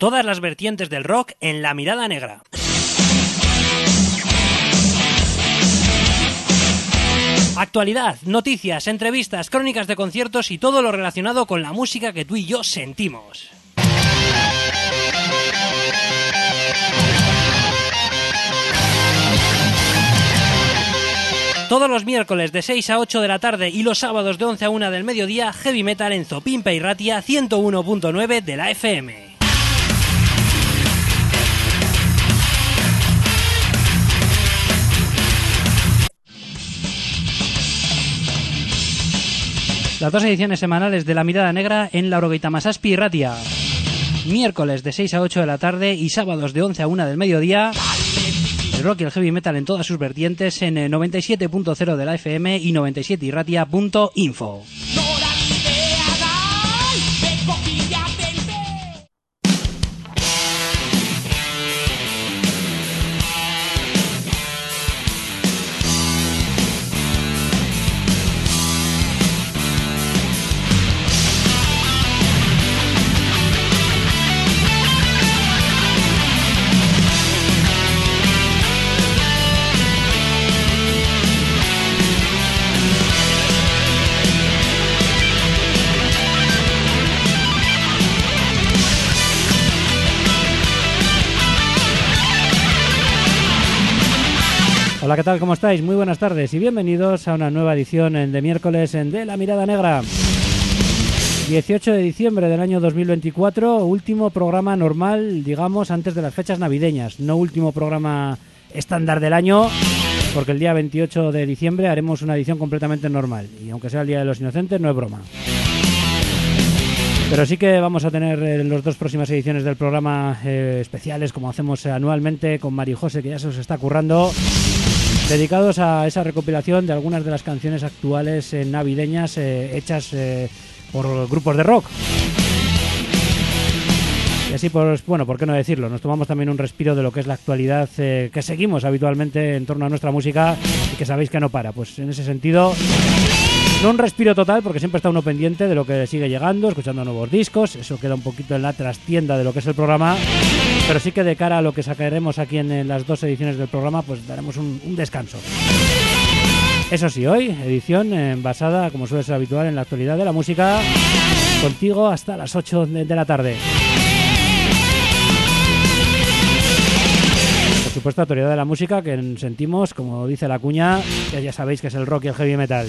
Todas las vertientes del rock en La Mirada Negra. Actualidad, noticias, entrevistas, crónicas de conciertos y todo lo relacionado con la música que tú y yo sentimos. Todos los miércoles de 6 a 8 de la tarde y los sábados de 11 a 1 del mediodía, Heavy Metal en Zopimpa y Ratia 101.9 de la FM. Las dos ediciones semanales de La Mirada Negra en la Orogeita Masaspi y Ratia. Miércoles de 6 a 8 de la tarde y sábados de 11 a 1 del mediodía. El rock y el heavy metal en todas sus vertientes en 97.0 de la FM y 97irratia.info. Hola, ¿qué tal? ¿Cómo estáis? Muy buenas tardes y bienvenidos a una nueva edición de miércoles de La Mirada Negra. 18 de diciembre del año 2024, último programa normal, digamos, antes de las fechas navideñas. No último programa estándar del año, porque el día 28 de diciembre haremos una edición completamente normal. Y aunque sea el Día de los Inocentes, no es broma. Pero sí que vamos a tener en las dos próximas ediciones del programa especiales, como hacemos anualmente con Mari José, que ya se os está currando, dedicados a esa recopilación de algunas de las canciones actuales navideñas hechas por grupos de rock. Y así, pues, bueno, ¿por qué no decirlo? Nos tomamos también un respiro de lo que es la actualidad que seguimos habitualmente en torno a nuestra música y que sabéis que no para. Pues en ese sentido, no un respiro total, porque siempre está uno pendiente de lo que sigue llegando, escuchando nuevos discos. Eso queda un poquito en la trastienda de lo que es el programa. Pero sí que de cara a lo que sacaremos aquí en las dos ediciones del programa, pues daremos un descanso. Eso sí, hoy, edición basada, como suele ser habitual, en la actualidad de la música, contigo hasta las 8 de la tarde. Por supuesto, actualidad de la música que sentimos, como dice la cuña, que ya sabéis que es el rock y el heavy metal.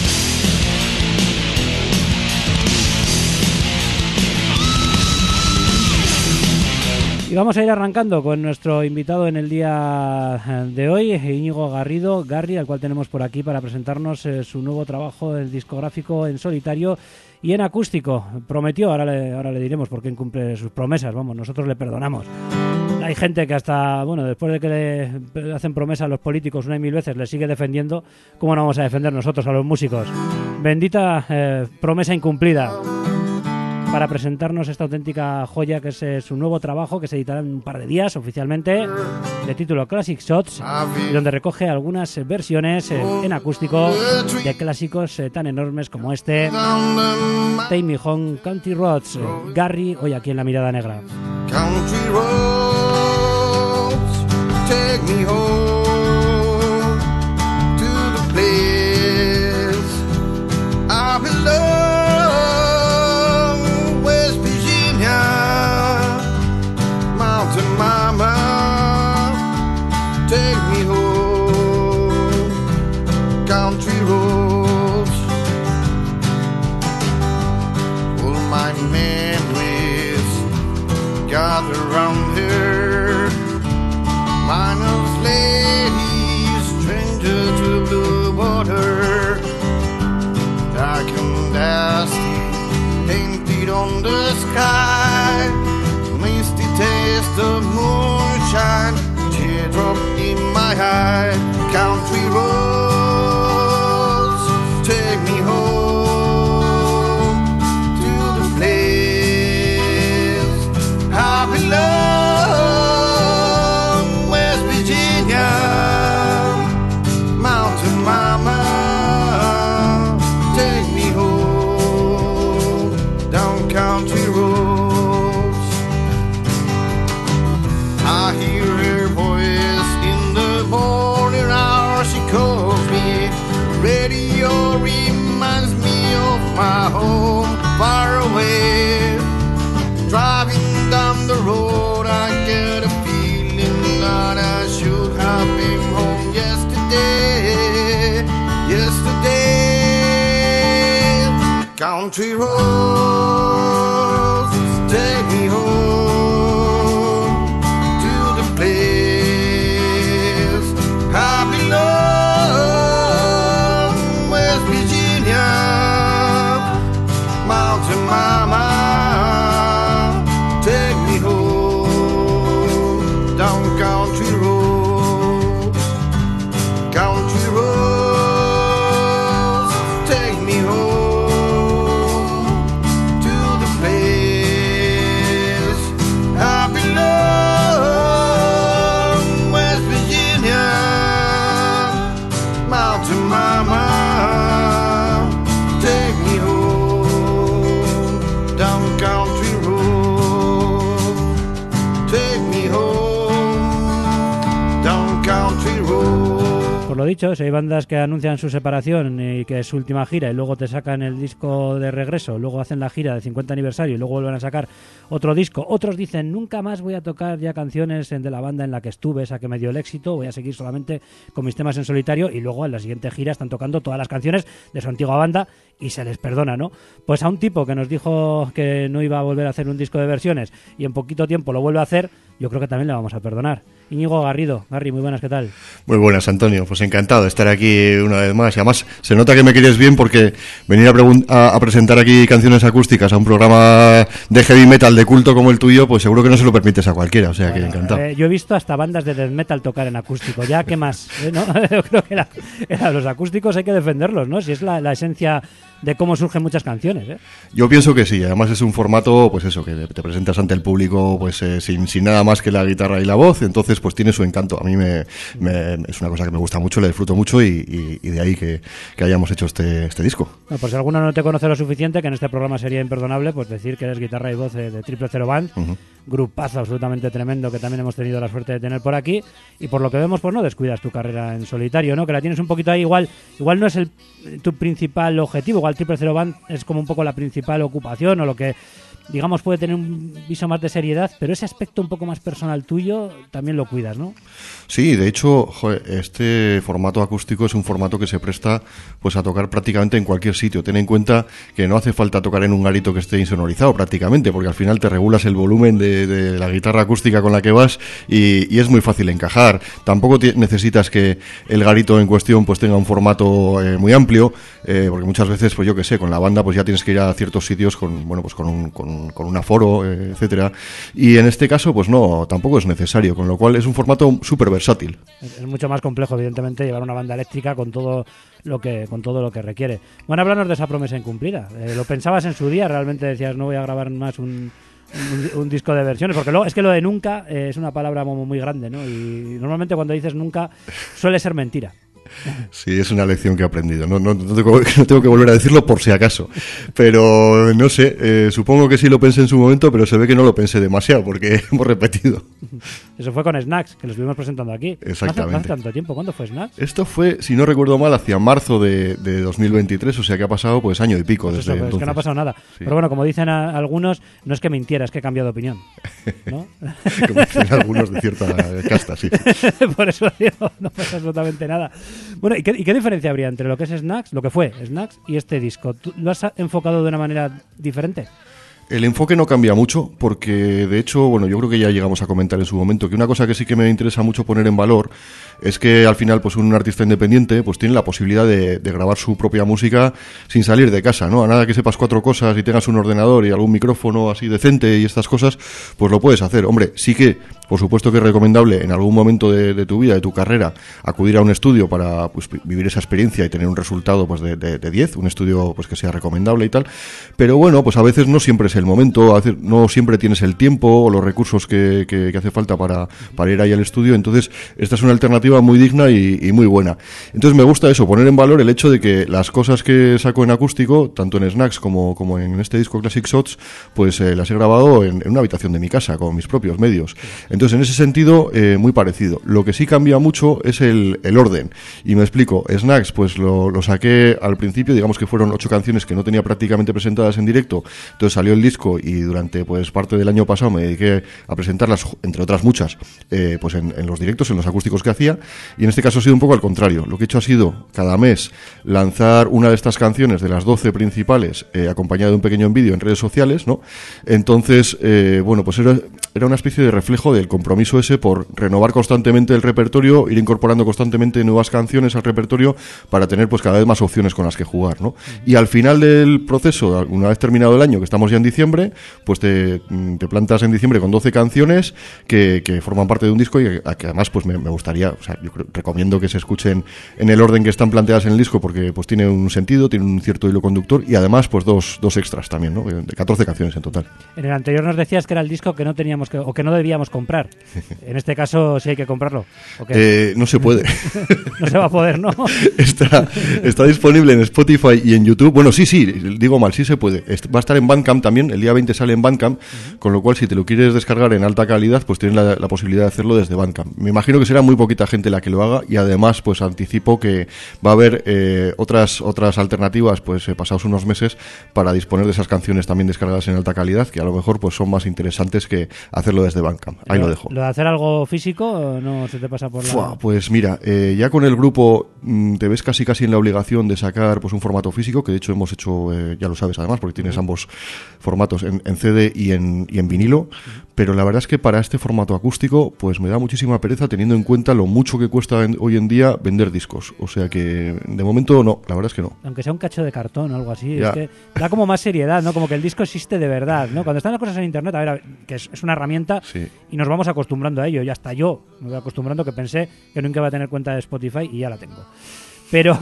Y vamos a ir arrancando con nuestro invitado en el día de hoy, Íñigo Garrido, Garri, al cual tenemos por aquí para presentarnos su nuevo trabajo, el discográfico en solitario y en acústico. Prometió, ahora le diremos por qué incumple sus promesas, vamos, nosotros le perdonamos. Hay gente que hasta, bueno, después de que le hacen promesas a los políticos una y mil veces, le sigue defendiendo. ¿Cómo no vamos a defender nosotros a los músicos? Bendita promesa incumplida. Para presentarnos esta auténtica joya que es su nuevo trabajo, que se editará en un par de días oficialmente, de título Classic Shots, y donde recoge algunas versiones en acústico de clásicos tan enormes como este Take Me Home, Country Roads. Garri, hoy aquí en La Mirada Negra. Country roads, take me home to the place I belong. Mama, take me home, country roads. All my memories gather round here. Miner's lady, stranger to blue water. Dark and dusty, painted on the sky. Misty taste of moonshine, teardrop in my eye. Country roads, take me home to the place I belong. West Virginia, Mountain Mama, take me home down country roads. I hear her voice in the morning hour. She calls me. Radio reminds me of my home far away. Driving down the road, I get a feeling that I should have been home yesterday. Country roads take me home to the place I belong, West Virginia, Mountain Mama, take me home down country roads, country roads, take me home. Por lo dicho, si hay bandas que anuncian su separación y que es su última gira y luego te sacan el disco de regreso, luego hacen la gira de 50 aniversario y luego vuelven a sacar otro disco, otros dicen nunca más voy a tocar ya canciones de la banda en la que estuve, esa que me dio el éxito, voy a seguir solamente con mis temas en solitario, y luego en la siguiente gira están tocando todas las canciones de su antigua banda y se les perdona, ¿no? Pues a un tipo que nos dijo que no iba a volver a hacer un disco de versiones y en poquito tiempo lo vuelve a hacer, yo creo que también le vamos a perdonar. Íñigo Garrido. Garri, muy buenas, ¿qué tal? Muy buenas, Antonio. Pues encantado de estar aquí una vez más. Y además se nota que me quieres bien porque venir a presentar aquí canciones acústicas a un programa de heavy metal de culto como el tuyo, pues seguro que no se lo permites a cualquiera. O sea, bueno, que encantado. Yo he visto hasta bandas de death metal tocar en acústico. Ya, ¿qué más? ¿No? Yo creo que los acústicos hay que defenderlos, ¿no? Si es la esencia de cómo surgen muchas canciones, ¿eh? Yo pienso que sí. Además es un formato, pues eso, que te presentas ante el público pues sin nada más que la guitarra y la voz. Entonces pues tiene su encanto. A mí es una cosa que me gusta mucho, la disfruto mucho y de ahí que hayamos hecho este disco. Bueno, pues si alguno no te conoce lo suficiente, que en este programa sería imperdonable, pues decir que eres guitarra y voz de 000 Band, grupazo absolutamente tremendo que también hemos tenido la suerte de tener por aquí, y por lo que vemos pues no descuidas tu carrera en solitario, ¿no? Que la tienes un poquito ahí, igual no es tu principal objetivo, igual 000 Band es como un poco la principal ocupación o lo que digamos puede tener un viso más de seriedad, pero ese aspecto un poco más personal tuyo también lo cuidas, ¿no? Sí, de hecho, este formato acústico es un formato que se presta pues a tocar prácticamente en cualquier sitio. Ten en cuenta que no hace falta tocar en un garito que esté insonorizado prácticamente, porque al final te regulas el volumen de la guitarra acústica con la que vas y es muy fácil encajar. Tampoco necesitas que el garito en cuestión pues tenga un formato muy amplio, porque muchas veces, pues yo que sé, con la banda pues ya tienes que ir a ciertos sitios con un aforo, etcétera. Y en este caso, pues no, tampoco es necesario, con lo cual es un formato súper versátil. Es mucho más complejo, evidentemente, llevar una banda eléctrica con todo lo que requiere. Bueno, háblanos de esa promesa incumplida. ¿Lo pensabas en su día? ¿Realmente decías no voy a grabar más un disco de versiones? Porque es que lo de nunca es una palabra muy grande, ¿no? Y normalmente cuando dices nunca suele ser mentira. Sí, es una lección que he aprendido. No tengo que volver a decirlo por si acaso. Pero no sé, supongo que sí lo pensé en su momento, pero se ve que no lo pensé demasiado porque hemos repetido. Eso fue con Snacks, que lo estuvimos presentando aquí. Exactamente. No hace tanto tiempo. ¿Cuándo fue Snacks? Esto fue, si no recuerdo mal, hacia marzo de 2023, o sea que ha pasado pues año y pico pues desde entonces. Es que no ha pasado nada. Sí. Pero bueno, como dicen algunos, no es que mintiera, es que he cambiado de opinión, ¿no? Como dicen algunos de cierta casta, sí. Por eso digo, no pasa absolutamente nada. Bueno, ¿y qué diferencia habría entre lo que es Snacks, lo que fue Snacks, y este disco? ¿Tú lo has enfocado de una manera diferente? El enfoque no cambia mucho porque, de hecho, bueno, yo creo que ya llegamos a comentar en su momento que una cosa que sí que me interesa mucho poner en valor es que al final pues un artista independiente pues tiene la posibilidad de grabar su propia música sin salir de casa, ¿no? A nada que sepas 4 cosas y tengas un ordenador y algún micrófono así decente y estas cosas, pues lo puedes hacer. Hombre, sí que, por supuesto que es recomendable en algún momento de tu vida, de tu carrera, acudir a un estudio para pues vivir esa experiencia y tener un resultado pues de 10, un estudio pues que sea recomendable y tal, pero bueno, pues a veces no siempre es el momento, no siempre tienes el tiempo o los recursos que hace falta para ir ahí al estudio. Entonces esta es una alternativa muy digna y muy buena. Entonces me gusta eso, poner en valor el hecho de que las cosas que saco en acústico, tanto en Snacks como en este disco Classic Shots, pues las he grabado en una habitación de mi casa con mis propios medios. Entonces Entonces, en ese sentido, muy parecido. Lo que sí cambia mucho es el orden. Y me explico. Snacks, pues lo saqué al principio, digamos que fueron 8 canciones que no tenía prácticamente presentadas en directo. Entonces salió el disco y durante pues parte del año pasado me dediqué a presentarlas, entre otras muchas, pues en los directos, en los acústicos que hacía. Y en este caso ha sido un poco al contrario. Lo que he hecho ha sido, cada mes, lanzar una de estas canciones de las 12 principales, acompañada de un pequeño vídeo en redes sociales, ¿no? Entonces, bueno, pues era una especie de reflejo del compromiso ese por renovar constantemente el repertorio, ir incorporando constantemente nuevas canciones al repertorio para tener pues cada vez más opciones con las que jugar, ¿no? Y al final del proceso, una vez terminado el año, que estamos ya en diciembre, pues te plantas en diciembre con 12 canciones que forman parte de un disco y que además pues me gustaría, o sea, yo recomiendo que se escuchen en el orden que están planteadas en el disco porque pues tiene un sentido, tiene un cierto hilo conductor y además pues dos extras también, ¿no? De 14 canciones en total. En el anterior nos decías que era el disco que no teníamos o que no debíamos comprar. En este caso sí hay que comprarlo. No se puede. No se va a poder, ¿no? Está disponible en Spotify y en YouTube. Bueno, sí, digo mal, sí se puede. Va a estar en Bandcamp también, el día 20 sale en Bandcamp, con lo cual si te lo quieres descargar en alta calidad, pues tienes la posibilidad de hacerlo desde Bandcamp. Me imagino que será muy poquita gente la que lo haga y además pues anticipo que va a haber otras alternativas pues pasados unos meses para disponer de esas canciones también descargadas en alta calidad, que a lo mejor pues son más interesantes que hacerlo desde Bandcamp. Ahí lo dejo. ¿Lo de hacer algo físico no se te pasa por la...? Pues mira, ya con el grupo te ves casi en la obligación de sacar pues un formato físico, que de hecho hemos hecho, ya lo sabes además, porque tienes ambos formatos en CD y en vinilo, pero la verdad es que para este formato acústico pues me da muchísima pereza teniendo en cuenta lo mucho que cuesta hoy en día vender discos, o sea que de momento no, la verdad es que no. Aunque sea un cacho de cartón o algo así, ya. Es que da como más seriedad, ¿no? Como que el disco existe de verdad, ¿no? Cuando están las cosas en internet, a ver, que es una herramienta sí. Y nos vamos acostumbrando a ello, y hasta yo me voy acostumbrando, que pensé que nunca iba a tener cuenta de Spotify y ya la tengo. Pero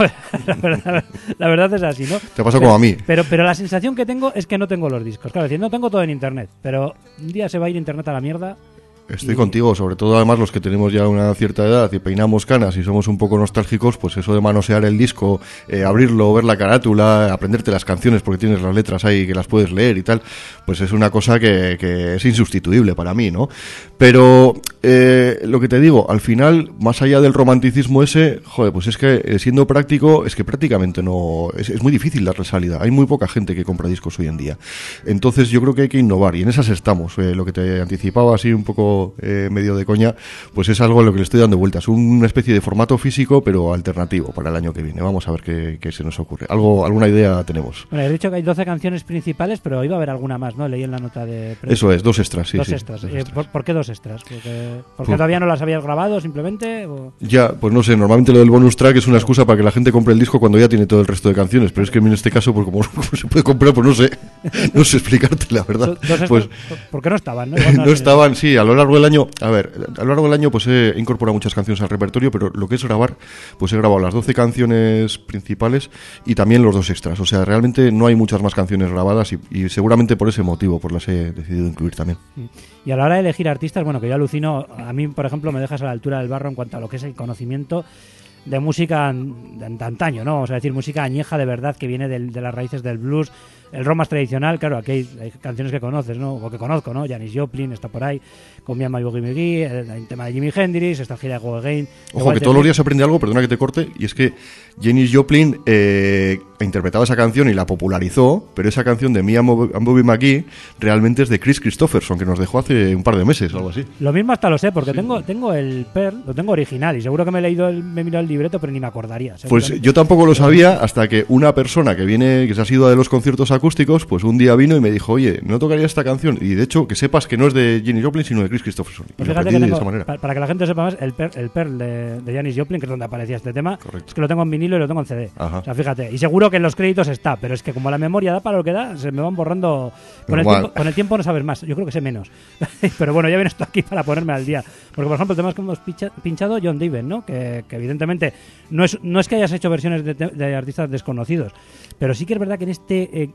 la verdad es así, ¿no? Te pasa como a mí. Pero la sensación que tengo es que no tengo los discos. Claro, es decir, no tengo todo en internet, pero un día se va a ir internet a la mierda. Estoy contigo, sobre todo además los que tenemos ya una cierta edad y peinamos canas y somos un poco nostálgicos, pues eso de manosear el disco, abrirlo, ver la carátula, aprenderte las canciones porque tienes las letras ahí que las puedes leer y tal, pues es una cosa que es insustituible para mí, ¿no? Pero lo que te digo, al final, más allá del romanticismo ese, joder, pues es que siendo práctico, es que prácticamente no, es muy difícil darle salida. Hay muy poca gente que compra discos hoy en día. Entonces yo creo que hay que innovar y en esas estamos. Lo que te anticipaba así un poco medio de coña, pues es algo a lo que le estoy dando vueltas, una especie de formato físico pero alternativo para el año que viene. Vamos a ver qué se nos ocurre. Alguna idea tenemos. Bueno, he dicho que hay 12 canciones principales, pero iba a haber alguna más, ¿no? Leí en la nota de prensa. Eso es, 2 extras, sí. Dos extras. ¿Por qué 2 extras? ¿Porque todavía no las habías grabado simplemente? ¿O? Ya, pues no sé, normalmente lo del bonus track es una excusa para que la gente compre el disco cuando ya tiene todo el resto de canciones, pero es que en este caso, pues como se puede comprar, pues no sé explicarte la verdad. Pues, ¿por qué no estaban? No estaban, sí, a lo largo del año, pues he incorporado muchas canciones al repertorio, pero lo que es grabar, pues he grabado las 12 canciones principales y también los 2 extras, o sea, realmente no hay muchas más canciones grabadas y seguramente por ese motivo, pues las he decidido incluir también. Y a la hora de elegir artistas, bueno, que yo alucino, a mí, por ejemplo, me dejas a la altura del barro en cuanto a lo que es el conocimiento de música de antaño, ¿no? Vamos a decir, música añeja de verdad que viene de las raíces del blues, el rock más tradicional. Claro, aquí hay canciones que conoces, ¿no? O que conozco, ¿no? Janis Joplin está por ahí, con Mi Ama Boogie McGee, el tema de Jimi Hendrix, esta gira de Go Again. Ojo, que todos los días se aprende algo, perdona que te corte, y es que Janis Joplin interpretaba esa canción y la popularizó, pero esa canción de Mi Ama Boogie McGee realmente es de Chris Christopherson, que nos dejó hace un par de meses o algo así. Lo mismo hasta lo sé, porque sí. Tengo el Pearl, lo tengo original, y seguro que me he mirado el libreto, pero ni me acordaría. Pues yo tampoco lo sabía hasta que una persona que se ha sido de los conciertos acústicos, pues un día vino y me dijo, oye, ¿no tocaría esta canción? Y de hecho, que sepas que no es de Janis Joplin, sino de Chris Christopherson. Pues fíjate que tengo, para que la gente sepa más, el Pearl de Janis Joplin, que es donde aparecía este tema. Correcto. Es que lo tengo en vinilo y lo tengo en CD. Ajá. O sea, fíjate, y seguro que en los créditos está, pero es que como la memoria da para lo que da, se me van borrando. Con el tiempo no sabes más, yo creo que sé menos. Pero bueno, ya vienes tú aquí para ponerme al día. Porque, por ejemplo, el tema que hemos pinchado, John David, ¿no? Que evidentemente no es que hayas hecho versiones de artistas desconocidos, pero sí que es verdad que en este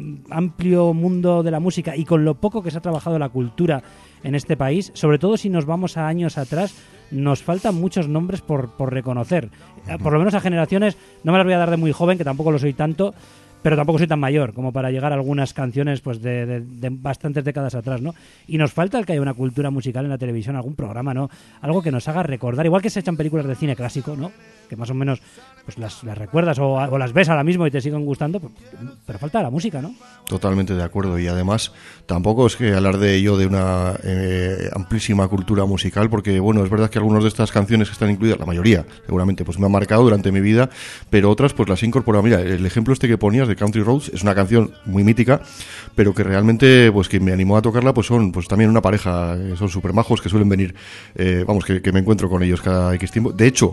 amplio mundo de la música y con lo poco que se ha trabajado la cultura en este país, sobre todo si nos vamos a años atrás, nos faltan muchos nombres por reconocer. Por lo menos a generaciones, no me las voy a dar de muy joven, que tampoco lo soy tanto, pero tampoco soy tan mayor como para llegar a algunas canciones pues de bastantes décadas atrás, ¿no? Y nos falta el que haya una cultura musical en la televisión, algún programa, ¿no? Algo que nos haga recordar, igual que se echan películas de cine clásico, ¿no? Que más o menos pues las recuerdas o las ves ahora mismo y te siguen gustando, pues, pero falta la música, ¿no? Totalmente de acuerdo, y además tampoco es que alarde yo de una amplísima cultura musical, porque bueno, es verdad que algunas de estas canciones que están incluidas, la mayoría seguramente pues me han marcado durante mi vida, pero otras pues las he incorporado. Mira, el ejemplo este que ponías de Country Roads es una canción muy mítica, pero que realmente pues quien me animó a tocarla pues son pues también una pareja, son súper majos que suelen venir, vamos, que me encuentro con ellos cada X tiempo. De hecho,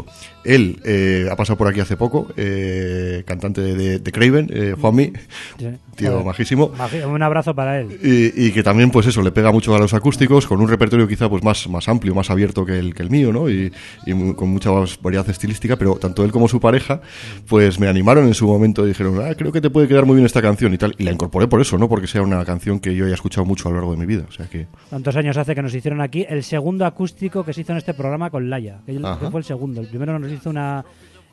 él ha pasado por aquí hace poco, cantante de Craven, Juanmi, Sí. tío majísimo. Un abrazo para él. Y que también, pues eso, le pega mucho a los acústicos, con un repertorio quizá pues más amplio, más abierto que el mío, ¿no? Y con mucha más variedad estilística, pero tanto él como su pareja, pues me animaron en su momento y dijeron, creo que te puede quedar muy bien esta canción y tal. Y la incorporé por eso, no porque sea una canción que yo haya escuchado mucho a lo largo de mi vida. O sea que... Tantos años hace que nos hicieron aquí el segundo acústico que se hizo en este programa con Laia, que fue el segundo. El primero nos hizo una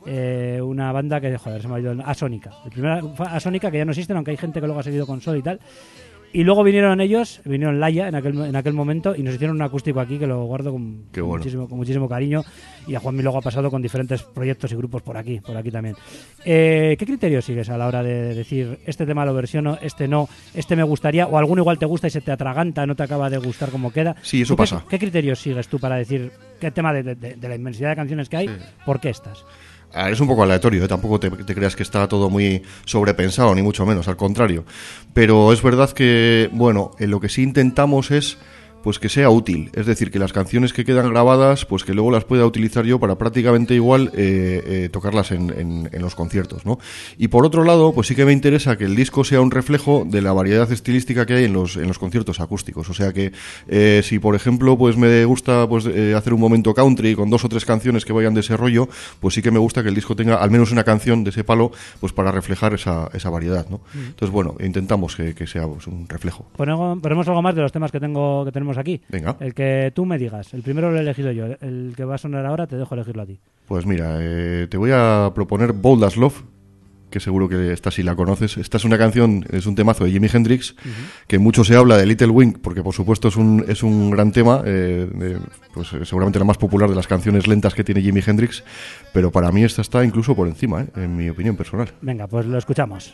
banda que, joder, se me ha ido, Asónica. El primero fue Asónica, que ya no existen, aunque hay gente que luego ha seguido con Sol y tal. Y luego vinieron Laia en aquel momento, y nos hicieron un acústico aquí que lo guardo con muchísimo cariño. Y a Juanmi luego ha pasado con diferentes proyectos y grupos por aquí también. ¿Qué criterio sigues a la hora de decir este tema lo versiono, este no, este me gustaría, o alguno igual te gusta y se te atraganta, no te acaba de gustar como queda? Sí, eso pasa. ¿Qué criterios sigues tú para decir qué tema de la inmensidad de canciones que hay, por qué estás? Es un poco aleatorio, tampoco te creas que está todo muy sobrepensado, ni mucho menos, al contrario. Pero es verdad que, bueno, lo que sí intentamos es pues que sea útil, es decir, que las canciones que quedan grabadas, pues que luego las pueda utilizar yo para prácticamente igual tocarlas en los conciertos, ¿no? Y por otro lado, pues sí que me interesa que el disco sea un reflejo de la variedad estilística que hay en los conciertos acústicos. O sea que si por ejemplo pues me gusta pues hacer un momento country con 2 o 3 canciones que vayan de ese rollo, pues sí que me gusta que el disco tenga al menos una canción de ese palo, pues para reflejar esa variedad, ¿no? Entonces bueno, intentamos que sea pues, un reflejo. Ponemos algo más de los temas que tenemos aquí. Venga. El que tú me digas. El primero lo he elegido yo. El que va a sonar ahora te dejo elegirlo a ti. Pues mira, te voy a proponer Bold as Love, que seguro que esta sí la conoces. Esta es una canción, es un temazo de Jimi Hendrix, que mucho se habla de Little Wing, porque por supuesto es un gran tema, pues seguramente la más popular de las canciones lentas que tiene Jimi Hendrix, pero para mí esta está incluso por encima, en mi opinión personal. Venga, pues lo escuchamos.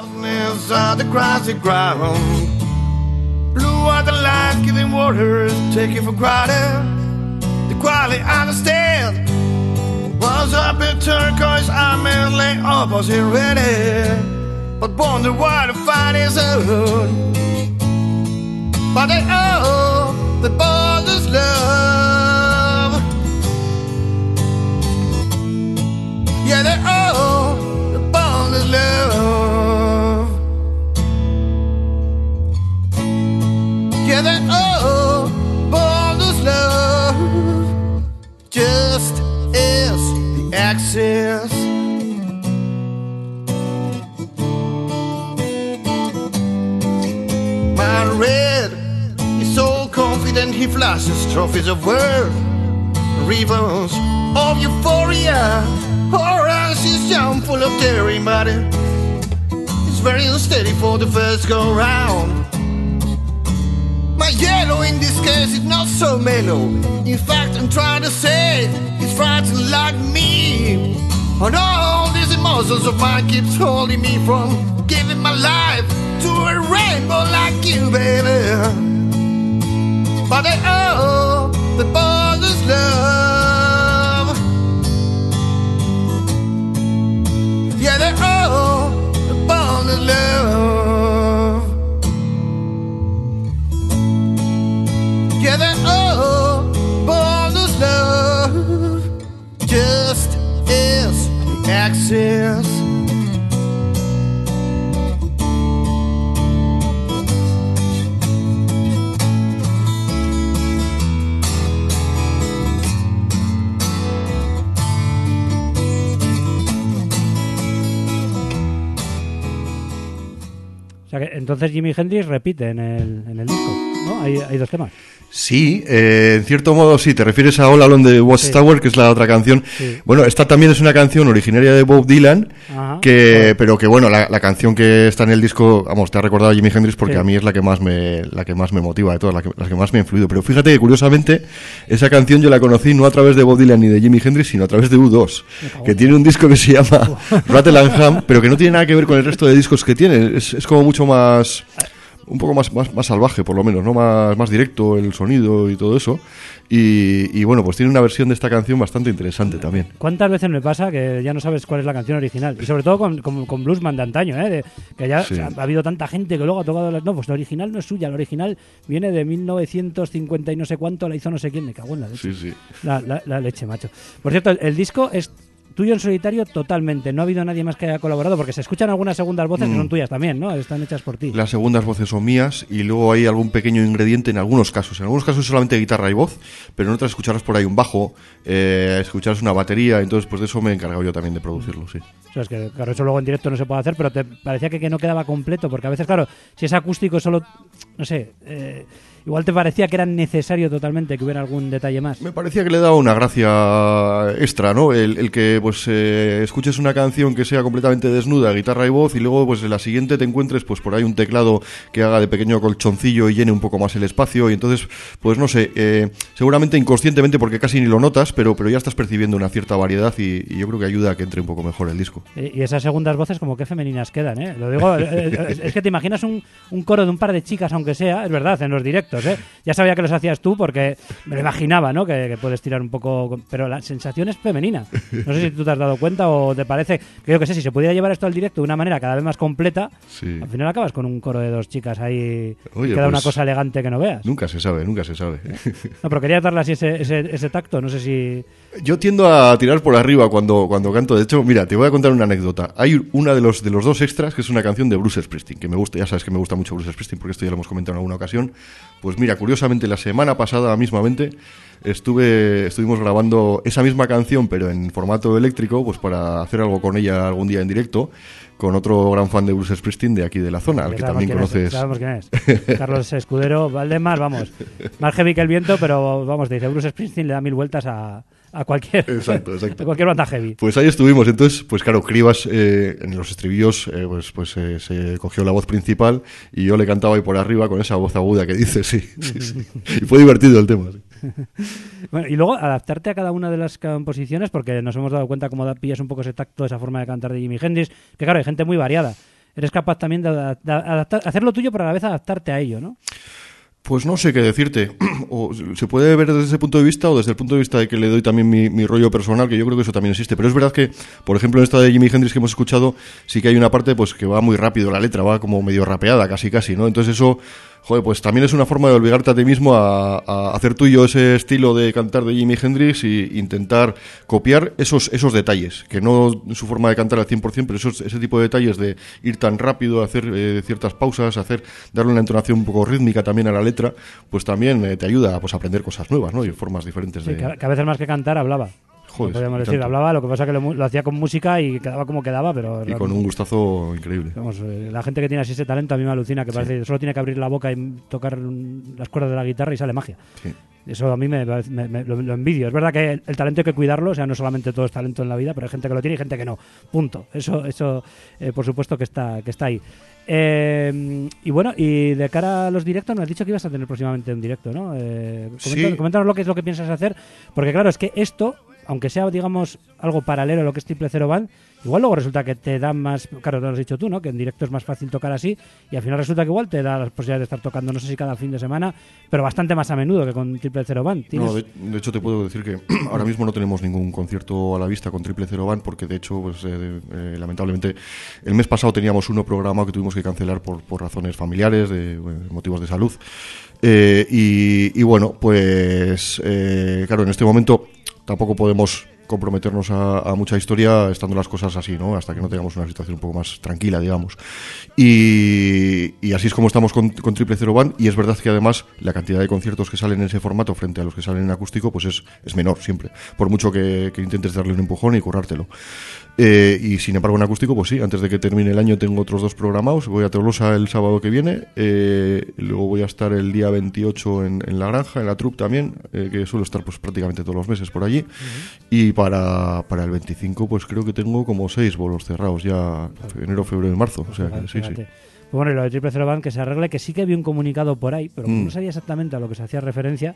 Blue are the light giving waters, take it for granted. The quality I understand. Was up in turquoise, I'm in late opposite ready. But wonder why the fight is on. But they all, the ball is love. Yeah, they all, the ball is love. Yeah, that all born is love, just as the access. Man red is so confident he flashes trophies of worth, rivers of euphoria. Orange is young, full of daring, but it's very unsteady for the first go round. My yellow in this case is not so mellow. In fact, I'm trying to say it's frightened like me. And all these emotions of mine keeps holding me from giving my life to a rainbow like you, baby. But they all, the ball is love. Yeah, they all, the ball is love. Yeah, they're all born as love, just as the access. O sea que entonces Jimi Hendrix repite en el disco. ¿no? Hay dos temas. Sí, en cierto modo sí, te refieres a All Along the Watchtower, que es la otra canción. Sí. Bueno, esta también es una canción originaria de Bob Dylan, Ajá. pero que bueno, la canción que está en el disco, vamos, te ha recordado a Jimi Hendrix porque Sí. a mí es la que más me motiva de todas, las que más me ha influido. Pero fíjate que curiosamente, esa canción yo la conocí no a través de Bob Dylan ni de Jimi Hendrix, sino a través de U2, que tiene un disco que se llama Rattle and Hum, pero que no tiene nada que ver con el resto de discos que tiene. Es como mucho más... un poco más salvaje, por lo menos, ¿no? Más directo el sonido y todo eso. Y bueno, pues tiene una versión de esta canción bastante interesante también. ¿Cuántas veces me pasa que ya no sabes cuál es la canción original? Y sobre todo con Bluesman de antaño, que ya Sí. ha habido tanta gente que luego ha tocado... No, pues la original no es suya, la original viene de 1950 y no sé cuánto, la hizo no sé quién, me cago en la leche. Sí, sí. La leche, macho. Por cierto, el disco es tuyo en solitario totalmente, no ha habido nadie más que haya colaborado, porque se escuchan algunas segundas voces que son tuyas también, ¿no? Están hechas por ti. Las segundas voces son mías y luego hay algún pequeño ingrediente en algunos casos. En algunos casos solamente guitarra y voz, pero en otras escucharás por ahí un bajo, escucharás una batería, entonces pues de eso me he encargado yo también de producirlo, sí. O sea, es que, claro, eso luego en directo no se puede hacer, pero te parecía que no quedaba completo, porque a veces, claro, si es acústico solo, no sé, igual te parecía que era necesario totalmente que hubiera algún detalle más. Me parecía que le daba una gracia extra, ¿no? El que pues escuches una canción que sea completamente desnuda, guitarra y voz, y luego pues en la siguiente te encuentres pues por ahí un teclado que haga de pequeño colchoncillo y llene un poco más el espacio, y entonces pues no sé, seguramente inconscientemente porque casi ni lo notas, pero ya estás percibiendo una cierta variedad y yo creo que ayuda a que entre un poco mejor el disco. Y esas segundas voces como que femeninas quedan, ¿eh? Lo digo, es que te imaginas un coro de un par de chicas, aunque sea, es verdad, en los directos, ¿eh? Ya sabía que los hacías tú porque me lo imaginaba, ¿no? Que puedes tirar un poco, pero la sensación es femenina. No sé si tú te has dado cuenta o te parece, que yo que sé, si se pudiera llevar esto al directo de una manera cada vez más completa, Sí. al final acabas con un coro de dos chicas ahí. Oye, queda pues, una cosa elegante que no veas. Nunca se sabe, nunca se sabe. No, pero querías darle así ese tacto, no sé si... Yo tiendo a tirar por arriba cuando canto. De hecho, mira, te voy a contar una anécdota. Hay una de los dos extras que es una canción de Bruce Springsteen, que me gusta, ya sabes que me gusta mucho Bruce Springsteen porque esto ya lo hemos comentado en alguna ocasión. Pues mira, curiosamente la semana pasada mismamente estuvimos grabando esa misma canción pero en formato eléctrico, pues para hacer algo con ella algún día en directo, con otro gran fan de Bruce Springsteen de aquí de la zona, al que también conoces. Sabemos quién es. Carlos Escudero, Valdemar, vamos. Más heavy que el viento, pero vamos, te dice Bruce Springsteen le da 1000 vueltas a cualquier, Exacto. a cualquier banda heavy. Pues ahí estuvimos, entonces, pues claro, Cribas en los estribillos se cogió la voz principal y yo le cantaba ahí por arriba con esa voz aguda que dice, sí. Y fue divertido el tema, sí. Bueno, y luego adaptarte a cada una de las composiciones, porque nos hemos dado cuenta cómo pillas un poco ese tacto, esa forma de cantar de Jimi Hendrix, que claro, hay gente muy variada. Eres capaz también de hacer lo tuyo, pero a la vez adaptarte a ello, ¿no? Pues no sé qué decirte. O se puede ver desde ese punto de vista o desde el punto de vista de que le doy también mi rollo personal, que yo creo que eso también existe. Pero es verdad que, por ejemplo, en esta de Jimi Hendrix que hemos escuchado, sí que hay una parte pues que va muy rápido, la letra va como medio rapeada, casi, ¿no? Entonces eso, joder, pues también es una forma de obligarte a ti mismo a hacer tuyo ese estilo de cantar de Jimi Hendrix e intentar copiar esos detalles, que no su forma de cantar al 100%, pero ese tipo de detalles de ir tan rápido, hacer ciertas pausas, darle una entonación un poco rítmica también a la letra, pues también te ayuda pues, a aprender cosas nuevas, ¿no? Y formas diferentes de... Que a veces más que cantar hablaba. Joder, podríamos decir, tanto. hablaba, lo que pasa que lo hacía con música y quedaba como quedaba, pero... Y con un gustazo increíble. Vamos, la gente que tiene así ese talento a mí me alucina, que parece que solo tiene que abrir la boca y tocar las cuerdas de la guitarra y sale magia. Sí. Eso a mí lo envidio. Es verdad que el talento hay que cuidarlo, o sea, no solamente todo es talento en la vida, pero hay gente que lo tiene y gente que no. Punto. Eso por supuesto que está ahí. Y bueno, y de cara a los directos, me has dicho que ibas a tener próximamente un directo, ¿no? Sí. Coméntanos lo que es lo que piensas hacer, porque claro, es que esto, aunque sea, digamos, algo paralelo a lo que es Triple Cero Band, igual luego resulta que te da más, claro, te lo has dicho tú, ¿no? Que en directo es más fácil tocar así, y al final resulta que igual te da las posibilidades de estar tocando, no sé si cada fin de semana, pero bastante más a menudo que con Triple Cero Band. No, de hecho te puedo decir que ahora mismo no tenemos ningún concierto a la vista con Triple Cero Band, porque de hecho, pues lamentablemente, el mes pasado teníamos uno programado que tuvimos que cancelar por razones familiares, de motivos de salud. Y bueno, pues claro, en este momento tampoco podemos comprometernos a mucha historia estando las cosas así, ¿no? Hasta que no tengamos una situación un poco más tranquila, digamos. Y así es como estamos con Triple Zero Band, y es verdad que además la cantidad de conciertos que salen en ese formato frente a los que salen en acústico pues es menor siempre, por mucho que intentes darle un empujón y currártelo. Y sin embargo en acústico pues sí, antes de que termine el año tengo otros 2 programados. Voy a Tolosa el sábado que viene, luego voy a estar el día 28 en La Granja, en la Troupe también, que suelo estar pues prácticamente todos los meses por allí. Y para el 25 pues creo que tengo como 6 bolos cerrados ya, enero, febrero y marzo, o sea que sí. Pues bueno, y lo de Triple Zero Band que se arregle, que sí que vi un comunicado por ahí, pero no sabía exactamente a lo que se hacía referencia.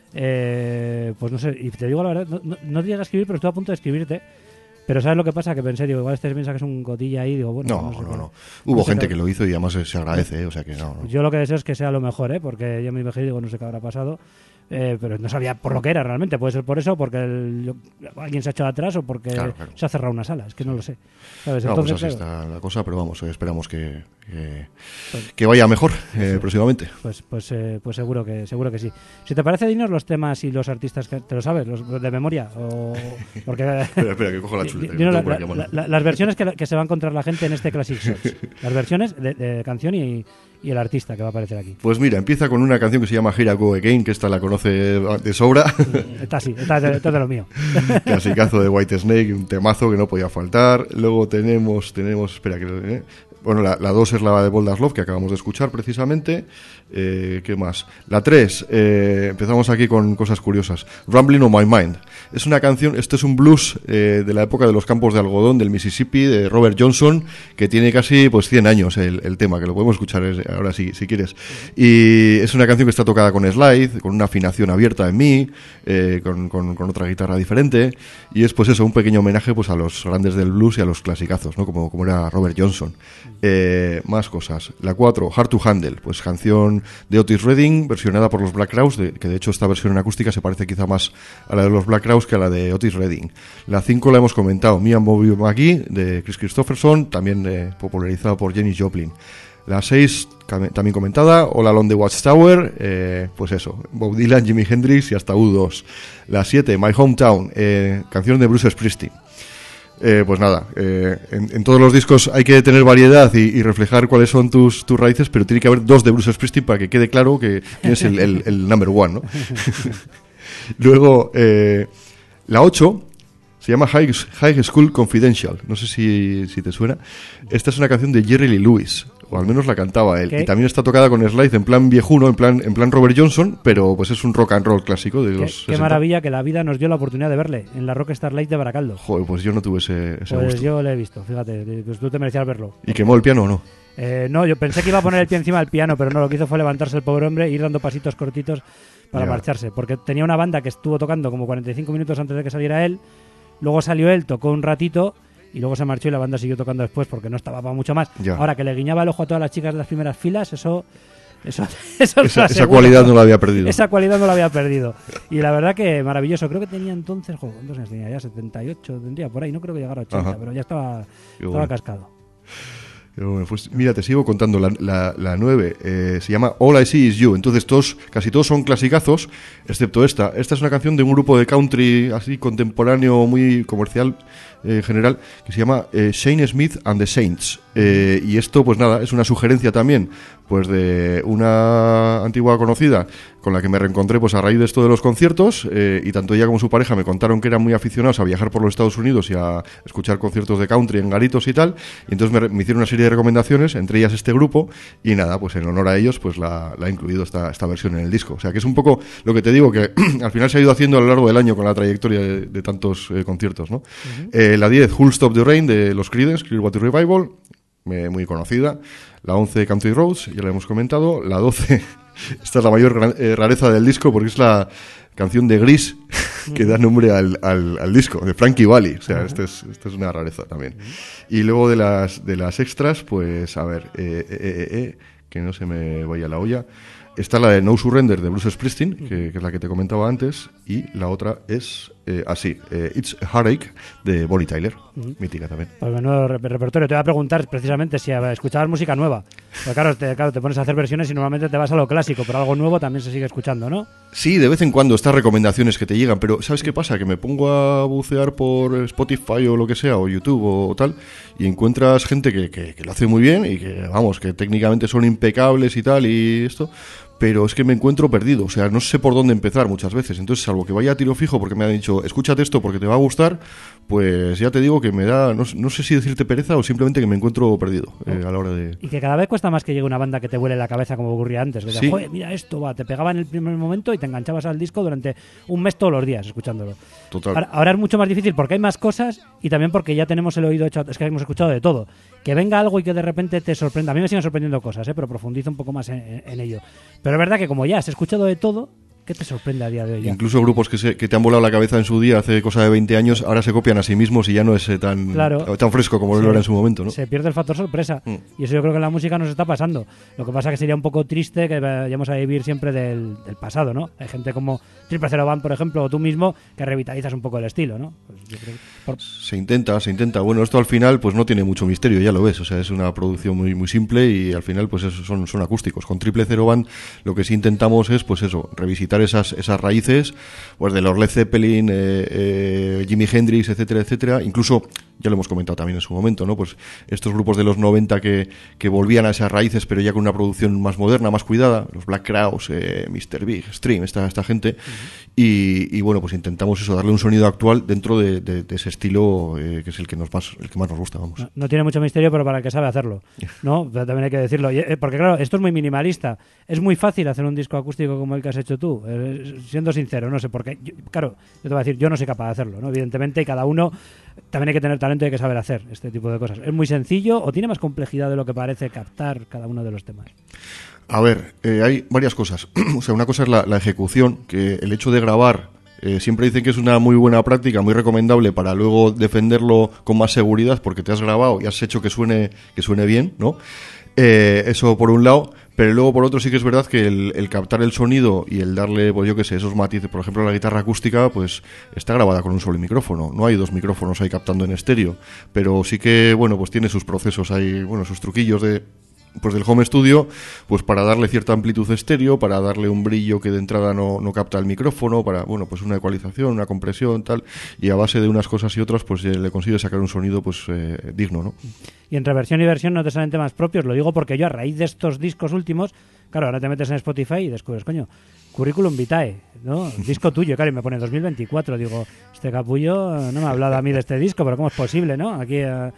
Pues no sé, y te digo la verdad, no te llegué a escribir, pero estuve a punto de escribirte. Pero ¿sabes lo que pasa? Que pensé, digo, igual este piensa que es un cotilla ahí, digo, bueno... No. Hubo gente que lo hizo y además se agradece, o sea que no. Yo lo que deseo es que sea lo mejor, porque yo me imagino, digo, no sé qué habrá pasado, pero no sabía por lo que era realmente. Puede ser por eso, porque alguien se ha echado atrás o porque se ha cerrado una sala, es que no lo sé. ¿Sabes? Entonces, pues así está la cosa, pero vamos, esperamos que vaya mejor próximamente. Pues seguro que sí. Si te parece, dinos los temas y los artistas que te lo sabes, los de memoria, o porque espera que cojo la chuleta. Las versiones que se va a encontrar la gente en este Classic Shots, las versiones de canción y el artista que va a aparecer aquí. Pues mira, empieza con una canción que se llama Here I Go Again, que esta la conoce de sobra. Esta es de lo mío. Clasicazo de Whitesnake, un temazo que no podía faltar. Luego tenemos espera que bueno, la 2 es la de Bold as Love, que acabamos de escuchar precisamente. ¿Qué más? La 3, empezamos aquí con cosas curiosas. Rambling on My Mind. Es una canción, este es un blues de la época de los campos de algodón del Mississippi, de Robert Johnson, que tiene casi 100 años el tema, que lo podemos escuchar ahora si quieres. Y es una canción que está tocada con slide, con una afinación abierta en mi, con otra guitarra diferente, y es pues eso, un pequeño homenaje pues a los grandes del blues y a los clasicazos, ¿no? Como era Robert Johnson. Más cosas. La 4, Hard to Handle, pues canción de Otis Redding, versionada por los Black Crowes, que de hecho esta versión en acústica se parece quizá más a la de los Black Crowes que a la de Otis Redding. La 5 la hemos comentado, Me and Bobby McGee, de Chris Christopherson, también popularizada por Janis Joplin. La 6, también comentada, All Along the Watchtower, pues eso, Bob Dylan, Jimi Hendrix y hasta U2. La 7, My Hometown, canción de Bruce Springsteen. Pues nada, en todos los discos hay que tener variedad y reflejar cuáles son tus raíces, pero tiene que haber 2 de Bruce Springsteen para que quede claro que es el number one, ¿no? Luego, la 8 se llama High School Confidential, no sé si te suena. Esta es una canción de Jerry Lee Lewis, o al menos la cantaba él. ¿Qué? Y también está tocada con slide en plan viejuno, en plan Robert Johnson, pero pues es un rock and roll clásico de los 60. Qué maravilla que la vida nos dio la oportunidad de verle en la Rockstar Light de Baracaldo. Joder, pues yo no tuve ese pues gusto. Yo le he visto, fíjate, pues tú te merecías verlo. ¿Y quemó el piano o no? No, yo pensé que iba a poner el pie encima del piano, pero no, lo que hizo fue levantarse el pobre hombre e ir dando pasitos cortitos para marcharse, porque tenía una banda que estuvo tocando como 45 minutos antes de que saliera él. Luego salió él, tocó un ratito y luego se marchó y la banda siguió tocando después porque no estaba para mucho más. Ya. Ahora, que le guiñaba el ojo a todas las chicas de las primeras filas, esa cualidad no la había perdido. Esa cualidad no la había perdido. Y la verdad que maravilloso. Creo que tenía entonces, ¿cuántos años tenía? Ya 78 tendría por ahí. No creo que llegara a 80, ajá, pero ya estaba cascado. Pues mira, te sigo contando. La 9 se llama All I See Is You. Entonces casi todos son clasicazos, excepto esta. Esta es una canción de un grupo de country así contemporáneo, muy comercial en general, que se llama Shane Smith and the Saints. Y esto, pues nada, es una sugerencia también pues de una antigua conocida con la que me reencontré pues a raíz de esto de los conciertos, y tanto ella como su pareja me contaron que eran muy aficionados a viajar por los Estados Unidos y a escuchar conciertos de country en garitos y tal, y entonces me hicieron una serie de recomendaciones, entre ellas este grupo, y nada, pues en honor a ellos pues la he incluido esta versión en el disco. O sea que es un poco lo que te digo, que al final se ha ido haciendo a lo largo del año con la trayectoria de tantos conciertos, ¿no? Uh-huh. La 10, Who'll Stop the Rain, de los Creedence Clearwater Revival, muy conocida. La 11, Country Roads, ya la hemos comentado. La 12, esta es la mayor rareza del disco porque es la canción de Gris que da nombre al disco, de Frankie Valli. O sea, esta es una rareza también. Y luego de las extras, pues a ver, que no se me vaya la olla. Está la de No Surrender de Bruce Springsteen, que es la que te comentaba antes, y la otra es así, It's a Heartache, de Bonnie Tyler, mítica también. Pues menudo repertorio. Te voy a preguntar precisamente si escuchabas música nueva. Porque claro, te pones a hacer versiones y normalmente te vas a lo clásico, pero algo nuevo también se sigue escuchando, ¿no? Sí, de vez en cuando estas recomendaciones que te llegan, pero ¿sabes qué pasa? Que me pongo a bucear por Spotify o lo que sea, o YouTube o tal, y encuentras gente que lo hace muy bien y que, vamos, que técnicamente son impecables y tal, y esto... pero es que me encuentro perdido, o sea, no sé por dónde empezar muchas veces, entonces salvo que vaya a tiro fijo porque me han dicho, escúchate esto porque te va a gustar, pues ya te digo que me da, no sé si decirte pereza o simplemente que me encuentro perdido a la hora de... Y que cada vez cuesta más que llegue una banda que te vuele la cabeza como ocurría antes, que Sí. te joder, mira esto, va, te pegaba en el primer momento y te enganchabas al disco durante un mes todos los días escuchándolo. Total. Ahora es mucho más difícil porque hay más cosas y también porque ya tenemos el oído hecho, es que hemos escuchado de todo. Que venga algo y que de repente te sorprenda. A mí me siguen sorprendiendo cosas, pero profundizo un poco más en ello. Pero es verdad que como ya has escuchado de todo, ¿qué te sorprende a día de hoy? Ya? Incluso grupos que te han volado la cabeza en su día hace cosa de 20 años, ahora se copian a sí mismos y ya no es tan fresco como lo era en su momento, ¿no? Se pierde el factor sorpresa. Y eso yo creo que en la música nos está pasando. Lo que pasa que sería un poco triste que vayamos a vivir siempre del pasado, ¿no? Hay gente como Triple Zero Band, por ejemplo, o tú mismo, que revitalizas un poco el estilo, ¿no? Pues yo creo que Se intenta. Bueno, esto al final pues no tiene mucho misterio, ya lo ves. O sea, es una producción muy, muy simple y al final pues eso son acústicos. Con Triple Zero Band lo que sí intentamos es pues eso, revisitar esas raíces pues de los Led Zeppelin, Jimi Hendrix, etcétera, etcétera. Incluso, ya lo hemos comentado también en su momento, ¿no? Pues estos grupos de los 90 que volvían a esas raíces pero ya con una producción más moderna, más cuidada. Los Black Crowes, Mr. Big, Stream, esta gente. Y bueno, pues intentamos eso, darle un sonido actual dentro de ese estilo que es el que más nos gusta, vamos. No tiene mucho misterio, pero para el que sabe hacerlo, ¿no? Pero también hay que decirlo. Porque claro, esto es muy minimalista. Es muy fácil hacer un disco acústico como el que has hecho tú. Siendo sincero, no sé por qué. Claro, yo te voy a decir, yo no soy capaz de hacerlo, ¿no? Evidentemente, y cada uno también hay que tener talento y hay que saber hacer este tipo de cosas. ¿Es muy sencillo o tiene más complejidad de lo que parece captar cada uno de los temas? A ver, hay varias cosas. O sea, una cosa es la ejecución, que el hecho de grabar siempre dicen que es una muy buena práctica, muy recomendable para luego defenderlo con más seguridad porque te has grabado y has hecho que suene bien, ¿no? Eso por un lado, pero luego por otro sí que es verdad que el captar el sonido y el darle, pues yo qué sé, esos matices, por ejemplo la guitarra acústica pues está grabada con un solo micrófono, no hay dos micrófonos ahí captando en estéreo, pero sí que, bueno, pues tiene sus procesos ahí, bueno, sus truquillos pues del home studio, pues para darle cierta amplitud estéreo, para darle un brillo que de entrada no capta el micrófono, para, bueno, pues una ecualización, una compresión, tal, y a base de unas cosas y otras, pues le consigue sacar un sonido, pues, digno, ¿no? Y entre versión y versión no te salen temas propios, lo digo porque yo a raíz de estos discos últimos, claro, ahora te metes en Spotify y descubres, coño, Curriculum Vitae, ¿no? Disco tuyo, claro, y me pone 2024, digo, este capullo no me ha hablado a mí de este disco, pero ¿cómo es posible, no? Aquí,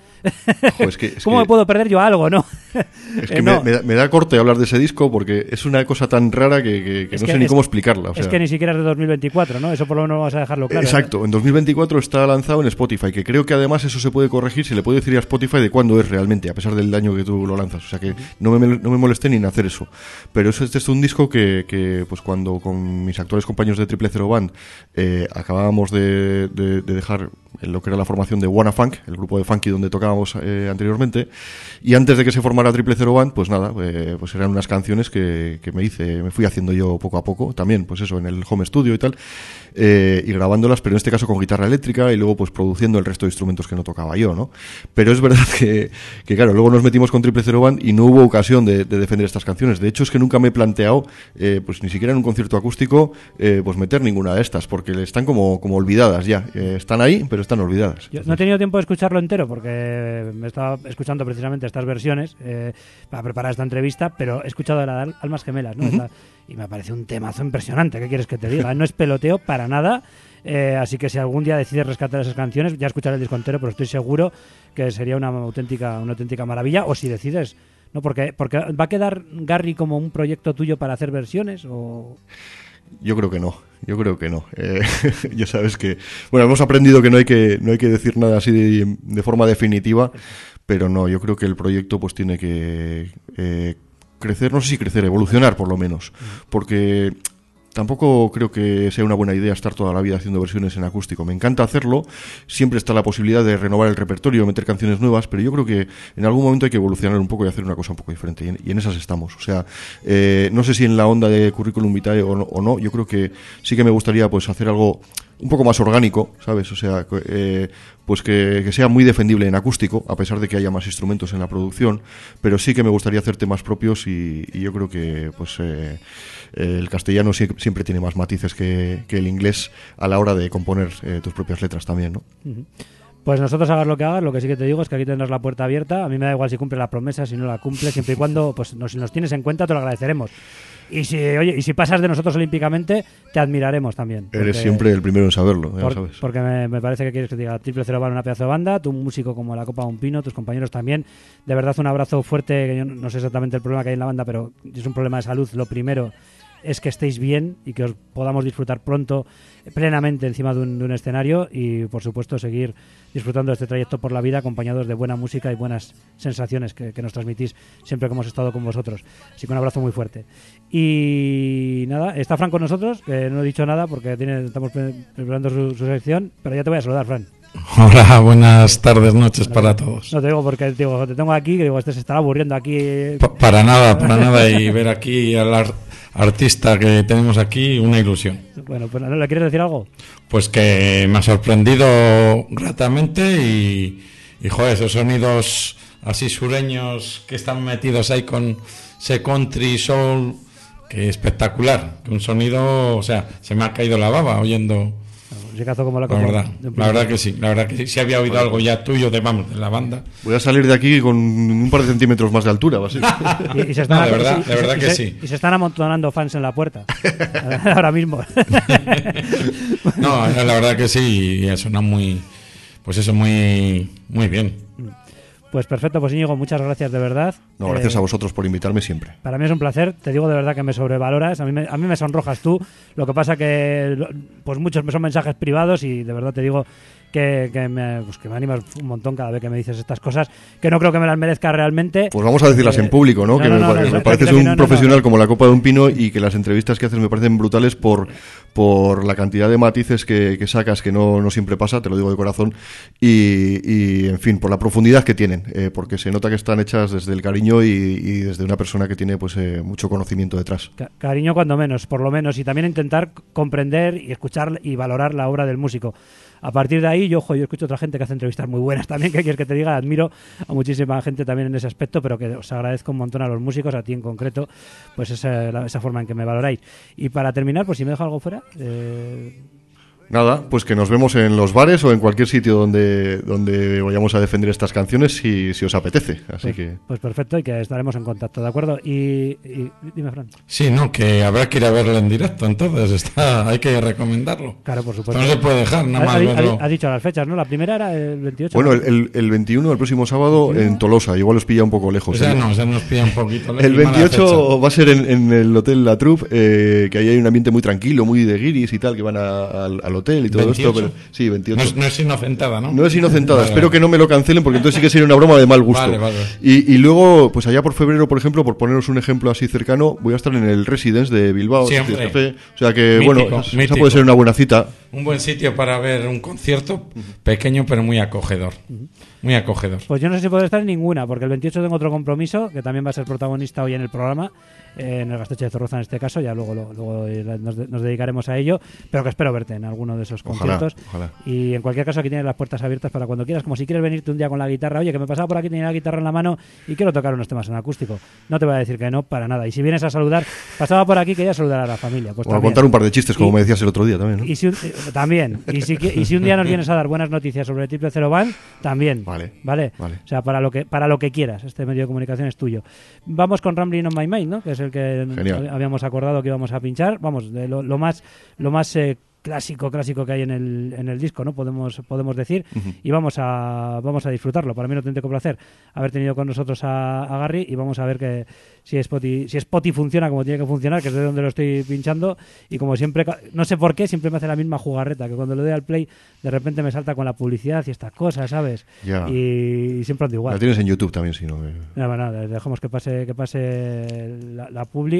¿cómo me puedo perder yo algo, no? Es que me da corte hablar de ese disco porque es una cosa tan rara que no sé ni cómo explicarla. O sea, es que ni siquiera es de 2024, ¿no? Eso por lo menos vamos a dejarlo claro. Exacto, ¿eh? En 2024 está lanzado en Spotify, que creo que además eso se puede corregir, se le puede decir a Spotify de cuándo es realmente, a pesar del año que tú lo lanzas. O sea que no me molesté ni en hacer eso. Pero este es un disco que pues cuando con mis actuales compañeros de Triple Zero Band acabábamos de dejar lo que era la formación de Wanna Funk, el grupo de funky donde tocábamos anteriormente, y antes de que se formara Triple Zero Band, pues nada, pues eran unas canciones que me fui haciendo yo poco a poco, también pues eso, en el home studio y tal, y grabándolas, pero en este caso con guitarra eléctrica y luego pues produciendo el resto de instrumentos que no tocaba yo, ¿no? Pero es verdad que claro, luego nos metimos con Triple Zero Band y no hubo ocasión de defender estas canciones. De hecho es que nunca me he planteado, pues ni siquiera en un concierto acústico, pues meter ninguna de estas, porque están como olvidadas ya, están ahí, pero están olvidadas. Yo no he tenido tiempo de escucharlo entero porque me estaba escuchando precisamente estas versiones para preparar esta entrevista, pero he escuchado de las Almas Gemelas, ¿no? Uh-huh. Y me parece un temazo impresionante. ¿Qué quieres que te diga? No es peloteo para nada. Así que si algún día decides rescatar esas canciones, ya escucharé el disco entero, pero estoy seguro que sería una auténtica maravilla. O si decides, ¿no? Porque va a quedar Garry como un proyecto tuyo para hacer versiones o... Yo creo que no. Ya sabes que... Bueno, hemos aprendido que no hay que decir nada así de forma definitiva, pero no, yo creo que el proyecto pues tiene que crecer, no sé si crecer, evolucionar por lo menos, porque tampoco creo que sea una buena idea estar toda la vida haciendo versiones en acústico. Me encanta hacerlo, siempre está la posibilidad de renovar el repertorio, meter canciones nuevas, pero yo creo que en algún momento hay que evolucionar un poco y hacer una cosa un poco diferente, y en esas estamos. O sea, no sé si en la onda de Curriculum Vitae o no, yo creo que sí que me gustaría pues hacer algo un poco más orgánico, ¿sabes? O sea, pues que sea muy defendible en acústico, a pesar de que haya más instrumentos en la producción, pero sí que me gustaría hacer temas propios y yo creo que pues el castellano siempre tiene más matices que el inglés a la hora de componer tus propias letras también, ¿no? Uh-huh. Pues nosotros hagas lo que hagas, lo que sí que te digo es que aquí tendrás la puerta abierta. A mí me da igual si cumple la promesa, si no la cumple, siempre y cuando pues nos tienes en cuenta, te lo agradeceremos. Y si pasas de nosotros olímpicamente, te admiraremos también. Eres siempre el primero en saberlo, ya lo sabes. Porque me parece que quieres que te diga Triple Cero Band, una pedazo de banda, tú un músico como la Copa de un Pino, tus compañeros también. De verdad, un abrazo fuerte, que yo no sé exactamente el problema que hay en la banda, pero es un problema de salud. Lo primero es que estéis bien y que os podamos disfrutar pronto plenamente encima de un escenario y, por supuesto, seguir disfrutando de este trayecto por la vida acompañados de buena música y buenas sensaciones que nos transmitís siempre que hemos estado con vosotros. Así que un abrazo muy fuerte. Y nada, está Fran con nosotros, que no he dicho nada porque estamos preparando su sección, pero ya te voy a saludar, Fran. Hola, buenas tardes, noches para todos. No te digo porque te tengo aquí, que digo, este se estará aburriendo aquí. Para nada, y ver aquí al artista que tenemos aquí, una ilusión. Bueno, pues ¿no le quieres decir algo? Pues que me ha sorprendido gratamente y joder, esos sonidos así sureños que están metidos ahí con ese country soul, que espectacular, un sonido, o sea, se me ha caído la baba oyendo. Como la verdad que sí, si había oído algo ya tuyo de la banda. Voy a salir de aquí con un par de centímetros más de altura, ¿va a ser? Y se están, de verdad que sí. Y se están amontonando fans en la puerta ahora mismo. No, la verdad que sí, y suena muy, pues eso, muy bien. Pues perfecto, pues Íñigo, muchas gracias de verdad. No, gracias a vosotros por invitarme siempre. Para mí es un placer, te digo de verdad que me sobrevaloras, a mí me sonrojas tú, lo que pasa que pues muchos son mensajes privados y de verdad te digo que me animas un montón cada vez que me dices estas cosas, que no creo que me las merezca realmente. Pues vamos a decirlas en público, ¿no? Me pareces un profesional como la Copa de un Pino y que las entrevistas que haces me parecen brutales por la cantidad de matices que sacas, que no siempre pasa, te lo digo de corazón, y en fin, por la profundidad que tienen, porque se nota que están hechas desde el cariño y desde una persona que tiene pues mucho conocimiento detrás. Cariño cuando menos, por lo menos, y también intentar comprender y escuchar y valorar la obra del músico. A partir de ahí, yo escucho a otra gente que hace entrevistas muy buenas también, que quieres que te diga, admiro a muchísima gente también en ese aspecto, pero que os agradezco un montón a los músicos, a ti en concreto, pues esa forma en que me valoráis. Y para terminar, pues si me dejo algo fuera... Nada, pues que nos vemos en los bares o en cualquier sitio donde vayamos a defender estas canciones si os apetece. Así pues perfecto, y que estaremos en contacto, ¿de acuerdo? Y dime, Fran. Sí, no, que habrá que ir a verlo en directo, entonces hay que recomendarlo. Claro, por supuesto. No se puede dejar, nada más verlo. Has dicho las fechas, ¿no? La primera era el 28. Bueno, el 21, el próximo sábado, en Tolosa. Igual os pilla un poco lejos. O sea, nos pilla un poquito lejos. El 28 va a ser en el Hotel La Troupe, que ahí hay un ambiente muy tranquilo, muy de guiris y tal, que van al hotel y todo 28. Esto. Pero, sí, 28. No es inocentada, ¿no? No es inocentada. Vale, espero que no me lo cancelen porque entonces sí que sería una broma de mal gusto. Vale. Y luego, pues allá por febrero, por ejemplo, por poneros un ejemplo así cercano, voy a estar en el Residence de Bilbao. Sí, Café. O sea que, mítico. Esa puede ser una buena cita. Un buen sitio para ver un concierto pequeño pero muy acogedor. Muy acogedor. Pues yo no sé si podré estar en ninguna, porque el 28 tengo otro compromiso, que también va a ser protagonista hoy en el programa, en el Gasteche de Zorroza en este caso, ya luego nos dedicaremos a ello, pero que espero verte en alguno de esos conciertos. Ojalá. Y en cualquier caso aquí tienes las puertas abiertas para cuando quieras, como si quieres venirte un día con la guitarra, oye, que me pasaba por aquí, tenía la guitarra en la mano y quiero tocar unos temas en acústico. No te voy a decir que no, para nada. Y si vienes a saludar, pasaba por aquí, quería saludar a la familia. Pues o a contar un par de chistes, como me decías el otro día también, ¿no? También. Y si un día nos vienes a dar buenas noticias sobre Triple Cero Band, también. Vale. O sea, para lo que quieras, este medio de comunicación es tuyo. Vamos con Rambling on My Mind, ¿no? Que es el que habíamos acordado que íbamos a pinchar. Vamos, de lo más clásico que hay en el disco, ¿no? Podemos decir, y vamos a disfrutarlo. Para mí no tiene que placer haber tenido con nosotros a Garry, y vamos a ver que si Spotify funciona como tiene que funcionar, que es de donde lo estoy pinchando, y como siempre, no sé por qué, siempre me hace la misma jugarreta, que cuando le doy al play, de repente me salta con la publicidad y estas cosas, ¿sabes? Ya. Y siempre ando igual. La tienes en YouTube también, si no. Nada, dejamos que pase la publi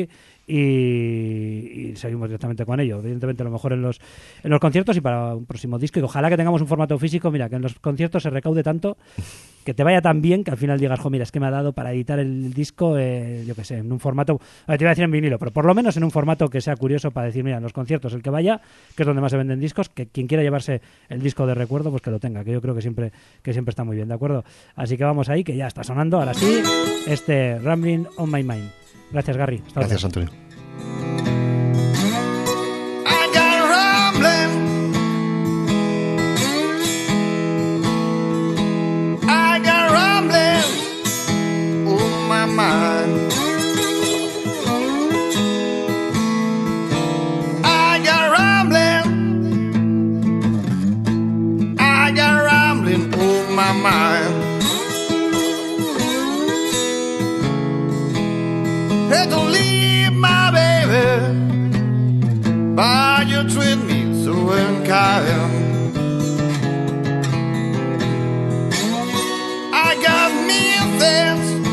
y seguimos directamente con ello. Evidentemente a lo mejor en los conciertos y para un próximo disco, y ojalá que tengamos un formato físico, mira, que en los conciertos se recaude tanto, que te vaya tan bien que al final digas, jo, mira, es que me ha dado para editar el disco, yo qué sé, en un formato, te iba a decir en vinilo, pero por lo menos en un formato que sea curioso para decir, mira, en los conciertos el que vaya, que es donde más se venden discos, que quien quiera llevarse el disco de recuerdo, pues que lo tenga, que yo creo que siempre está muy bien, ¿de acuerdo? Así que vamos ahí, que ya está sonando, ahora sí, Rambling on My Mind. Gracias, Garry. Hasta Gracias, luego. Antonio. I got rambling. I got rambling on my mind. I got rambling. I got rambling on my mind. Hey, don't leave my baby, but you treat me so unkind. I got mean things,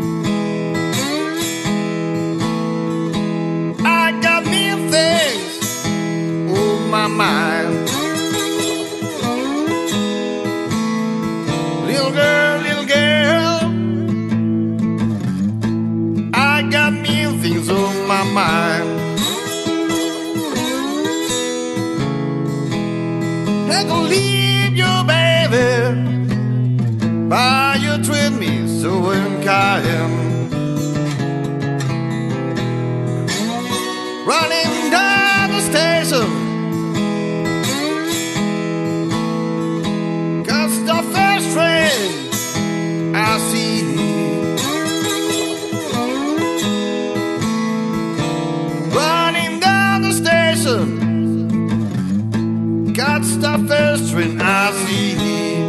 I got mean things on my mind. Little girl, I got mean things on my mind. I don't leave you, baby, but you treat me so unkind. Running down the station, 'cause the first train I see. Running down the station, catch the first train I see.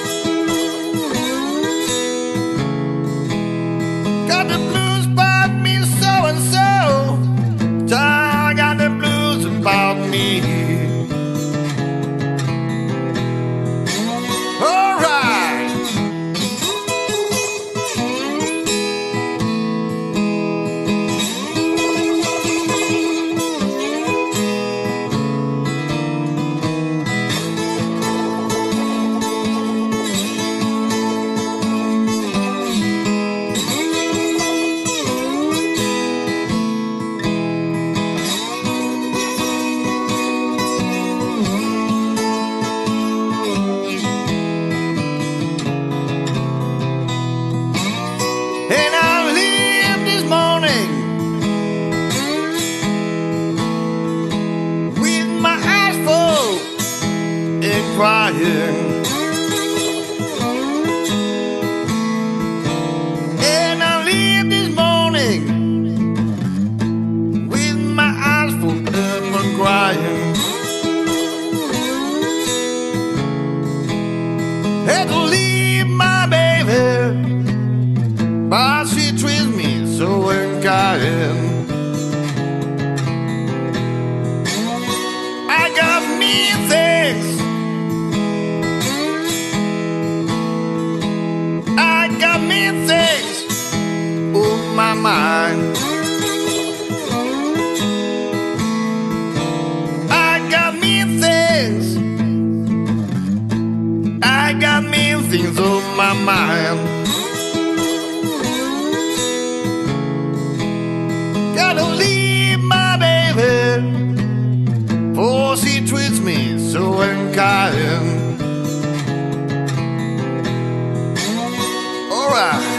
Got the blues about me so and so. I got the blues about me. All right. And I leave this morning with my eyes full and crying. And I leave this morning with my eyes full and crying. Had to leave my baby, but she treats me so unkind. I got mean things, I got mean things on my mind. I got mean things, I got mean things on my mind. Gotta leave my baby, for she treats me so unkind. Alright.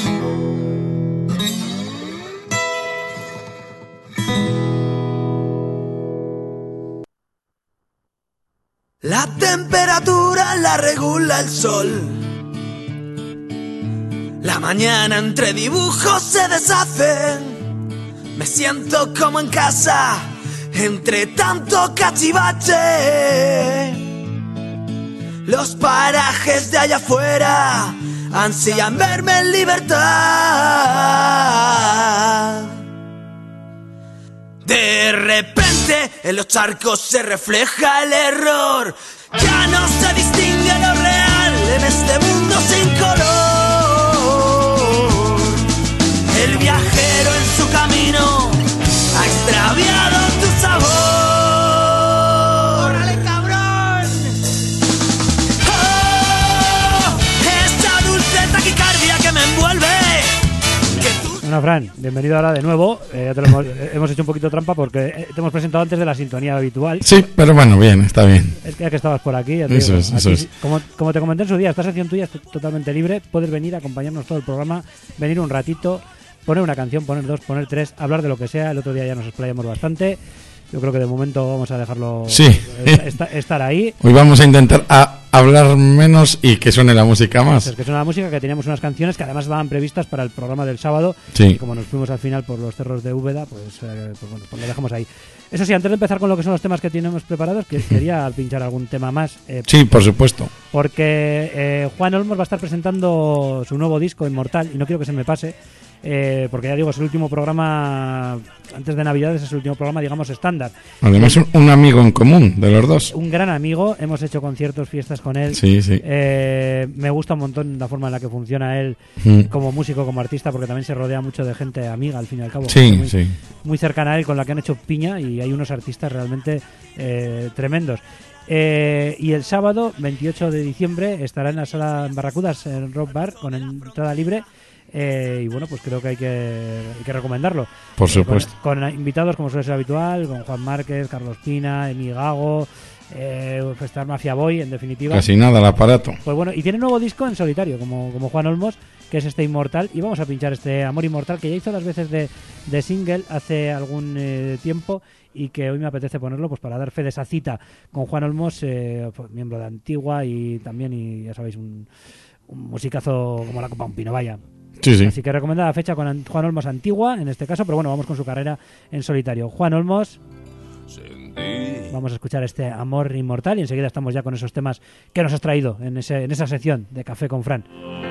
La temperatura la regula el sol. La mañana entre dibujos se deshace. Me siento como en casa entre tanto cachivache. Los parajes de allá afuera ansían verme en libertad. De repente en los charcos se refleja el error. Ya no se distingue lo real en este mundo sin color. El viajero en su camino extraviado tu sabor. ¡Órale, cabrón! ¡Oh! Esta dulce taquicardia que me envuelve. Bueno, Fran, bienvenido ahora de nuevo. Ya te lo hemos hecho un poquito trampa porque te hemos presentado antes de la sintonía habitual. Sí, pero bueno, bien, está bien. Es que ya que estabas por aquí, ya te Eso digo, es, eso aquí, es. Como te comenté en su día, esta sección tuya es totalmente libre. Puedes venir a acompañarnos todo el programa, venir un ratito, poner una canción, poner dos, poner tres, hablar de lo que sea. El otro día ya nos explayamos bastante. Yo creo que de momento vamos a dejarlo estar ahí. Hoy vamos a intentar hablar menos y que suene la música más. Es que suena la música, que teníamos unas canciones que además estaban previstas para el programa del sábado. Sí. Y como nos fuimos al final por los cerros de Úbeda, pues bueno, pues lo dejamos ahí. Eso sí, antes de empezar con lo que son los temas que tenemos preparados, quería pinchar algún tema más. Sí, por supuesto. Porque Juan Olmos va a estar presentando su nuevo disco, Inmortal, y no quiero que se me pase. Porque ya digo, es el último programa antes de Navidades, es el último programa, digamos, estándar. Además, un amigo en común de los dos. Un gran amigo, hemos hecho conciertos, fiestas con él. Sí, sí. Me gusta un montón la forma en la que funciona él como músico, como artista, porque también se rodea mucho de gente amiga, al fin y al cabo. Sí, muy, sí. Muy cercana a él, con la que han hecho piña, y hay unos artistas realmente tremendos. Y el sábado 28 de diciembre estará en la sala en Barracudas, en Rock Bar, con entrada libre. Y bueno, pues creo que hay que recomendarlo. Por supuesto. Con invitados, como suele ser habitual, con Juan Márquez, Carlos Pina, Emi Gago, Festar Mafia Boy, en definitiva. Casi nada el aparato. Pues bueno, y tiene nuevo disco en solitario, como Juan Olmos, que es este Inmortal, y vamos a pinchar este Amor Inmortal, que ya hizo las veces de single hace algún tiempo, y que hoy me apetece ponerlo pues para dar fe de esa cita con Juan Olmos, pues, miembro de Antigua, y también, y ya sabéis, un musicazo como la copa un pino, vaya. Sí, sí. Así que recomendada fecha con Juan Olmos Antigua, en este caso, pero bueno, vamos con su carrera en solitario. Juan Olmos, vamos a escuchar este Amor Inmortal, y enseguida estamos ya con esos temas que nos has traído en esa sección de Café con Fran.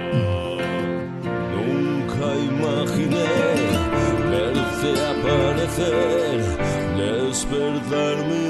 Nunca imaginé verte aparecer, despertar mi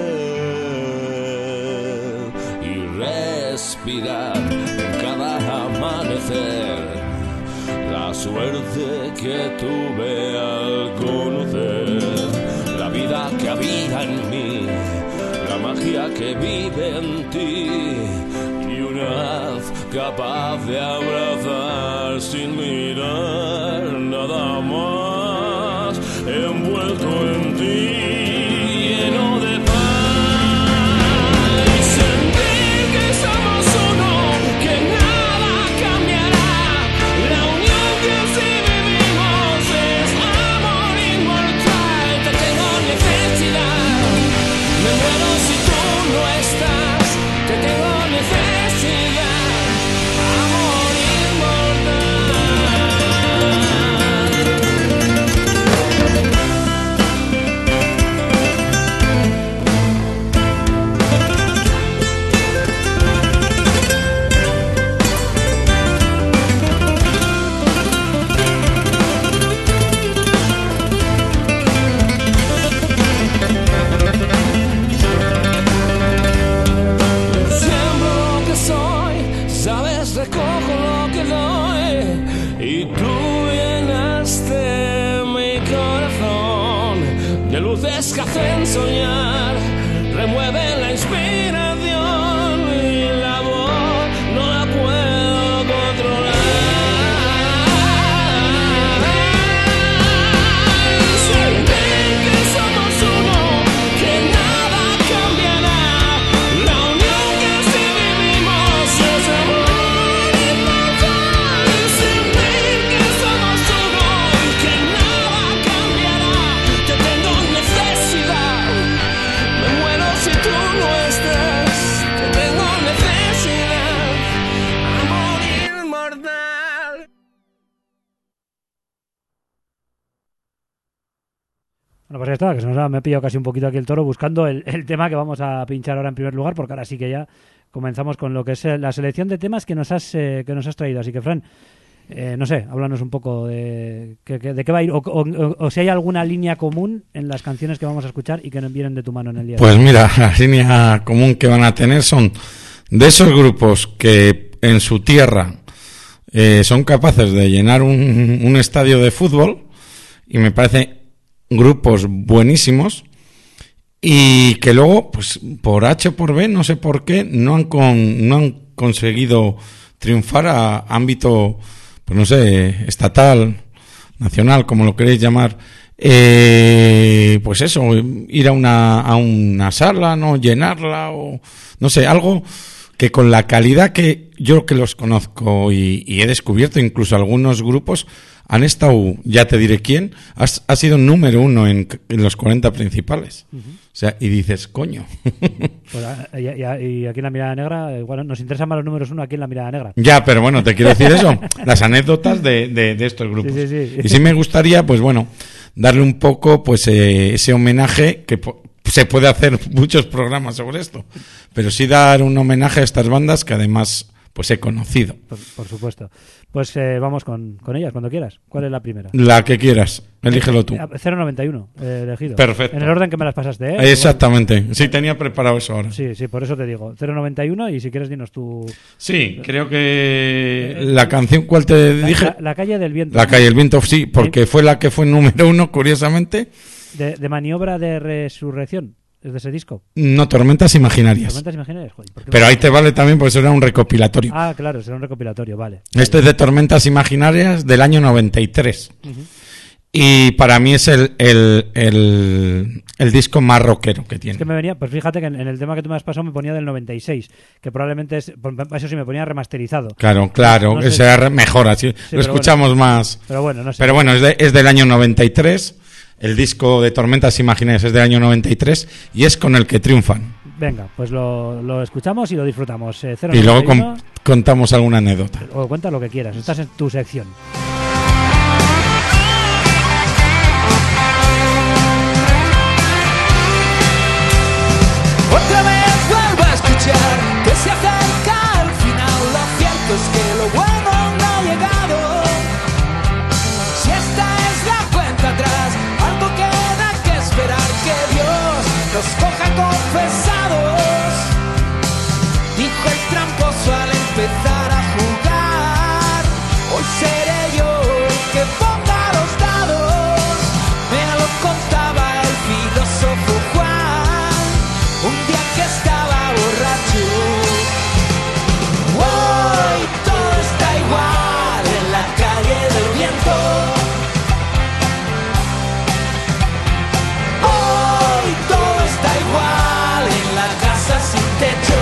ser y respirar en cada amanecer. La suerte que tuve al conocer la vida que había en mí, la magia que vive en ti, y una haz capaz de abrazar sin mirar nada más, envuelto en ti, lleno de paz. Sentir que somos uno, que nada cambiará. La unión que así vivimos es amor inmortal. Te tengo necesidad, me muero si tú no estás. Te tengo necesidad, amor siembro lo que soy, sabes, recojo lo que doy, y tú llenaste mi corazón de luces que hacen soñar, remueven la inspiración, y la voz no la puedo controlar. Sentir que somos uno, que nada cambiará. La unión que así vivimos es amor inmortal. Sentir que somos uno, que nada cambiará. Te tengo necesidad, me muero si tú no estás. Te tengo necesidad, amor inmortal. Bueno, pues ya está, que me he pillado casi un poquito aquí el toro buscando el tema que vamos a pinchar ahora en primer lugar, porque ahora sí que ya comenzamos con lo que es la selección de temas que nos has traído. Así que, Fran, no sé, háblanos un poco de qué va a ir, o si hay alguna línea común en las canciones que vamos a escuchar y que nos vienen de tu mano en el día de hoy. Pues mira, la línea común que van a tener son de esos grupos que en su tierra son capaces de llenar un estadio de fútbol, y me parece grupos buenísimos y que luego, pues por H o por B, no sé por qué, no han conseguido triunfar a ámbito, pues no sé, estatal, nacional, como lo queréis llamar. Pues eso, ir a una sala, no llenarla, o no sé, algo que con la calidad que yo que los conozco y he descubierto, incluso algunos grupos han estado, ya te diré quién, ha sido número 1 en los 40 principales. O sea, y dices, coño. Pues, y aquí en La Mirada Negra, bueno, nos interesan más los números 1 aquí en La Mirada Negra. Ya, pero bueno, te quiero decir eso, las anécdotas de estos grupos. Sí. Y sí me gustaría, pues bueno, darle un poco pues ese homenaje que se puede hacer muchos programas sobre esto, pero sí dar un homenaje a estas bandas que además pues he conocido. Por supuesto. Pues vamos con ellas cuando quieras. ¿Cuál es la primera? La que quieras, elígelo tú. 091, elegido. Perfecto. En el orden que me las pasaste, ¿eh? Exactamente. Sí, tenía preparado eso ahora. Sí, por eso te digo. 091 y si quieres dinos tú... Sí, creo que la canción, ¿cuál te dije? La calle del viento. La calle del viento, sí, porque fue la que fue número 1, curiosamente. De Maniobra de Resurrección. ¿Es de ese disco? No, Tormentas Imaginarias. Tormentas Imaginarias, joder. Pero ahí te vale también porque eso era un recopilatorio. Ah, claro, será un recopilatorio, vale. Este es de Tormentas Imaginarias del año 93. Y para mí es el disco más rockero que tiene. Es que me venía, pues fíjate que en el tema que tú me has pasado me ponía del 96, que probablemente es, eso sí me ponía remasterizado. Claro, No sé ese mejor, así lo escuchamos bueno, más. Pero bueno, no sé. Pero bueno, es del año 93. El disco de Tormentas Imaginarias es del año 93 y es con el que triunfan. Venga, pues lo escuchamos y lo disfrutamos. Y luego contamos alguna anécdota. O cuenta lo que quieras, estás en tu sección. Otra vez vuelvo a escuchar que se acerca al final. Lo cierto es que lo bueno no ha llegado. Si esta es la cuenta atrás, algo queda que esperar que Dios nos coja confesados. Dijo el tramposo al empezar a jugar. Hoy seré yo el que ponga los dados. Me lo contaba el filósofo Juan un día que estaba borracho. Hoy todo está igual en la calle del viento. Hoy todo está igual en la casa sin techo.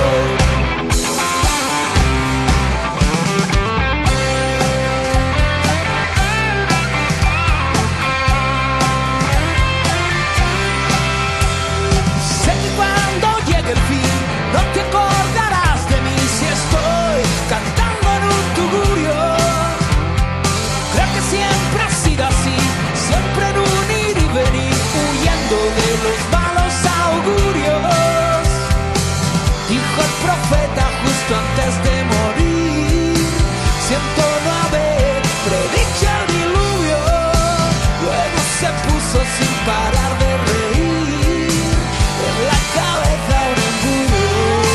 Sé que cuando llegue el fin no te acordarás de mí si estoy cantando en un tugurio. Creo que siempre ha sido así, siempre en un ir y venir, huyendo de los malos augurios. Dijo el profeta justo antes de morir, siento no haber predicho el diluvio. Luego se puso sin parar de reír, en la cabeza un embudo.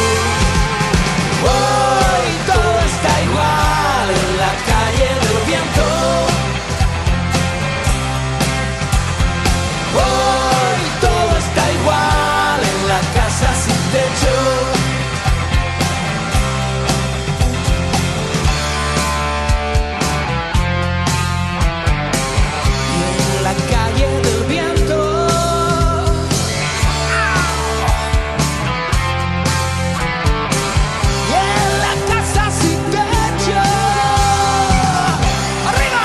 Hoy todo está igual en la calle del viento. Hoy todo está igual en la casa sin techo. Y en la calle del viento. Y en la casa sin techo. ¡Arriba!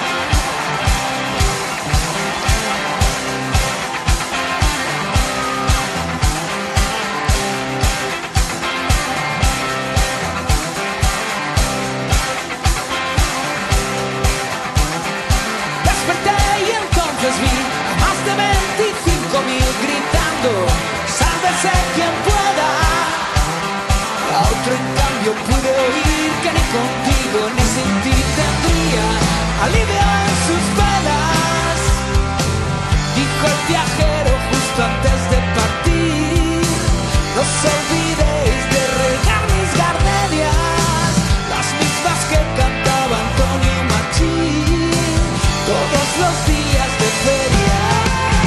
Desperté y entonces vi a más de 25.000 gritando: sálvese quien pueda. A otro en cambio pude oír que ni contigo ni sin ti tendría alivio en sus penas. Dijo el viajero justo antes de partir: no os olvidéis de regar mis gardenias, las mismas que cantaba Antonio Machín todos los días de feria.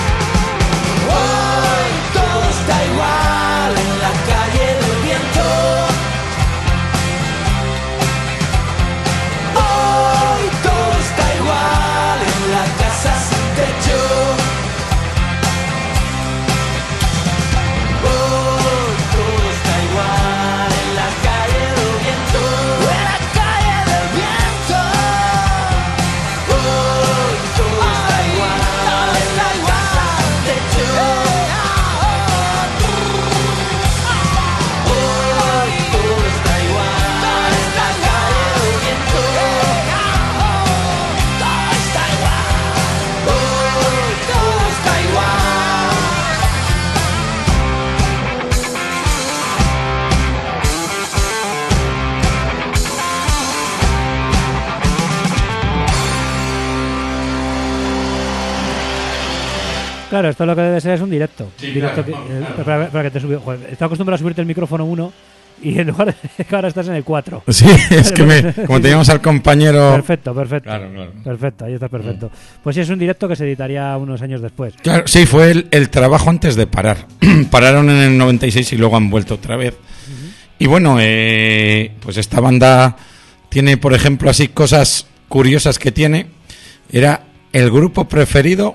Claro, esto lo que debe ser es un directo. Sí, Directo claro. para que te subió. Joder, estaba acostumbrado a subirte el micrófono 1 y en lugar de que ahora estás en el 4. Sí, es que como Sí, teníamos al compañero... Perfecto. Claro. Perfecto, ahí estás perfecto. Pues sí, es un directo que se editaría unos años después. Claro, sí, fue el trabajo antes de parar. Pararon en el 96 y luego han vuelto otra vez. Y bueno, pues esta banda tiene, por ejemplo, así cosas curiosas que tiene. Era el grupo preferido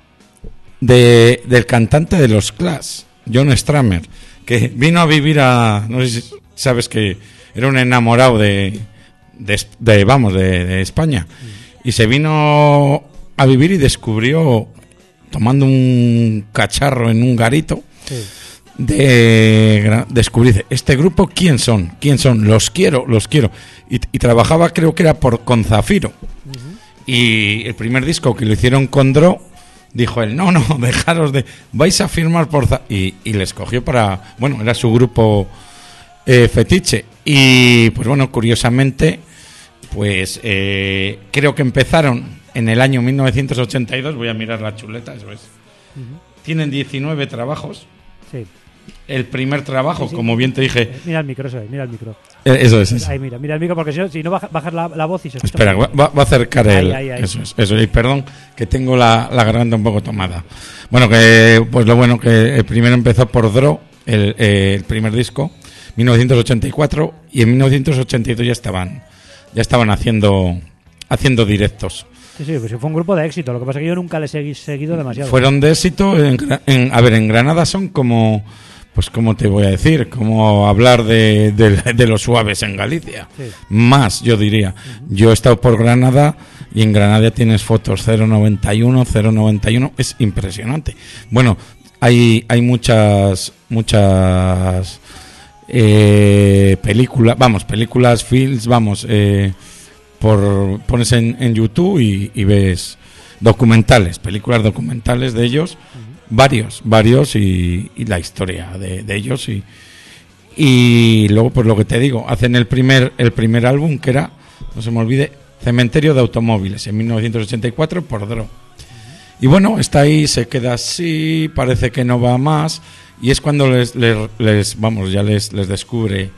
del cantante de los Clash, John Stramer, que vino a vivir no sé si sabes que era un enamorado de España. Y se vino a vivir y descubrió, tomando un cacharro en un garito, Sí. descubrir este grupo, ¿quién son? Los quiero. Y trabajaba, creo que era con Zafiro. Y el primer disco que lo hicieron con Dro, dijo él, no, dejaros vais a firmar por y le escogió para, bueno, era su grupo fetiche. Y pues bueno, curiosamente, pues creo que empezaron en el año 1982, voy a mirar la chuleta, eso es. Tienen 19 trabajos. Sí. El primer trabajo, Sí. como bien te dije... Mira el micro, eso es, mira el micro. Eso es. Ahí, mira el micro, porque si no bajas la voz y se escucha. Espera, va a acercar el... Ahí. Eso es. Y perdón, que tengo la garganta un poco tomada. Bueno, que pues lo bueno que el primero empezó por Dro, el primer disco, 1984, y en 1982 ya estaban haciendo directos. Sí, pues fue un grupo de éxito. Lo que pasa es que yo nunca les he seguido demasiado. Fueron de éxito. En Granada son como... Pues como te voy a decir, como hablar de los suaves en Galicia. Sí. Más, yo diría. Yo he estado por Granada y en Granada tienes fotos 091, es impresionante. Bueno, hay muchas películas, films, pones en YouTube y ves películas documentales de ellos. Varios y la historia de ellos y luego pues lo que te digo, hacen el primer álbum que era, no se me olvide, Cementerio de Automóviles en 1984 por Dro. Y bueno, está ahí, se queda así, parece que no va más y es cuando les descubre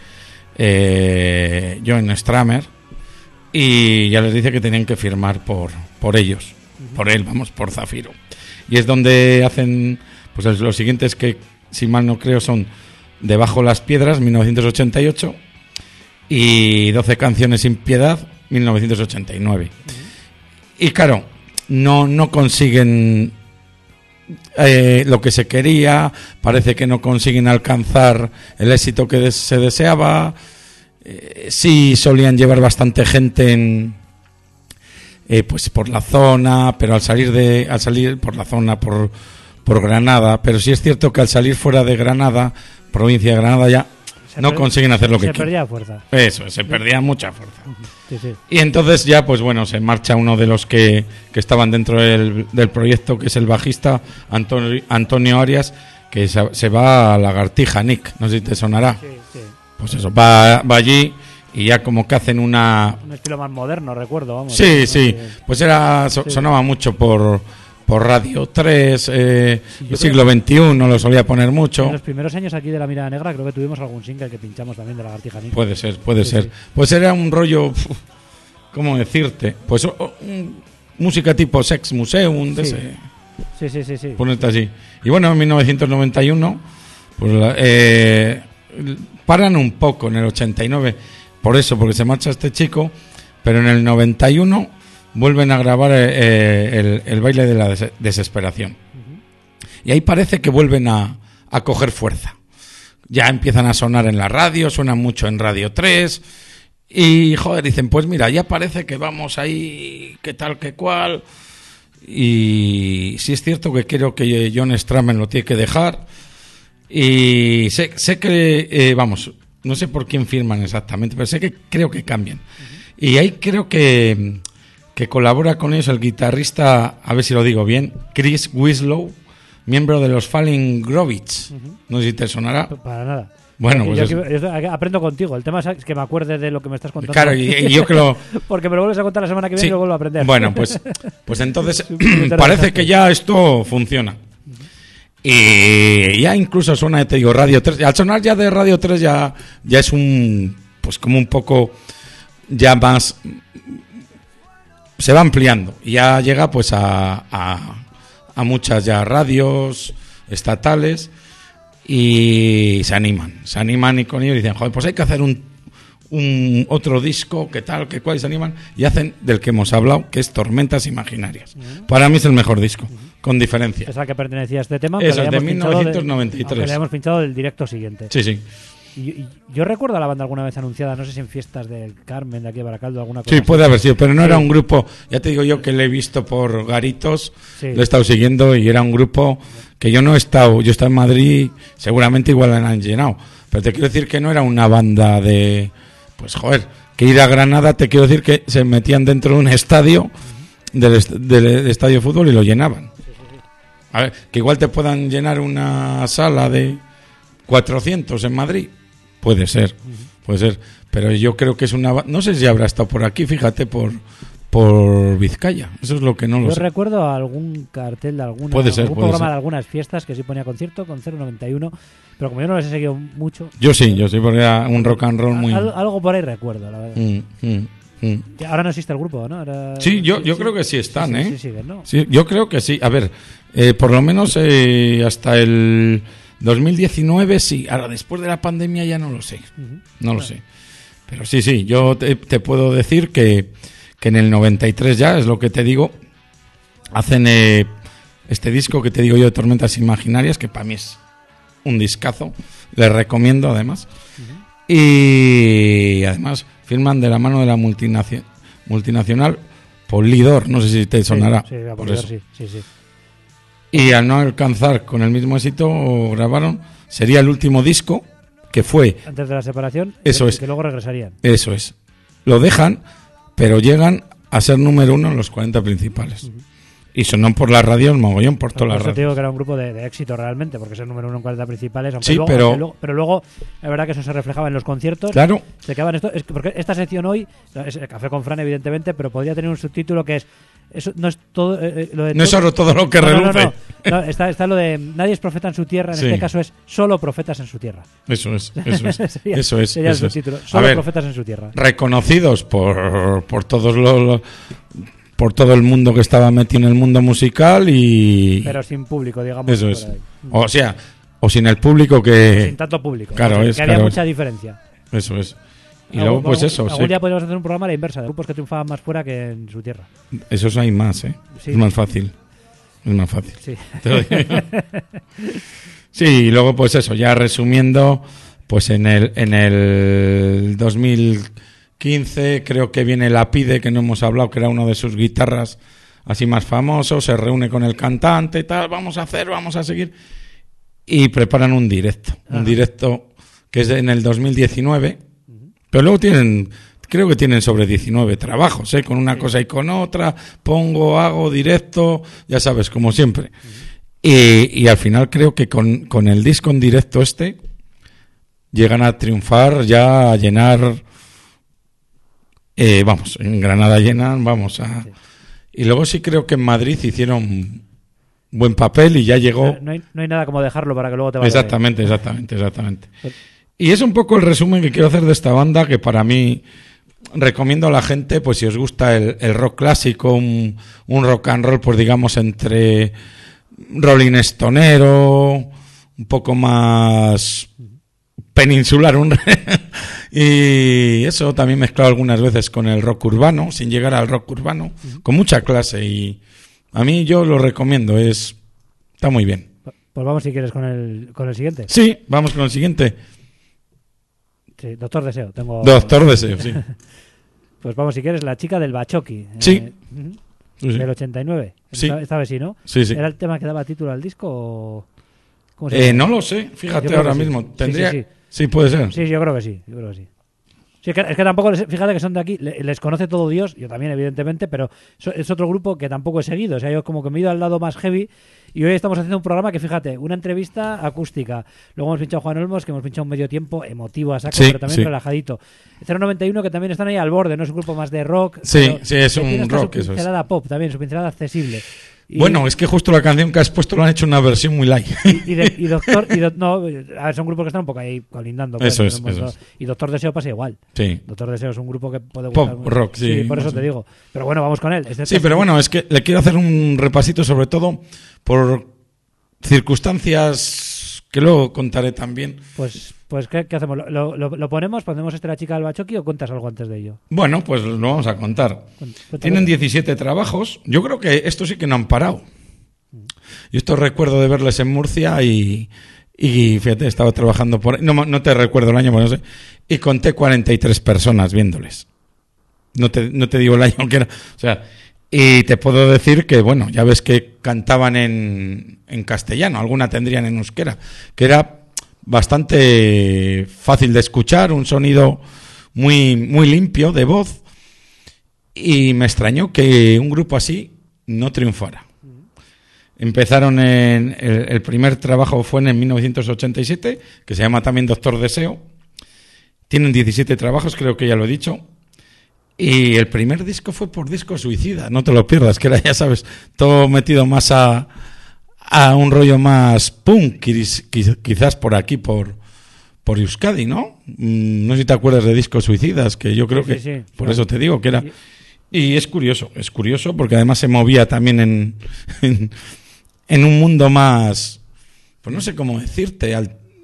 John Stramer y ya les dice que tenían que firmar por ellos, por él, por Zafiro. Y es donde hacen pues los siguientes que, si mal no creo, son Debajo las piedras, 1988, y 12 canciones sin piedad, 1989. Y claro, no consiguen lo que se quería, parece que no consiguen alcanzar el éxito que se deseaba. Sí solían llevar bastante gente pues por la zona, pero al salir por la zona por Granada, pero sí es cierto que al salir fuera de Granada, provincia de Granada, ya no consiguen hacer lo que quieren. Se perdía fuerza. Eso, se perdía mucha fuerza. Sí. Y entonces ya, pues bueno, se marcha uno de los que estaban dentro del proyecto, que es el bajista Antonio Arias, que se va a Lagartija, Nick, no sé si te sonará. Sí. Pues eso, va allí. Y ya como que hacen un estilo más moderno, recuerdo, vamos. Sí. Pues sonaba mucho por Radio 3, siglo XXI, lo solía poner mucho. En los primeros años aquí de La Mirada Negra creo que tuvimos algún single que pinchamos también de Lagartija Nick. Puede ser. Sí. Pues era un rollo, ¿cómo decirte? Pues música tipo Sex Museum, de ese... Sí. Ponerte así. Y bueno, en 1991, pues paran un poco en el 89... Por eso, porque se marcha este chico, pero en el 91 vuelven a grabar el baile de la desesperación. Y ahí parece que vuelven a coger fuerza. Ya empiezan a sonar en la radio, suenan mucho en Radio 3, y joder, dicen, pues mira, ya parece que vamos ahí, que tal, que cual. Y sí es cierto que creo que John Stramer lo tiene que dejar. Y sé que, no sé por quién firman exactamente, pero creo que cambian. Y ahí creo que colabora con ellos el guitarrista, a ver si lo digo bien, Chris Winslow, miembro de los Falling Grovitch. No sé si te sonará. Para nada. Bueno, pues yo aprendo contigo. El tema es que me acuerde de lo que me estás contando. Claro, y yo que lo... Porque me lo vuelves a contar la semana que viene y lo vuelvo a aprender. Bueno, pues entonces parece que ya esto funciona. Y ya incluso suena, te digo, Radio 3. Al sonar ya de Radio 3 ya es un, pues como un poco ya más, se va ampliando y ya llega pues a muchas ya radios estatales y se animan y con ellos dicen, joder, pues hay que hacer un otro disco, que tal, que cual, y se animan y hacen del que hemos hablado, que es Tormentas Imaginarias. Para mí es el mejor disco, con diferencia. Es al que pertenecía a este tema. Eso es de 1993. Que le hemos pinchado del directo siguiente. Sí, sí. Y yo recuerdo a la banda alguna vez anunciada, no sé si en fiestas del Carmen de aquí de Baracaldo, alguna cosa Sí, así. puede haber sido, pero no era un grupo, ya te digo yo que le he visto por garitos, Sí. lo he estado siguiendo y era un grupo que yo no he estado, yo he estado en Madrid, seguramente igual la han llenado, pero te quiero decir que no era una banda de, pues joder, que ir a Granada, te quiero decir que se metían dentro de un estadio, del estadio de fútbol y lo llenaban. A ver, que igual te puedan llenar una sala de 400 en Madrid. Puede ser, pero yo creo que es una... No sé si habrá estado por aquí, fíjate, por Vizcaya. Eso es lo que no lo Yo sé. recuerdo algún cartel de alguna, Puede ser, algún puede programa ser. de algunas fiestas que sí ponía concierto con 091, pero como yo no les he seguido mucho... Yo sí, porque era un rock and roll muy... Algo por ahí recuerdo, la verdad. Mm. Que ahora no existe el grupo, ¿no? Ahora, Sí, yo creo que sí están, ¿eh? Sí, siguen, ¿no? Sí, yo creo que sí. A ver, por lo menos hasta el 2019 sí. Ahora, después de la pandemia ya no lo sé. No lo sé. Pero sí, yo te puedo decir que en el 93 ya, es lo que te digo, hacen este disco que te digo yo de Tormentas Imaginarias, que para mí es un discazo. Les recomiendo, además. Y además firman de la mano de la multinacional Polydor. No sé si te sonará. Sí, por Polydor, eso. sí. Y al no alcanzar con el mismo éxito, grabaron, sería el último disco, que fue, Antes de la separación, Eso y es. que luego regresarían. eso es, lo dejan, pero llegan a ser número 1 en los 40 principales. Y sonó por la radio, el mogollón, por todas Por las eso te radios. digo que era un grupo de éxito realmente, porque es el número 1 en 40 principales. Aunque Sí, luego, pero luego, es verdad que eso se reflejaba en los conciertos. Claro, Se quedaban esto, porque esta sección hoy es el Café con Fran, evidentemente, pero podría tener un subtítulo que es eso no es todo lo de no es todo- solo todo lo que reluce. No, está lo de nadie es profeta en su tierra, en Sí. este caso es solo profetas en su tierra. Eso es. Sería- Eso es. sería el eso es. subtítulo, A solo ver, profetas en su tierra. reconocidos por todos por todo el mundo que estaba metido en el mundo musical y Pero sin público, digamos. eso por es. ahí. O sea, o sin el público que Sin tanto público. claro, ¿no? es, que haría claro, mucha diferencia. eso es. Y luego pues eso, Algún sí. día podríamos hacer un programa a la inversa, de grupos que triunfaban más fuera que en su tierra. Esos hay más, Sí. Es más fácil. Es más fácil. Sí. Te lo digo. Sí, y luego pues eso, ya resumiendo, pues en el 2015 creo que viene Lapide, que no hemos hablado, que era uno de sus guitarras así más famosos, se reúne con el cantante y tal, vamos a seguir, y preparan un directo que es en el 2019, pero luego creo que tienen sobre 19 trabajos, con una cosa y con otra, hago directo, ya sabes, como siempre. Y al final creo que con el disco en directo llegan a triunfar, ya a llenar, en Granada llenan, y luego sí creo que en Madrid hicieron buen papel y ya llegó. No hay nada como dejarlo para que luego te vaya bien. Exactamente. Y es un poco el resumen que quiero hacer de esta banda, que para mí recomiendo a la gente, pues si os gusta el rock clásico, un rock and roll, pues digamos entre Rolling Stonero, un poco más peninsular, y eso también mezclado algunas veces con el rock urbano, sin llegar al rock urbano, con mucha clase, y a mí yo lo recomiendo, está muy bien. Pues vamos si quieres con el siguiente. Sí, vamos con el siguiente. Sí, Doctor Deseo. Doctor Deseo, sí. Pues vamos si quieres, La chica del Bachoqui. Sí. Ujú. Sí, sí. Del 89. Sí. Esta vez sí, ¿no? Sí, sí. ¿Era el tema que daba título al disco o...? ¿Cómo se llama? No lo sé, Yo fíjate creo ahora que sí. mismo. Sí, Tendría... sí. Sí, puede ser. Sí, yo creo que sí. Sí, es que tampoco, fíjate que son de aquí, les conoce todo Dios, yo también evidentemente, pero es otro grupo que tampoco he seguido, o sea, yo como que me he ido al lado más heavy y hoy estamos haciendo un programa que, fíjate, una entrevista acústica, luego hemos pinchado a Juan Olmos, que hemos pinchado un medio tiempo emotivo a saco, Sí, pero también sí. relajadito. 091 que también están ahí al borde, no es un grupo más de rock. Sí, pero sí, es que un tiene hasta rock, su eso es. pincelada pop también, su pincelada accesible. Bueno, es que justo la canción que has puesto lo han hecho una versión muy light. Y Doctor... no, a ver, son grupos que están un poco ahí colindando. Eso es. Y Doctor Deseo pasa igual. Sí. Doctor Deseo es un grupo que puede Pop, gustar. rock, sí. Por eso te digo. Pero bueno, vamos con él. Sí, pero bueno, es que le quiero hacer un repasito sobre todo por circunstancias que luego contaré también. Pues ¿qué hacemos? ¿Lo ponemos? ¿Ponemos La chica del Bachoqui o cuentas algo antes de ello? Bueno, pues lo vamos a contar. Cuéntame. Tienen 17 trabajos. Yo creo que esto sí que no han parado. Yo esto recuerdo de verles en Murcia y fíjate, estaba trabajando por ahí. No te recuerdo el año, pero no sé. Y conté 43 personas viéndoles. No te digo el año que era. O sea, y te puedo decir que, bueno, ya ves que cantaban en castellano. Alguna tendrían en euskera. Que era bastante fácil de escuchar, un sonido muy, muy limpio de voz, y me extrañó que un grupo así no triunfara. Empezaron el primer trabajo fue en 1987, que se llama también Doctor Deseo. Tienen 17 trabajos, creo que ya lo he dicho. Y el primer disco fue por Disco Suicida, no te lo pierdas, que era, ya sabes, todo metido más a un rollo más punk, quizás por aquí, por Euskadi, ¿no? No sé si te acuerdas de Discos Suicidas, que yo creo que por eso te digo que era. Y es curioso porque además se movía también en un mundo más, pues no sé cómo decirte,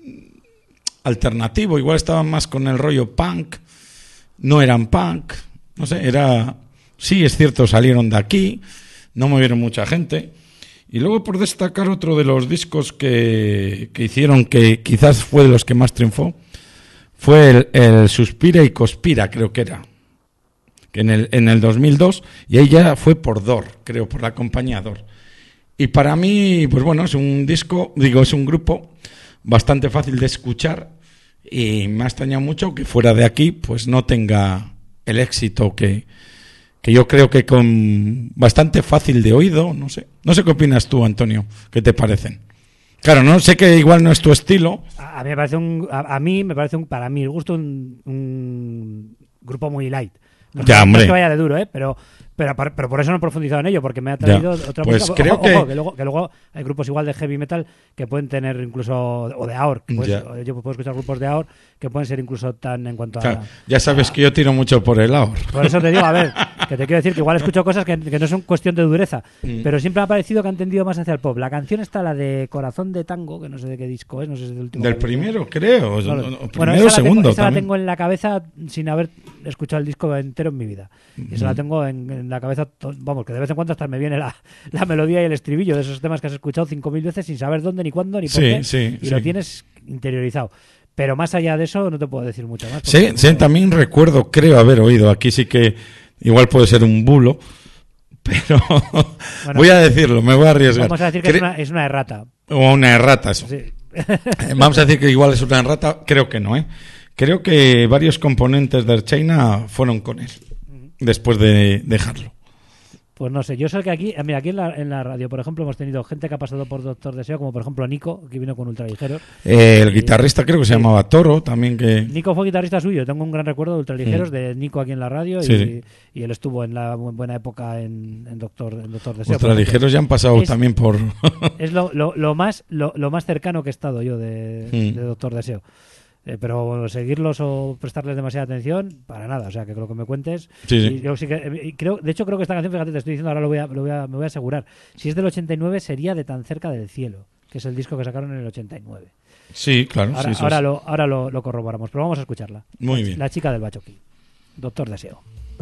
alternativo. Igual estaban más con el rollo punk, no eran punk, no sé, sí, es cierto, salieron de aquí, no movieron mucha gente. Y luego, por destacar otro de los discos que hicieron, que quizás fue de los que más triunfó, fue el Suspira y Conspira, creo que era, que en el 2002, y ahí ya fue por Dor, creo, por la compañía Dor. Y para mí, pues bueno, es un grupo bastante fácil de escuchar, y me ha extrañado mucho que fuera de aquí pues no tenga el éxito que yo creo que con bastante fácil de oído, no sé qué opinas tú, Antonio, ¿qué te parecen? Claro, no sé, que igual no es tu estilo. A mí me parece para mi gusto un grupo muy light. Ya, hombre. No es que vaya de duro, pero por eso no he profundizado en ello, porque me ha traído otra pues música. Creo ojo, que luego hay grupos igual de heavy metal que pueden tener incluso, o de AOR, yo puedo escuchar grupos de AOR que pueden ser incluso tan en cuanto claro, ya sabes que yo tiro mucho por el AOR. Por eso te digo, a ver, que te quiero decir que igual escucho cosas que no son cuestión de dureza, pero siempre me ha parecido que han tendido más hacia el pop. La canción está, la de Corazón de Tango, que no sé de qué disco es, no sé si es del último. Del primero, creo. Primero, segundo. Esa la tengo en la cabeza sin haber escuchado el disco entero en mi vida. Y esa la tengo en la cabeza, vamos, que de vez en cuando hasta me viene la melodía y el estribillo de esos temas que has escuchado 5.000 veces sin saber dónde, ni cuándo, ni por qué, y lo tienes interiorizado. Pero más allá de eso no te puedo decir mucho más. Sí, también recuerdo, creo haber oído, aquí sí que igual puede ser un bulo, pero bueno, voy a decirlo, me voy a arriesgar. Vamos a decir que es una errata. O una errata, eso. Sí. Vamos a decir que igual es una errata, creo que no, ¿eh? Creo que varios componentes de Ertzaina fueron con él, después de dejarlo. Pues no sé, yo sé que aquí en la radio, por ejemplo, hemos tenido gente que ha pasado por Doctor Deseo, como por ejemplo Nico, que vino con Ultraligeros. El guitarrista creo que se llamaba Toro, también que... Nico fue guitarrista suyo, tengo un gran recuerdo de Ultraligeros, de Nico aquí en la radio, y él estuvo en la buena época en Doctor Deseo. Ultraligeros ya han pasado también por... Es lo más cercano que he estado yo de Doctor Deseo. Pero bueno, seguirlos o prestarles demasiada atención, para nada. O sea, que lo que me cuentes. Sí. Yo sí que creo que esta canción, fíjate, te estoy diciendo, ahora me voy a asegurar. Si es del 89, sería de Tan cerca del cielo, que es el disco que sacaron en el 89. Sí, claro. Ahora lo corroboramos, pero vamos a escucharla. Muy bien. La chica del Bachoqui, Doctor Deseo.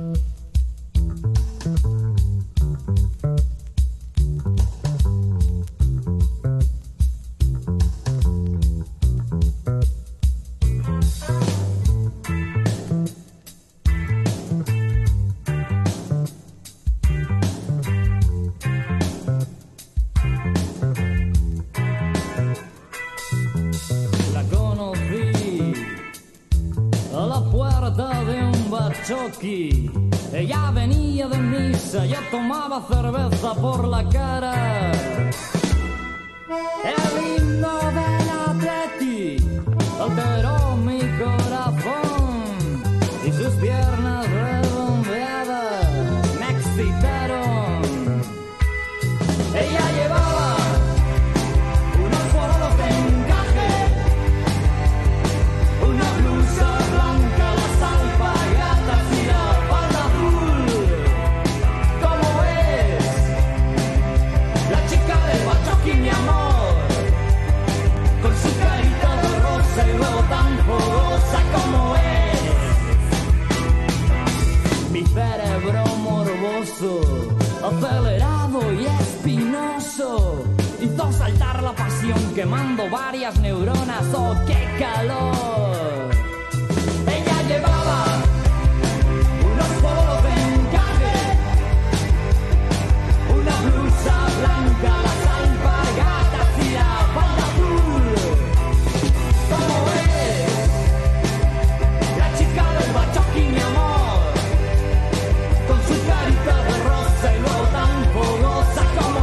Ella venía de misa, yo tomaba cerveza por la cara. El himno del Atleti alteró mi corazón y sus piernas redondeadas me excitaron. varias neuronas, oh qué calor. Ella llevaba unos polos de encaje, una blusa blanca, las alpargatas y la falda azul. ¿Cómo es? La chica del bachoqui, mi amor, con su carita de rosa y luego tan fogosa. ¿Cómo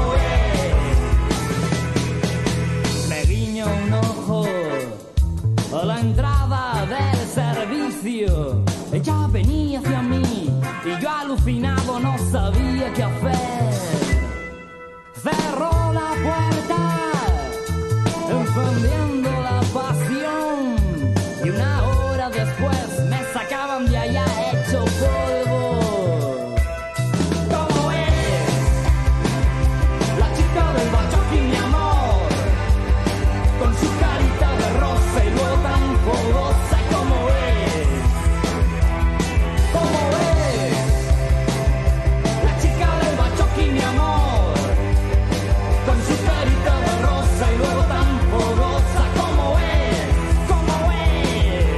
es? Me guiño un ojo a la entrada del servicio. Ella venía hacia mí y yo alucinado no sabía qué hacer. Cerró la puerta, encendiendo la pasión, y una hora después me sacaban de allá hecho polvo. ¿Cómo es? La chica del bachoqui, mi amor, con su carita de rosa y luego tan fogosa. ¿Cómo es? ¿Cómo es? La chica del bachoqui, mi amor, con su carita de rosa y luego tan fogosa. ¿Cómo es? ¿Cómo es?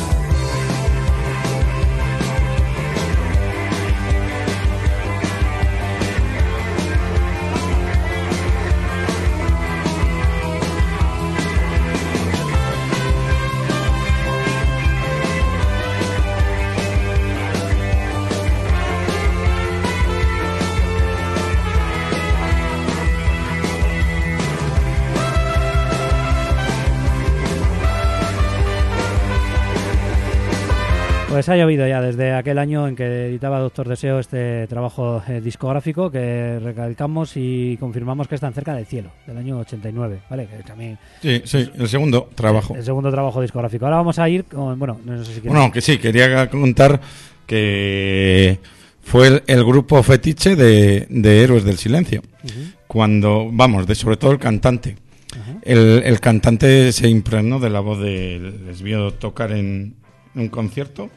Pues ha llovido ya desde aquel año en que editaba Doctor Deseo este trabajo discográfico que recalcamos y confirmamos que están cerca del cielo, del año 89, ¿vale? Que también Sí, el segundo trabajo. el segundo trabajo discográfico. Ahora vamos a ir con, bueno, no sé si quieres... Bueno, que sí, quería contar que fue el grupo fetiche de Héroes del Silencio. Cuando, vamos, sobre todo el cantante. El cantante se impregnó de la voz les vio tocar en un concierto,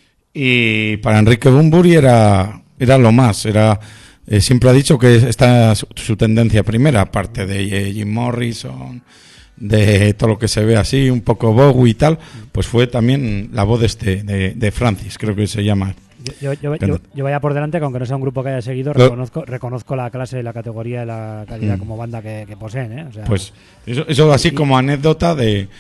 y para Enrique Bunbury era lo más, siempre ha dicho que esta es su tendencia primera, aparte de Jim Morrison, de todo lo que se ve así, un poco Bowie y tal, pues fue también la voz de Francis, creo que se llama. Yo vaya por delante, que aunque no sea un grupo que haya seguido, reconozco la clase, la categoría y la calidad como banda que poseen, ¿eh? O sea, pues eso así como anécdota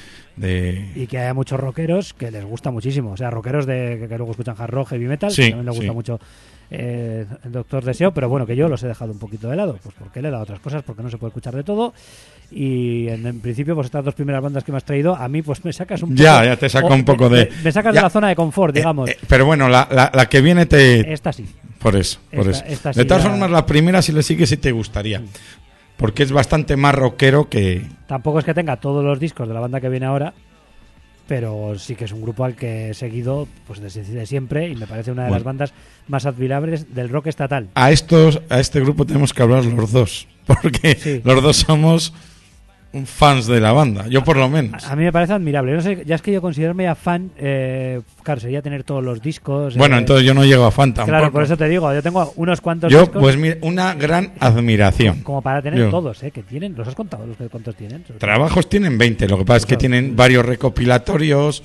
y que haya muchos rockeros que les gusta muchísimo, o sea, rockeros que luego escuchan hard rock, heavy metal, Sí, que también les gusta sí. mucho el Doctor Deseo, pero bueno, que yo los he dejado un poquito de lado, pues porque le he dado otras cosas, porque no se puede escuchar de todo, y en principio pues estas dos primeras bandas que me has traído, a mí pues me sacas un poco... Ya te saca un poco de... Me sacas de la zona de confort, digamos. Pero bueno, la que viene Esta sí. Por eso. Esta De sí, todas la- formas, la primera, si le sigues, sí te gustaría. Porque es bastante más rockero que... Tampoco es que tenga todos los discos de la banda que viene ahora, pero sí que es un grupo al que he seguido pues desde siempre, y me parece una de las bandas más admirables del rock estatal. A este grupo tenemos que hablar los dos. Porque Sí. los dos somos fans de la banda. Yo por lo menos. A mí me parece admirable. No sé, ya es que yo considerarme ya fan, claro, sería tener todos los discos. Bueno, entonces yo no llego a fan tampoco. Claro, por eso te digo, yo tengo unos cuantos Yo, discos pues mira, una gran admiración. como para tener yo. todos, que tienen. ¿Los has contado cuántos tienen? Trabajos tienen 20, lo que pasa es que tienen varios recopilatorios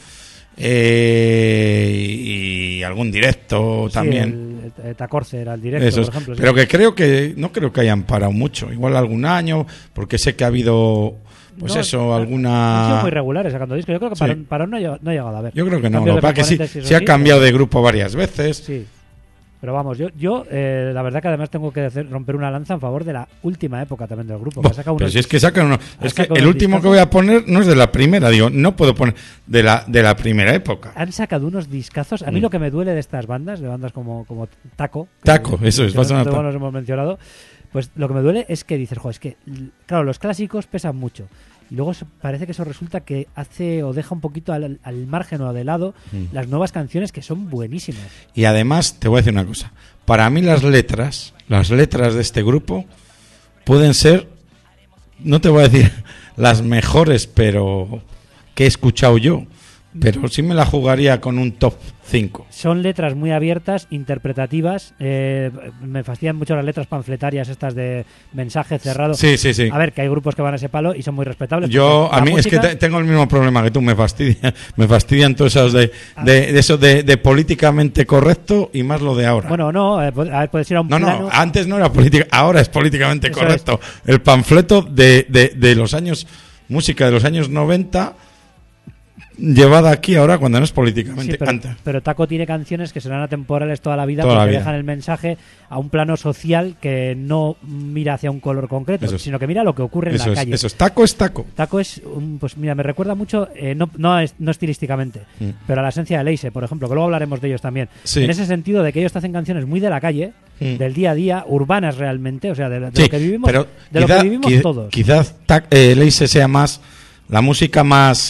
y algún directo Sí, también. el Tacorce era el directo, Eso por es. ejemplo. sí. Pero que no creo que hayan parado mucho. Igual algún año, porque sé que ha habido, pues No, eso, Han sido alguna... muy regulares sacando discos. Yo creo que Sí. para no ha llegado a ver. Yo creo que no. Cambios Lo que de pasa es que componentes, sí, eso se ha sí, cambiado pero- de grupo varias veces. Sí. Pero vamos, yo la verdad que además tengo que romper una lanza en favor de la última época también del grupo. Que ha sacado Pero unos- si es que sacan uno. Es que sacado el unos último que discazos. voy a poner no es de la primera, digo, no puedo poner de la primera época. Han sacado unos discazos. A mí lo que me duele de estas bandas, de bandas como Taco, que- Taco, eso es, que va a sonar luego Taco. nos hemos mencionado, pues lo que me duele es que dices, es que, claro, los clásicos pesan mucho. Y luego parece que eso resulta que hace o deja un poquito al margen o de lado las nuevas canciones que son buenísimas. Y además, te voy a decir una cosa. Para mí las letras de este grupo pueden ser, no te voy a decir las mejores, pero que he escuchado yo. pero sí me la jugaría con un top 5. Son letras muy abiertas, interpretativas. Me fastidian mucho las letras panfletarias estas de mensaje cerrado. Sí. A ver, que hay grupos que van a ese palo y son muy respetables. Yo, porque a mí la música- es que tengo el mismo problema que tú, me fastidian todos esos de eso de políticamente correcto y más lo de ahora. Bueno, no, a ver, puedes ir a un No, plano... antes no era política, ahora es políticamente Eso correcto. El panfleto de los años, música de los años 90, llevada aquí ahora cuando no es políticamente. Sí, antes. pero Taco tiene canciones que serán atemporales toda la vida Toda la porque vida. dejan el mensaje a un plano social que no mira hacia un color concreto, Eso es. sino que mira lo que ocurre en Eso la es, calle. eso es. Taco es taco. Taco es, pues mira, me recuerda mucho, no estilísticamente, pero a la esencia de Leise, por ejemplo, que luego hablaremos de ellos también. Sí. En ese sentido de que ellos te hacen canciones muy de la calle, del día a día, urbanas realmente, o sea, de Sí, lo que vivimos, pero de lo que vivimos todos. Quizás Leise sea más la música más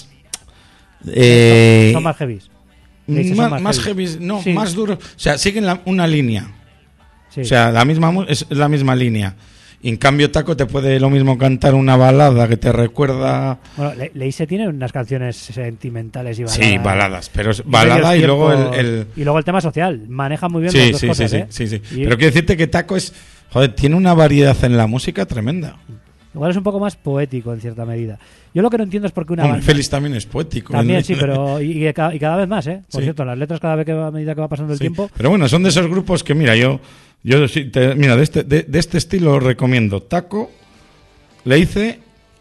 Son más heavies. Leise son más heavy, no, Sí. más duro. O sea, siguen una línea. Sí. O sea, es la misma línea. Y en cambio, Taco te puede lo mismo cantar una balada que te recuerda. Bueno, Leise tiene unas canciones sentimentales y baladas. Sí, baladas, pero es Y balada y medios luego tiempos. Y luego el tema social. Maneja muy bien las Sí, dos sí, cosas, sí, ¿eh? sí. Y Pero quiero decirte que Taco es. Joder, tiene una variedad en la música tremenda. igual es un poco más poético en cierta medida. Yo lo que no entiendo es por qué una Hombre, banda... Félix también es poético. También sí, pero y cada vez más, ¿eh? Por Sí. cierto, las letras cada vez que a medida que va pasando el Sí. tiempo... Pero bueno, son de esos grupos que, mira, yo sí mira, de este estilo recomiendo Taco, Leise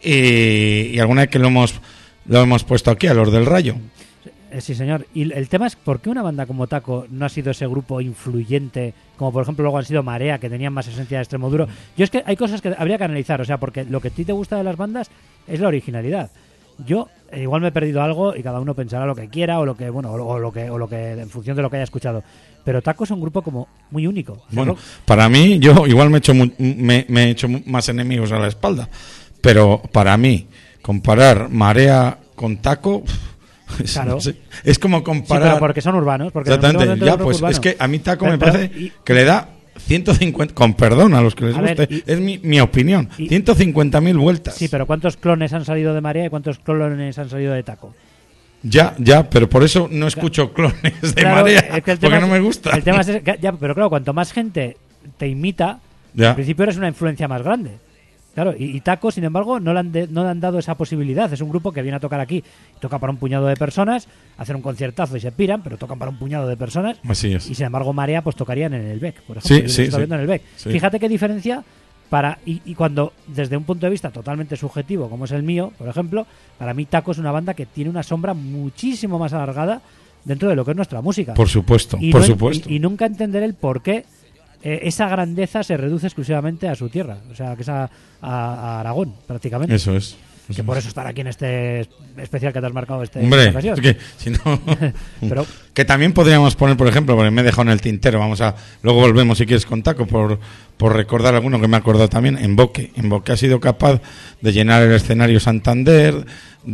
y alguna vez que lo hemos puesto aquí, a los del Rayo. Sí, señor. Y el tema es por qué una banda como Taco no ha sido ese grupo influyente, como por ejemplo luego han sido Marea, que tenían más esencia de extremo duro. Yo es que hay cosas que habría que analizar, o sea, porque lo que a ti te gusta de las bandas es la originalidad. Yo igual me he perdido algo y cada uno pensará lo que quiera o lo que o lo que en función de lo que haya escuchado. Pero Taco es un grupo como muy único. O sea, Bueno, ¿no? para mí, yo igual me he hecho más enemigos a la espalda, pero para mí, comparar Marea con Taco... Claro. no sé, es como Sí, comparar... pero porque son urbanos. Porque Exactamente, dentro del ya, rock pues urbano. es que a mí Taco Pero- me parece pero- y- que le da 150, con perdón a los que les A ver, guste, es mi opinión, y- 150.000 vueltas. Sí, pero ¿cuántos clones han salido de Marea y cuántos clones han salido de Taco? Ya, pero por eso no escucho clones de Claro, Marea, es que el porque tema no es- me gusta. El tema es ya, pero claro, cuanto más gente te imita, Ya. al principio eres una influencia más grande. Claro, y Taco, sin embargo, no le han dado esa posibilidad. Es un grupo que viene a tocar aquí, toca para un puñado de personas, hacen un conciertazo y se piran, pero tocan para un puñado de personas. Así es. Y sin embargo, Marea, pues tocarían en el BEC, por ejemplo. Sí, Yo sí, lo estoy sí. viendo en el BEC. Sí. Fíjate qué diferencia y cuando, desde un punto de vista totalmente subjetivo, como es el mío, por ejemplo, para mí Taco es una banda que tiene una sombra muchísimo más alargada dentro de lo que es nuestra música. Por supuesto, Y por no- supuesto. y nunca entenderé el por qué esa grandeza se reduce exclusivamente a su tierra, o sea, que es a Aragón, prácticamente. Eso es. Que por eso estar aquí en este especial que te has marcado esta Hombre, ocasión. es que si no... Pero Que también podríamos poner, por ejemplo, porque me he dejado en el tintero, luego volvemos si quieres con Taco, por recordar alguno que me he acordado también, Emboque. Emboque ha sido capaz de llenar el escenario Santander,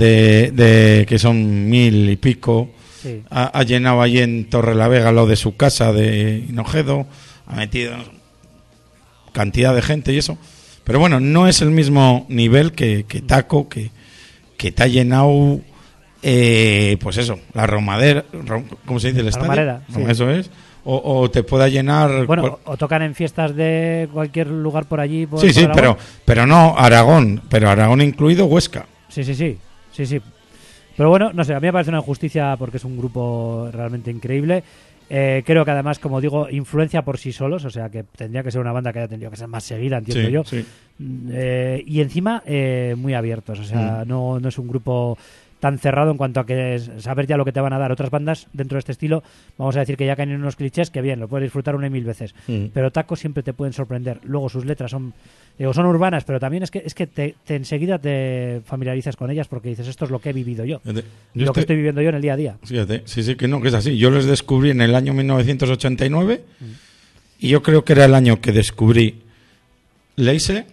de que son 1000 y pico, sí. ha llenado allí en Torrelavega lo de su casa de Hinojedo, ha metido cantidad de gente y eso. Pero bueno, no es el mismo nivel que Taco, que te ha llenado, pues eso, la romadera, ¿cómo se dice? El La estadio. romareda, sí. Eso es. O te pueda llenar... Bueno, o tocan en fiestas de cualquier lugar por allí. Por sí, Aragón. pero no Aragón, pero Aragón incluido Huesca. Sí. Pero bueno, no sé, a mí me parece una injusticia porque es un grupo realmente increíble. Creo que además, como digo, influencia por sí solos, o sea que tendría que ser una banda que haya tenido que ser más seguida, entiendo yo. Sí. Y encima muy abiertos, o sea, no es un grupo tan cerrado en cuanto a que saber ya lo que te van a dar. Otras bandas dentro de este estilo, vamos a decir que ya caen en unos clichés que bien, lo puedes disfrutar una y mil veces. Pero Taco siempre te pueden sorprender. Luego sus letras son urbanas, pero también es que te enseguida te familiarizas con ellas porque dices, esto es lo que he vivido yo. Lo que estoy viviendo yo en el día a día. Fíjate, sí, que no, que es así. Yo les descubrí en el año 1989 y yo creo que era el año que descubrí Leise,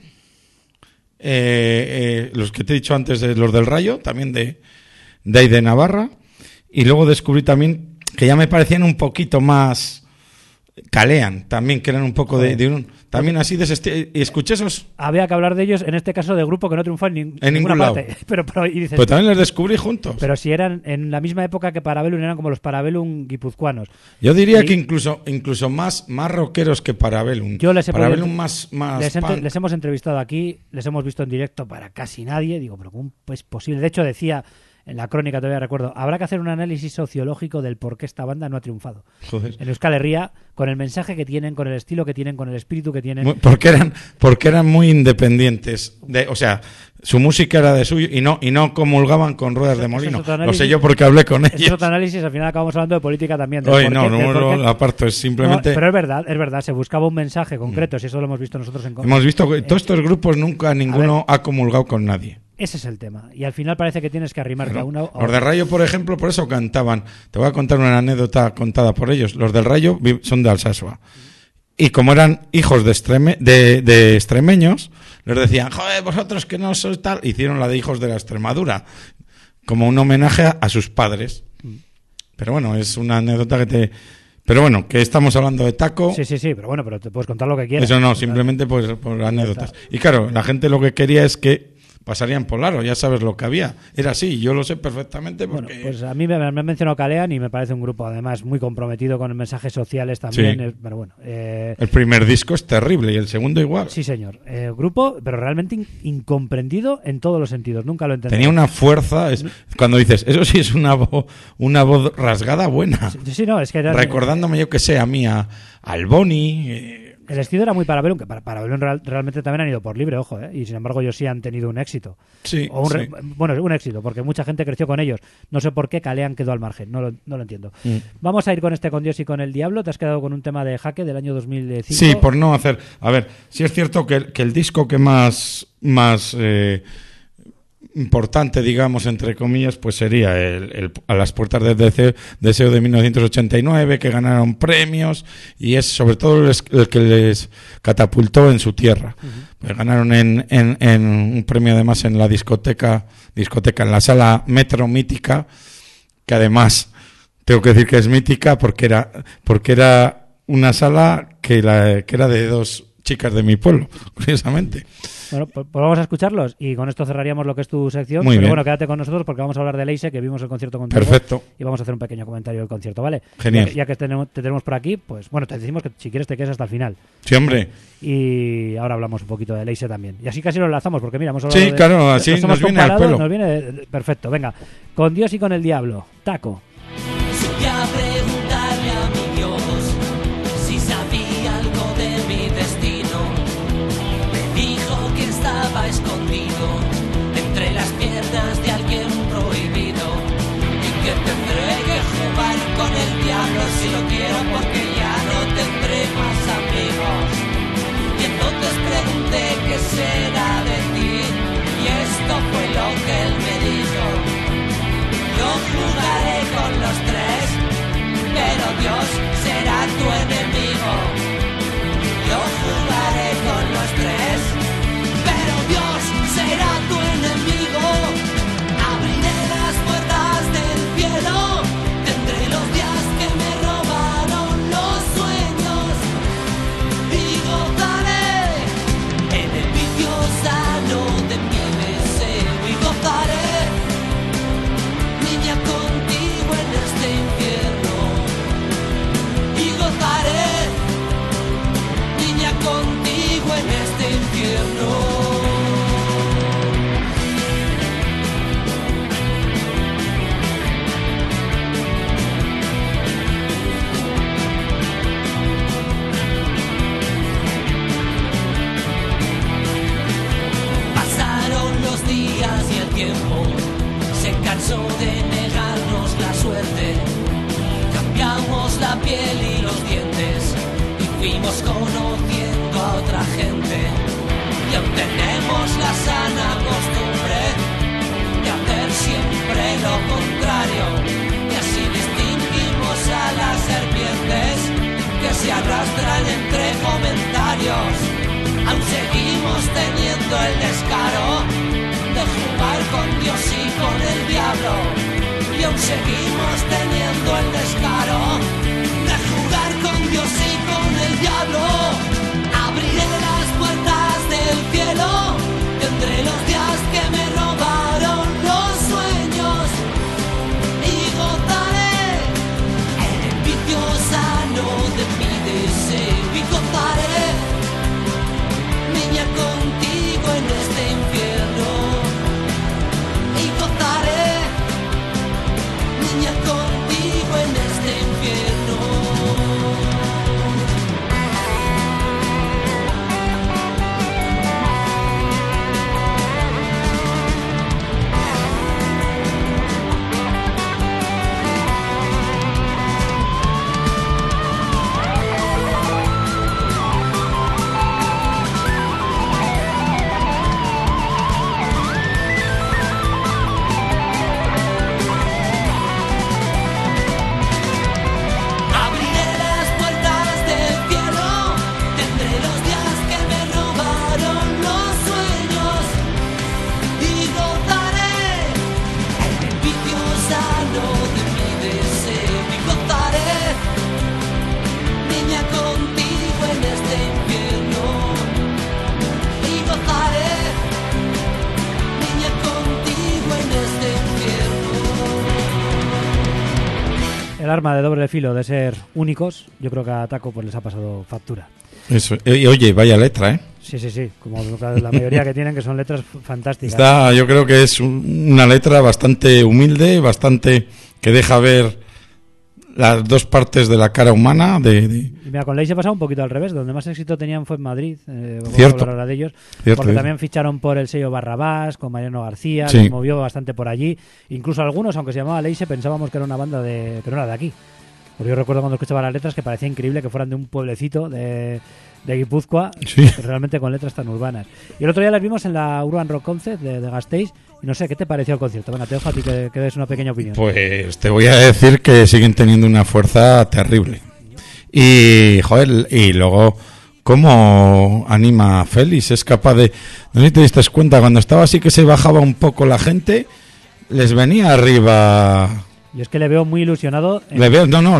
los que te he dicho antes, los del Rayo, también de ahí de Navarra, y luego descubrí también que ya me parecían un poquito más Calean también, que eran un poco de un... También así de ese estilo. Y escuché esos... Había que hablar de ellos, en este caso, de grupo que no triunfó en ninguna ningún lado. parte. Pero, y dices, Pero también les descubrí juntos. pero si eran en la misma época que Parabellum, eran como los Parabellum guipuzcoanos. Yo diría Y- que incluso más rockeros que Parabellum. Yo les he Parabellum podido- más punk. les hemos entrevistado aquí, les hemos visto en directo para casi nadie. Digo, pero ¿cómo es posible? De hecho, decía en la crónica, todavía recuerdo, habrá que hacer un análisis sociológico del por qué esta banda no ha triunfado. Joder. En Euskal Herria, con el mensaje que tienen, con el estilo que tienen, con el espíritu que tienen. Porque eran muy independientes. O sea, su música era de suyo y no comulgaban con ruedas de Eso es molino. otro Lo análisis. sé yo porque hablé con Ese es ellos. otro análisis, al final acabamos hablando de política también. del Oye, por no, qué- del por qué- lo aparto, es simplemente... No, pero es verdad, se buscaba un mensaje concreto, si eso lo hemos visto nosotros en Hemos visto que todos estos grupos nunca ninguno ha comulgado con nadie. Ese es el tema. Y al final parece que tienes que arrimarte a una. Los del Rayo, por ejemplo, por eso cantaban. Te voy a contar una anécdota contada por ellos. Los del Rayo son de Alsasua. Y como eran hijos de extremeños, les decían, joder, vosotros que no sois tal. Hicieron la de hijos de la Extremadura, como un homenaje a sus padres. Pero bueno, es una anécdota que te... Pero bueno, que estamos hablando de Taco. Sí, pero bueno, pero te puedes contar lo que quieras. Eso no, simplemente pues por anécdotas. Y claro, la gente lo que quería es que pasarían por Laro, ya sabes lo que había. Era así, yo lo sé perfectamente porque... Bueno, pues a mí me han mencionado Calean y me parece un grupo además muy comprometido con mensajes sociales también. Sí. Pero bueno, el primer disco es terrible y el segundo igual. sí señor. Grupo, pero realmente incomprendido en todos los sentidos. Nunca lo entendí. Tenía una fuerza, cuando dices, eso sí es una voz rasgada buena. Sí, no, es que era, Recordándome yo que sé, a mí, al Boni... el estilo era muy Parabellum, que Parabellum realmente también han ido por libre, ojo, y sin embargo ellos sí han tenido un éxito. Sí, O sí. Bueno, un éxito, porque mucha gente creció con ellos. No sé por qué Calean quedó al margen, no lo entiendo. Vamos a ir con este Con Dios y con el Diablo. Te has quedado con un tema de Jaque del año 2005. Sí, por no hacer... A ver, sí es cierto que el disco que más importante, digamos, entre comillas, pues sería el A las puertas del deseo de 1989, que ganaron premios, y es sobre todo el que les catapultó en su tierra. Pues ganaron en un premio además en la discoteca en la sala Metro Mítica, que además tengo que decir que es mítica porque era una sala que era de dos chicas de mi pueblo, curiosamente. Bueno, pues vamos a escucharlos y con esto cerraríamos lo que es tu sección. Muy Pero bien. bueno, quédate con nosotros porque vamos a hablar de Leise, que vimos el concierto contigo. Perfecto. Y vamos a hacer un pequeño comentario del concierto, ¿vale? Genial. Ya que te tenemos por aquí, pues bueno, te decimos que si quieres te quedes hasta el final. Sí, hombre. Y ahora hablamos un poquito de Leise también. Y así casi lo enlazamos, porque mira, hemos hablado Sí, de- claro, así hemos nos viene al comparado, pelo. Nos viene perfecto, venga. Con Dios y con el Diablo, Taco. Subí a preguntarle a mi Dios si sabía algo de mi destino. Me dijo que estaba escondido entre las piernas de alguien prohibido y que tendré que jugar con el diablo si lo quiero porque ya no tendré más amigos. Y entonces pregunté qué será de ti y esto fue lo que él me dijo. Yo jugaré con los tres, pero Dios será tu enemigo. Yo jugaré con los tres, pero Dios será tu enemigo. Abriré las puertas del cielo, tendré los días que me robaron los sueños y gozaré en el vicio sano de mi deseo y gozaré. Niña, contigo en este infierno y gozaré. Niña, contigo en este infierno. Pasaron los días y el tiempo se cansó de negarnos la suerte. Cambiamos la piel y los dientes y fuimos conociendo a otra gente. Y aún tenemos la sana costumbre de hacer siempre lo contrario. Y así distinguimos a las serpientes que se arrastran entre comentarios. Aún seguimos teniendo el descaro de jugar con Dios y con el diablo. Y aún seguimos teniendo el descaro de jugar con Dios y con El arma de doble filo de ser únicos, yo creo que a Taco pues les ha pasado factura. Eso. Y oye, vaya letra, ¿eh? Sí, como la mayoría que tienen, que son letras fantásticas. Yo creo que es una letra bastante humilde, bastante que deja ver las dos partes de la cara humana. Y mira, con Ley se pasaba un poquito al revés. Donde más éxito tenían fue en Madrid. Cierto. Hablar de ellos. Cierto, porque también ficharon por el sello Barrabás, con Mariano García, Sí. les movió bastante por allí. Incluso algunos, aunque se llamaba Leise, pensábamos que era una banda que no era de aquí. Porque yo recuerdo cuando escuchaba las letras que parecía increíble que fueran de un pueblecito de Guipúzcoa, Sí. realmente con letras tan urbanas. Y el otro día las vimos en la Urban Rock Concert de Gasteiz. Y no sé, ¿qué te pareció el concierto? Venga, te dejo a ti que des una pequeña opinión. Pues te voy a decir que siguen teniendo una fuerza terrible. Y, joder, y luego, ¿cómo anima a Félix? Es capaz de... No sé si te diste cuenta, cuando estaba así que se bajaba un poco la gente, les venía arriba... Y es que le veo muy ilusionado. Le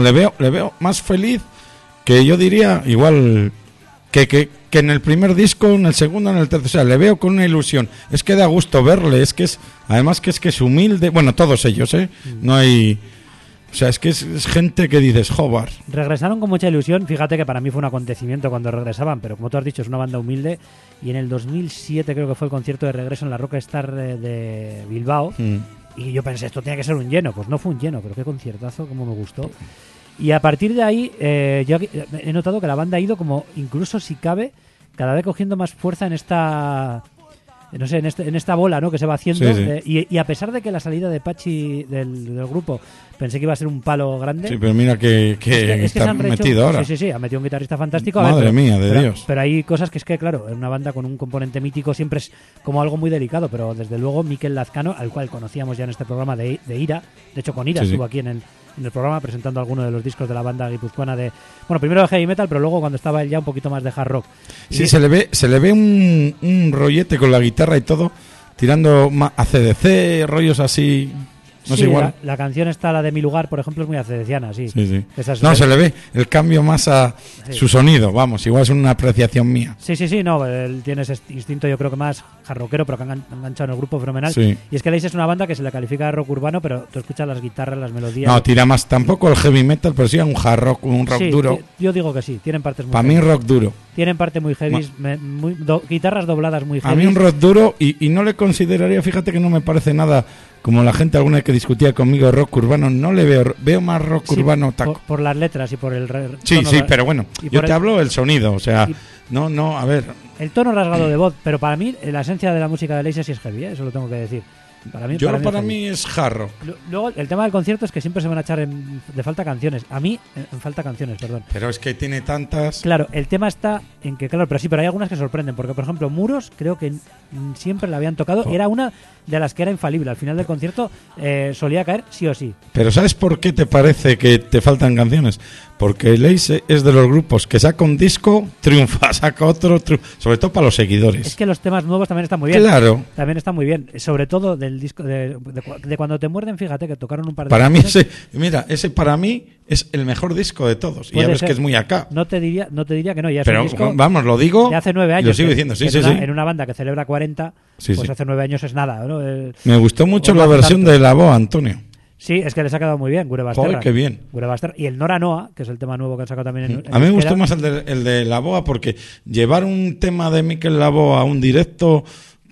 veo más feliz que yo diría, igual que en el primer disco, en el segundo, en el tercero. O sea, le veo con una ilusión. Es que da gusto verle, además que es humilde. Bueno, todos ellos, ¿eh? No hay... O sea, es que es gente que dices, joder. Regresaron con mucha ilusión. Fíjate que para mí fue un acontecimiento cuando regresaban, pero como tú has dicho, es una banda humilde. Y en el 2007 creo que fue el concierto de regreso en la Rockstar de Bilbao. Y yo pensé, esto tenía que ser un lleno. Pues no fue un lleno, pero qué conciertazo, como me gustó. Y a partir de ahí, yo he notado que la banda ha ido como, incluso si cabe, cada vez cogiendo más fuerza en esta... No sé, en esta bola, ¿no?, que se va haciendo. Sí. Y a pesar de que la salida de Pachi del grupo pensé que iba a ser un palo grande. Sí, pero mira que es que está se han rehecho- metido ahora. Sí, ha metido un guitarrista fantástico. Madre mía, de pero, Dios. Pero hay cosas que es que, claro, en una banda con un componente mítico siempre es como algo muy delicado, pero desde luego Mikel Lazcano, al cual conocíamos ya en este programa de Ira, de hecho con Ira Sí. estuvo aquí en el programa presentando algunos de los discos de la banda guipuzcoana bueno, primero de heavy metal, pero luego cuando estaba él ya un poquito más de hard rock. Sí, Y- se le ve un rollete con la guitarra y todo, tirando a CDC, rollos así, no sí, sé, igual. la canción está, la de Mi Lugar, por ejemplo, es muy acedeciana, sí. Sí. Esa es- No, se le ve el cambio más a Sí. su sonido, vamos, igual es una apreciación mía. Sí, no, él tiene ese instinto, yo creo que más jarroquero, pero que han enganchado en el grupo fenomenal. Sí. Y es que Leis es una banda que se le califica de rock urbano, pero tú escuchas las guitarras, las melodías. No, tira más, tampoco el heavy metal, pero sí un hard rock, un rock Sí, duro. yo digo que sí, tienen partes muy Para mí heavy. rock duro. Tienen parte muy heavy, guitarras dobladas muy heavy. A mí un rock duro y no le consideraría, fíjate que no me parece nada como la gente alguna vez que discutía conmigo rock urbano, no le veo más rock Sí, urbano taco. por las letras y por el Sí, tono pero bueno, y yo por te el- hablo del sonido, o sea, y- no, a ver, el tono rasgado de voz, pero para mí la esencia de la música de Leis sí es heavy, eso lo tengo que decir. Para mí es heavy. mí es jarro. Luego, el tema del concierto es que siempre se van a echar de falta canciones. A mí, en falta canciones, perdón. Pero es que tiene tantas... Claro, el tema está en que, claro, pero hay algunas que sorprenden, porque, por ejemplo, Muros creo que siempre la habían tocado y era una de las que era infalible. Al final del concierto solía caer sí o sí. Pero ¿sabes por qué te parece que te faltan canciones? Porque Leise es de los grupos que saca un disco, triunfa, saca otro, sobre todo para los seguidores. Es que los temas nuevos también están muy bien. Claro. También están muy bien. Sobre todo del disco de Cuando te muerden, fíjate que tocaron un par de Para mí canciones. ese para mí es el mejor disco de todos. Y ya Puede ves ser. que es muy acá. No te diría que no, ya es Pero un disco vamos, lo digo de hace 9 años. y lo sigo que- diciendo, sí, que sí, en sí. una- En una banda que celebra 40, Sí, pues sí. hace 9 años es nada, ¿no? Me gustó mucho o la no hace versión tanto. de la voz, Antonio. Sí, es que les ha quedado muy bien, Gure Basterra. Joder, qué bien. Gure Basterra. Y el Nora Noa, que es el tema nuevo que han sacado también en A mí me euskera. gustó más el de la Boa porque llevar un tema de Mikel Laboa a un directo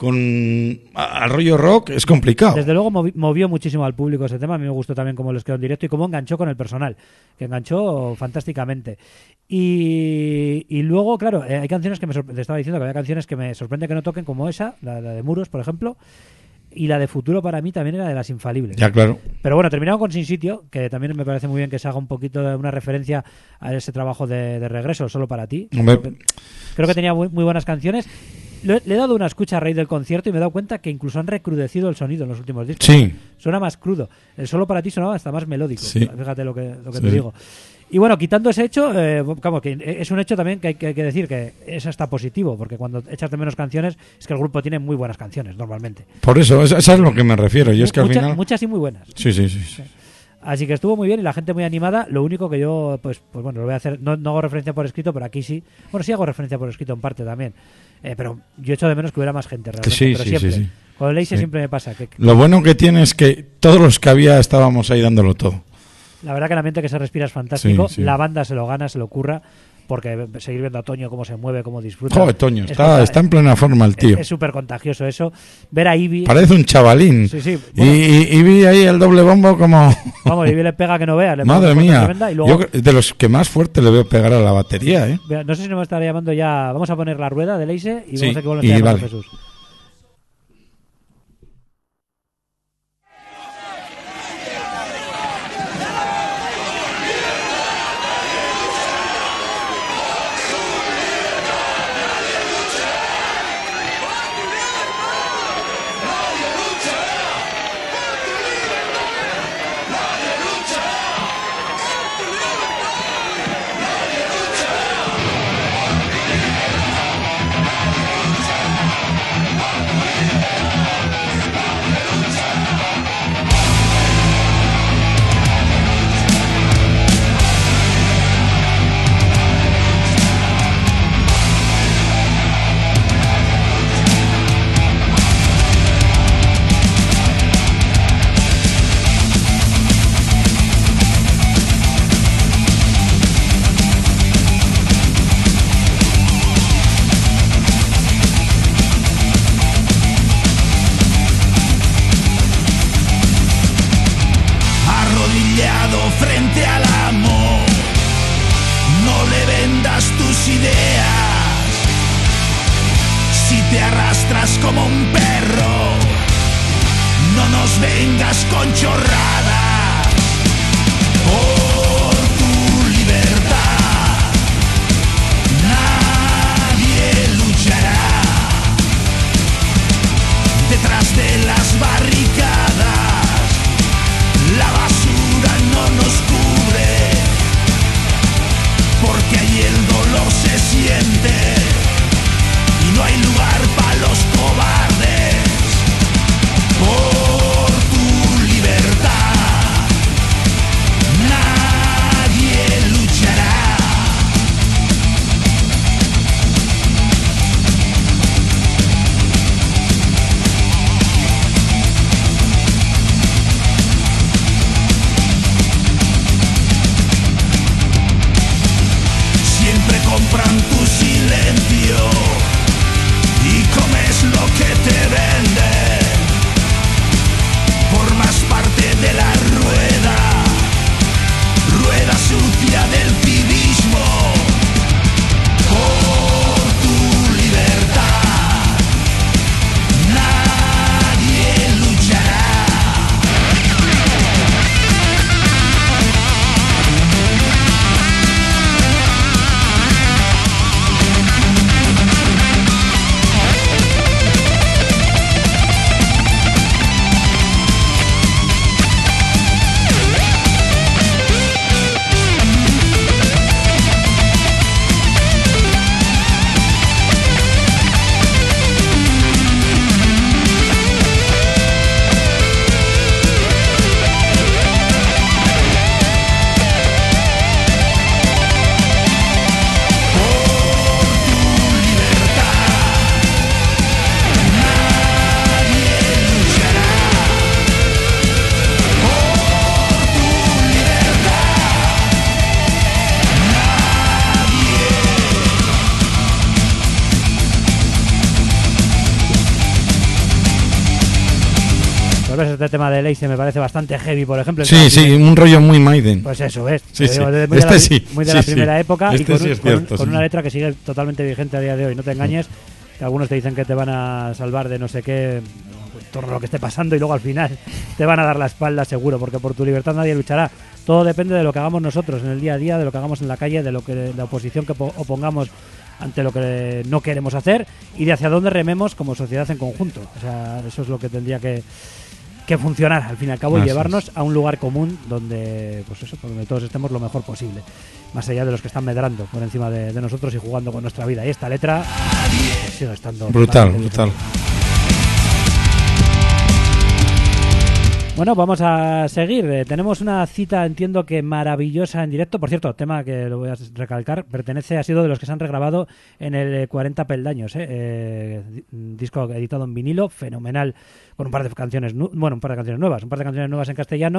al rollo rock es complicado. Desde luego movió muchísimo al público ese tema. A mí me gustó también cómo les quedó en directo y cómo enganchó con el personal, que enganchó fantásticamente. Y luego, claro, hay canciones que te estaba diciendo que había canciones que me sorprende que no toquen, como esa, la de Muros, por ejemplo. Y la de Futuro para mí también era de las infalibles. Ya, claro. Pero bueno, terminamos con Sin Sitio, que también me parece muy bien que se haga un poquito de una referencia a ese trabajo de regreso, Solo para ti. Hombre. Creo que tenía muy buenas canciones. Le he dado una escucha a raíz del concierto y me he dado cuenta que incluso han recrudecido el sonido en los últimos discos. Sí. Suena más crudo. El Solo para ti sonaba hasta más melódico. Sí. Fíjate lo que Sí. te digo. Y bueno, quitando ese hecho, vamos, que es un hecho también que hay que decir que es hasta positivo, porque cuando echas de menos canciones es que el grupo tiene muy buenas canciones normalmente. Por eso, eso es lo que me refiero. Y es que al final... Muchas y muy buenas. Sí. Así que estuvo muy bien y la gente muy animada. Lo único que yo, pues bueno, lo voy a hacer. No hago referencia por escrito, pero aquí sí. Bueno, sí hago referencia por escrito en parte también. Pero yo echo de menos que hubiera más gente realmente. Sí, pero sí, siempre. sí. Con Leise Sí. siempre me pasa. Que Lo bueno que tiene es que todos los que había estábamos ahí dándolo todo. La verdad que el ambiente que se respira es fantástico. Sí, sí. La banda se lo gana, se lo curra, porque seguir viendo a Toño cómo se mueve, cómo disfruta. Joder, Toño, es está en plena forma el tío. Es súper contagioso eso. Ver a Ivy. Parece un chavalín. Sí, sí. Bueno, Y vi ahí el doble bombo como... vamos, Ivy le pega que no vea. Le pega Madre una mía. tremenda y luego, Yo de los que más fuerte le veo pegar a la batería, ¿eh? no sé si nos estará llamando ya. Vamos a poner la rueda de Leise y Sí, vamos a que vuelva a y llamar vale. Jesús. Arrodillado frente al amor, no le vendas tus ideas. Si te arrastras como un perro, no nos vengas con chorradas. Por tu libertad nadie luchará. Detrás de las barricadas la basura no nos cubre, porque ahí el dolor se siente y no hay lugar para los cobardes. Por tu libertad nadie luchará. Siempre compran tu silencio y comes lo que te venden. Formas parte de la rueda sucia del civismo. Por tu libertad nadie luchará. Pues ves, este tema de Leise me parece bastante heavy, por ejemplo. Sí, sí, un rollo muy Maiden. Pues eso, ¿ves? Sí, sí. Muy de la, Este sí, muy de sí, la sí. primera época Este y con, sí es cierto, con sí. una letra que sigue totalmente vigente a día de hoy. No te engañes, que algunos te dicen que te van a salvar de no sé qué, en torno a lo que esté pasando, y luego al final te van a dar la espalda seguro, porque por tu libertad nadie luchará. Todo depende de lo que hagamos nosotros en el día a día, de lo que hagamos en la calle, de lo que la oposición que opongamos ante lo que no queremos hacer y de hacia dónde rememos como sociedad en conjunto. O sea, eso es lo que tendría que funcionar al fin y al cabo, y Así llevarnos a un lugar común donde, pues eso, donde todos estemos lo mejor posible, más allá de los que están medrando por encima de nosotros y jugando con nuestra vida. Y esta letra pues, sigue estando Brutal, totalmente brutal. Bueno, vamos a seguir. Tenemos una cita, entiendo que maravillosa en directo. Por cierto, tema que lo voy a recalcar, ha sido de los que se han regrabado en el 40 peldaños. Disco editado en vinilo, fenomenal, con un par de canciones nuevas en castellano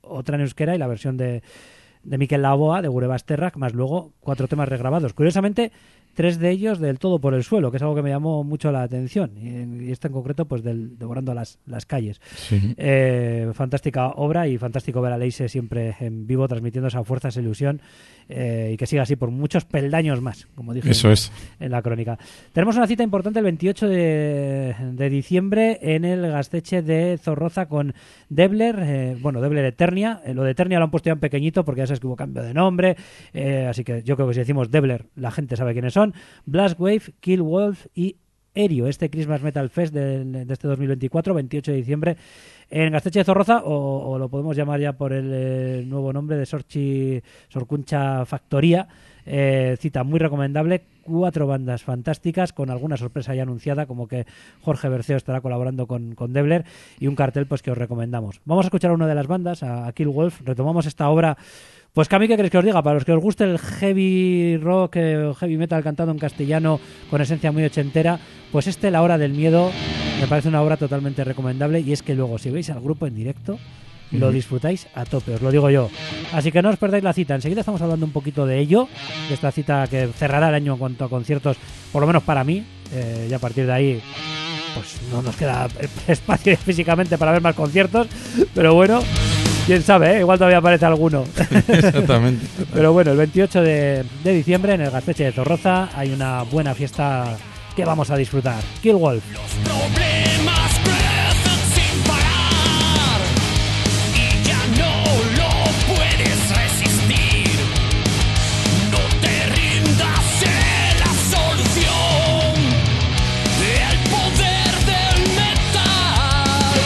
otra en euskera y la versión de Mikel Laboa, de Gure Basterrak, más luego 4 temas regrabados. Curiosamente, 3 de ellos del todo por el suelo, que es algo que me llamó mucho la atención, y este en concreto pues del Devorando las calles. Sí. Fantástica obra y fantástico ver a Leise siempre en vivo transmitiendo esa fuerza, esa ilusión, y que siga así por muchos peldaños más, como dije en la crónica. Tenemos una cita importante el 28 de diciembre en el Gaztetxe de Zorroza con Debler, Debler Eternia. Lo de Eternia lo han puesto ya en pequeñito porque ya sabes que hubo cambio de nombre, así que yo creo que si decimos Debler la gente sabe quiénes son. Blast Wave, Kill Wolf y Erio, este Christmas Metal Fest de este 2024, 28 de diciembre en Gaztetxe de Zorroza, o lo podemos llamar ya por el nuevo nombre de Sorkuncha Factoría. Cita muy recomendable, 4 bandas fantásticas con alguna sorpresa ya anunciada, como que Jorge Berceo estará colaborando con Debler, y un cartel pues que os recomendamos. Vamos a escuchar a una de las bandas, a Kill Wolf. Retomamos esta obra. Pues que a mí, ¿qué queréis que os diga? Para los que os guste el heavy rock o heavy metal cantado en castellano con esencia muy ochentera, pues La Hora del Miedo me parece una obra totalmente recomendable, y es que luego si veis al grupo en directo lo disfrutáis a tope, os lo digo yo. Así que no os perdáis la cita. Enseguida estamos hablando un poquito de ello, de esta cita que cerrará el año en cuanto a conciertos, por lo menos para mí, y a partir de ahí pues no nos queda espacio físicamente para ver más conciertos, pero bueno, quién sabe, igual todavía aparece alguno. Exactamente. Pero bueno, el 28 de diciembre en el Gaztetxe de Zorroza hay una buena fiesta que vamos a disfrutar. Kill Wolf. Los problemas crecen sin parar y ya no lo puedes resistir. No te rindas en la solución. El poder del metal,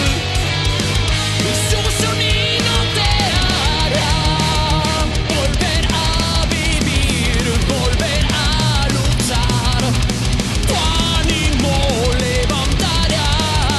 su sonido te hará volver a vivir, volver a luchar. Tu ánimo levantará.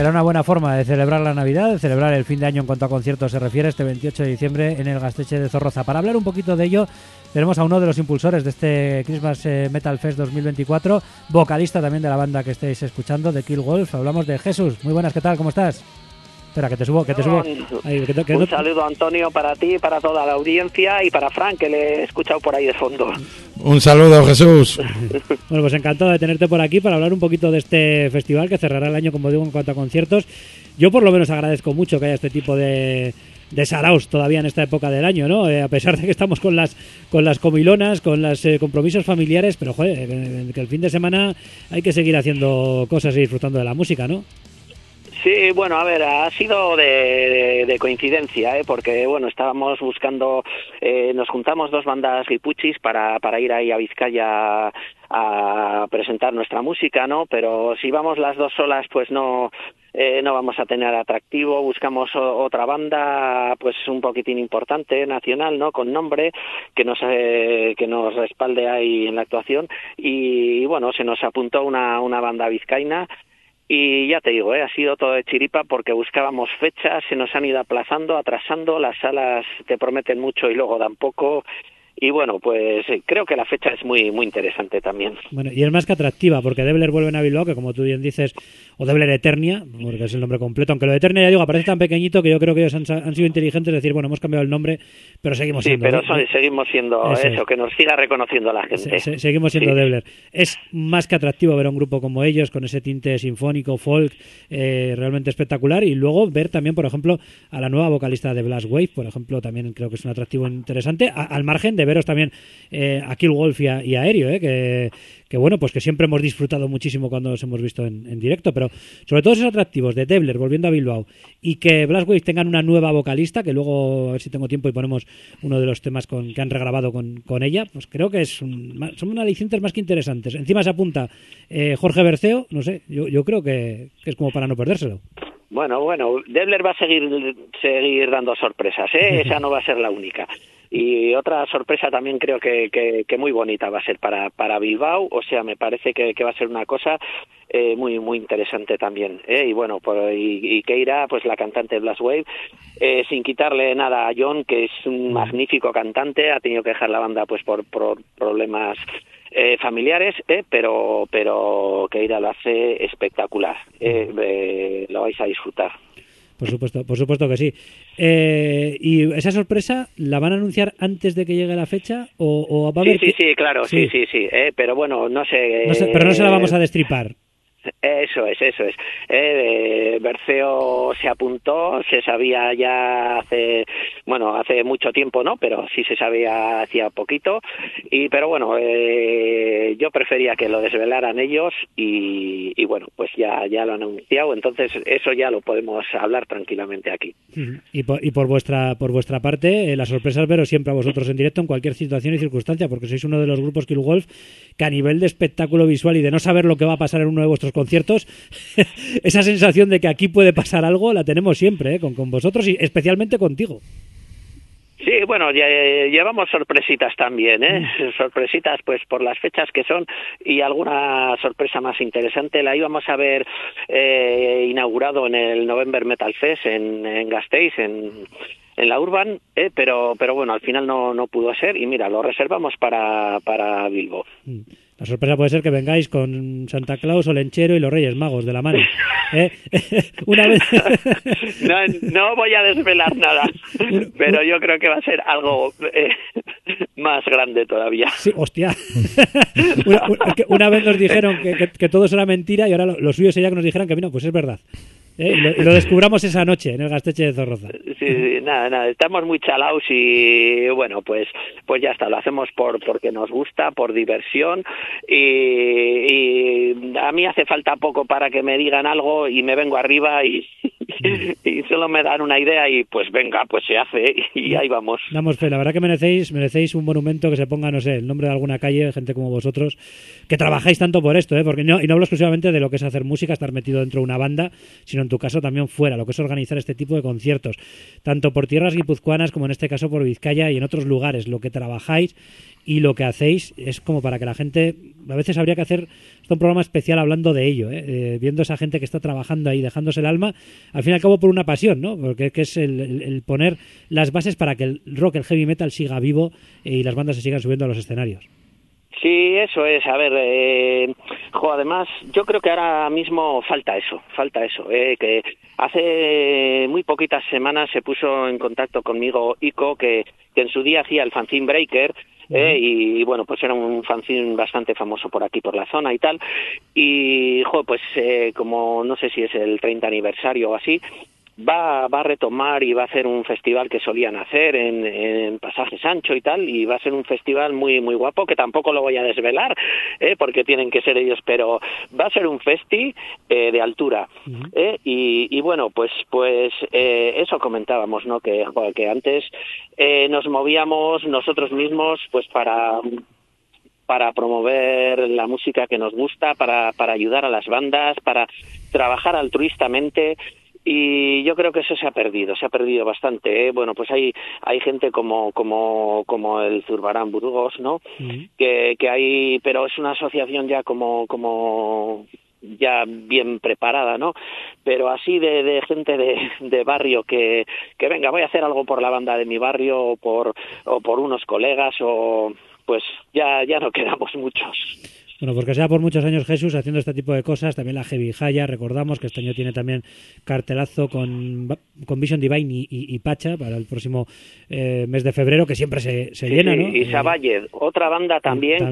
será una buena forma de celebrar la Navidad, de celebrar el fin de año en cuanto a conciertos se refiere, este 28 de diciembre en el Gasteche de Zorroza. Para hablar un poquito de ello, tenemos a uno de los impulsores de este Christmas Metal Fest 2024, vocalista también de la banda que estáis escuchando, de Kill Wolf. Hablamos de Jesús. Muy buenas, ¿qué tal? ¿Cómo estás? Espera, que te subo. Ahí, Un saludo, Antonio, para ti, para toda la audiencia y para Frank, que le he escuchado por ahí de fondo. Un saludo, Jesús. Bueno, pues encantado de tenerte por aquí para hablar un poquito de este festival que cerrará el año, como digo, en cuanto a conciertos. Yo por lo menos agradezco mucho que haya este tipo de saraos todavía en esta época del año, ¿no? A pesar de que estamos con las comilonas, con los compromisos familiares, pero joder, que el fin de semana hay que seguir haciendo cosas y disfrutando de la música, ¿no? Sí, bueno, a ver, ha sido de coincidencia, porque, bueno, estábamos buscando, nos juntamos dos bandas guipuchis para ir ahí a Vizcaya a presentar nuestra música, ¿no? Pero si vamos las dos solas, pues no vamos a tener atractivo. Buscamos otra banda, pues un poquitín importante, nacional, ¿no? Con nombre, que nos respalde ahí en la actuación. Y bueno, se nos apuntó una banda vizcaína. Y ya te digo, ha sido todo de chiripa porque buscábamos fechas, se nos han ido aplazando, atrasando, las salas te prometen mucho y luego dan poco. Y bueno, pues creo que la fecha es muy muy interesante también. Bueno, y es más que atractiva, porque Debler vuelven a Bilbao, que como tú bien dices, o Debler Eternia, porque es el nombre completo, aunque lo de Eternia, ya digo, aparece tan pequeñito que yo creo que ellos han sido inteligentes de decir, bueno, hemos cambiado el nombre, pero seguimos siendo. Sí, pero seguimos siendo eso, que nos siga reconociendo la gente. Seguimos siendo Debler. Es más que atractivo ver a un grupo como ellos, con ese tinte sinfónico, folk, realmente espectacular, y luego ver también, por ejemplo, a la nueva vocalista de Blast Wave, por ejemplo, también creo que es un atractivo interesante, al margen de veros también a Kill Wolf y a Aéreo, que bueno, pues que siempre hemos disfrutado muchísimo cuando los hemos visto en directo, pero sobre todo esos atractivos de Debler volviendo a Bilbao y que Blast Wave tengan una nueva vocalista, que luego a ver si tengo tiempo y ponemos uno de los temas que han regrabado con ella, pues creo que son unos alicientes más que interesantes. Encima se apunta Jorge Berceo, no sé, yo creo que es como para no perdérselo. Bueno, Debler va a seguir dando sorpresas, esa no va a ser la única. Y otra sorpresa también creo que muy bonita va a ser para Bilbao, o sea, me parece que va a ser una cosa muy muy interesante también, y bueno, y Keira, pues la cantante de Blast Wave, sin quitarle nada a John, que es un magnífico cantante, ha tenido que dejar la banda pues por problemas familiares, pero Keira lo hace espectacular, lo vais a disfrutar. Por supuesto que sí. ¿Y esa sorpresa la van a anunciar antes de que llegue la fecha o va a haber? Sí, claro, sí. Pero bueno, no sé. Pero no se la vamos a destripar. Eso es. Berceo se apuntó, se sabía ya hace mucho tiempo, ¿no? Pero sí se sabía hacía poquito. Pero bueno, yo prefería que lo desvelaran ellos y bueno, pues ya lo han anunciado, entonces eso ya lo podemos hablar tranquilamente aquí. Y por vuestra parte, la sorpresa es veros siempre a vosotros en directo en cualquier situación y circunstancia, porque sois uno de los grupos Kill Wolf que a nivel de espectáculo visual y de no saber lo que va a pasar en uno de vuestros conciertos, esa sensación de que aquí puede pasar algo la tenemos siempre, con vosotros y especialmente contigo. Sí, bueno, ya llevamos sorpresitas también, sorpresitas pues por las fechas que son y alguna sorpresa más interesante. La íbamos a ver inaugurado en el November Metal Fest en Gasteiz, en la Urban, pero bueno, al final no pudo ser y mira, lo reservamos para Bilbao. La sorpresa puede ser que vengáis con Santa Claus, Olenchero y los Reyes Magos de la mano. Una vez... no voy a desvelar nada, pero yo creo que va a ser algo más grande todavía. Sí, hostia. Una vez nos dijeron que todo eso era mentira y ahora lo suyo sería que nos dijeran que no, pues es verdad. Y lo descubramos esa noche en el Gasteche de Zorroza. Sí, nada, estamos muy chalaos y bueno, pues ya está, lo hacemos porque nos gusta, por diversión y a mí hace falta poco para que me digan algo y me vengo arriba y solo me dan una idea y pues venga, pues se hace y ahí vamos. Damos fe, la verdad que merecéis un monumento que se ponga, no sé, el nombre de alguna calle, gente como vosotros, que trabajáis tanto por esto, porque y no hablo exclusivamente de lo que es hacer música, estar metido dentro de una banda, sino en tu caso también fuera, lo que es organizar este tipo de conciertos, tanto por tierras guipuzcoanas como en este caso por Vizcaya y en otros lugares, lo que trabajáis y lo que hacéis es como para que la gente, a veces habría que hacer un programa especial hablando de ello, viendo esa gente que está trabajando ahí, dejándose el alma, al fin y al cabo por una pasión, ¿no? Porque que es el poner las bases para que el rock, el heavy metal siga vivo y las bandas se sigan subiendo a los escenarios. Sí, eso es. A ver, además, yo creo que ahora mismo falta eso, que hace muy poquitas semanas se puso en contacto conmigo Ico, que en su día hacía el Fanzine Breaker, y bueno, pues era un fanzine bastante famoso por aquí, por la zona y tal, y como no sé si es el 30 aniversario o así, va a retomar y va a hacer un festival que solían hacer en Pasaje Sancho y tal, y va a ser un festival muy muy guapo, que tampoco lo voy a desvelar, porque tienen que ser ellos, pero va a ser un festi de altura, y bueno, pues eso comentábamos, ¿no? Que antes nos movíamos nosotros mismos pues para promover la música que nos gusta, para ayudar a las bandas, para trabajar altruistamente. Y yo creo que eso se ha perdido bastante, Bueno, pues hay gente como el Zurbarán Burgos, ¿no? Que hay, pero es una asociación ya como ya bien preparada, ¿no? Pero así de gente de barrio que venga, voy a hacer algo por la banda de mi barrio o por unos colegas, o pues ya no quedamos muchos. Bueno, porque sea por muchos años Jesús haciendo este tipo de cosas, también la Heavy Jaya, recordamos que este año tiene también cartelazo con Vision Divine y Pacha para el próximo mes de febrero, que siempre se llena, ¿no? Y Savalled, otra banda también.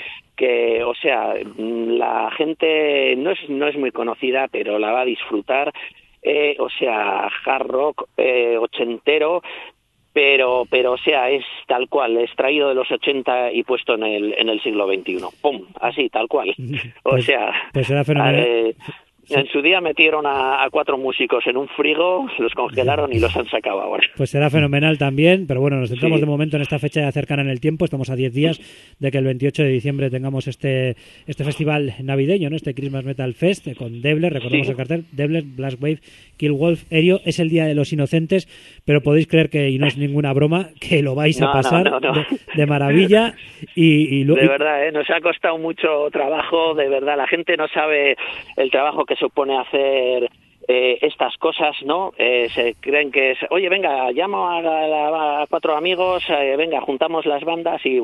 Que o sea, la gente no es muy conocida, pero la va a disfrutar, o sea, hard rock ochentero, pero o sea, es tal cual, extraído de los 80 y puesto en el siglo XXI. ¡Pum! Así, tal cual. Pues será fenomenal. En su día metieron a 4 músicos en un frigo, los congelaron y los han sacado ahora. Pues será fenomenal también, pero bueno, nos centramos de momento en esta fecha cercana en el tiempo. Estamos a 10 días de que el 28 de diciembre tengamos este festival navideño, ¿no? Este Christmas Metal Fest con Debler, recordemos el cartel, Debler, Black Wave, Killwolf, Erio. Es el Día de los Inocentes, pero podéis creer que, y no es ninguna broma, que lo vais a pasar de maravilla. Y de verdad, nos ha costado mucho trabajo, de verdad. La gente no sabe el trabajo que supone hacer estas cosas, ¿no? Se creen que es, oye, venga, llamo a 4 amigos, venga, juntamos las bandas y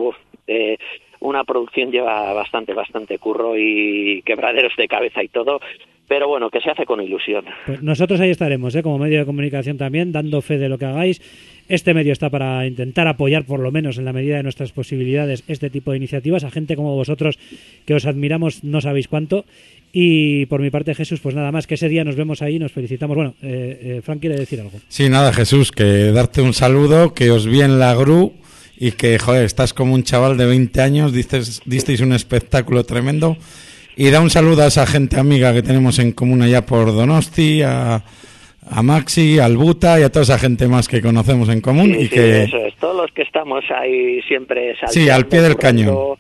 una producción lleva bastante curro y quebraderos de cabeza y todo, pero bueno, que se hace con ilusión. Pues nosotros ahí estaremos, como medio de comunicación también, dando fe de lo que hagáis. Este medio está para intentar apoyar, por lo menos en la medida de nuestras posibilidades, este tipo de iniciativas, a gente como vosotros, que os admiramos no sabéis cuánto. Y por mi parte, Jesús, pues nada más, que ese día nos vemos ahí, nos felicitamos. Bueno, Frank quiere decir algo. Sí, nada, Jesús, que darte un saludo, que os vi en la GRU y que, joder, estás como un chaval de 20 años, disteis un espectáculo tremendo. Y da un saludo a esa gente amiga que tenemos en común allá por Donosti, a Maxi, al Buta y a toda esa gente más que conocemos en común. Sí, eso es, todos los que estamos ahí siempre saltando. Sí, al pie del cañón.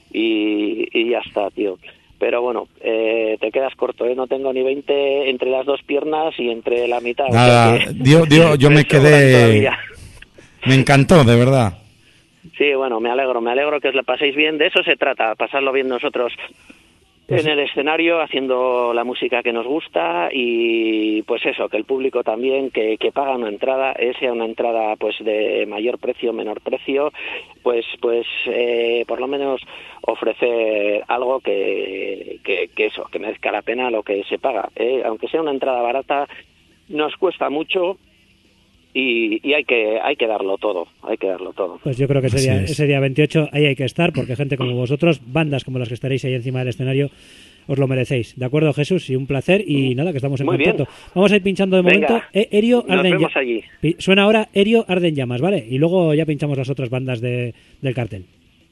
Y ya está, tío. Pero bueno, te quedas corto, No tengo ni 20 entre las 2 piernas y entre la mitad. Nada, yo me quedé... Me encantó, de verdad. Sí, bueno, me alegro que os la paséis bien. De eso se trata, pasarlo bien nosotros en el escenario, haciendo la música que nos gusta, y pues eso, que el público también que paga una entrada, sea una entrada pues de mayor precio, menor precio, pues por lo menos ofrecer algo que eso, que merezca la pena lo que se paga, aunque sea una entrada barata, nos cuesta mucho. Y hay que darlo todo, Pues yo creo que ese día 28 ahí hay que estar, porque gente como vosotros, bandas como las que estaréis ahí encima del escenario, os lo merecéis. ¿De acuerdo, Jesús? Y un placer, y nada, que estamos en contacto. Bien. Vamos a ir pinchando de momento. Erio Arden Llamas. Allí. Suena ahora Erio Arden Llamas, ¿vale? Y luego ya pinchamos las otras bandas del cartel.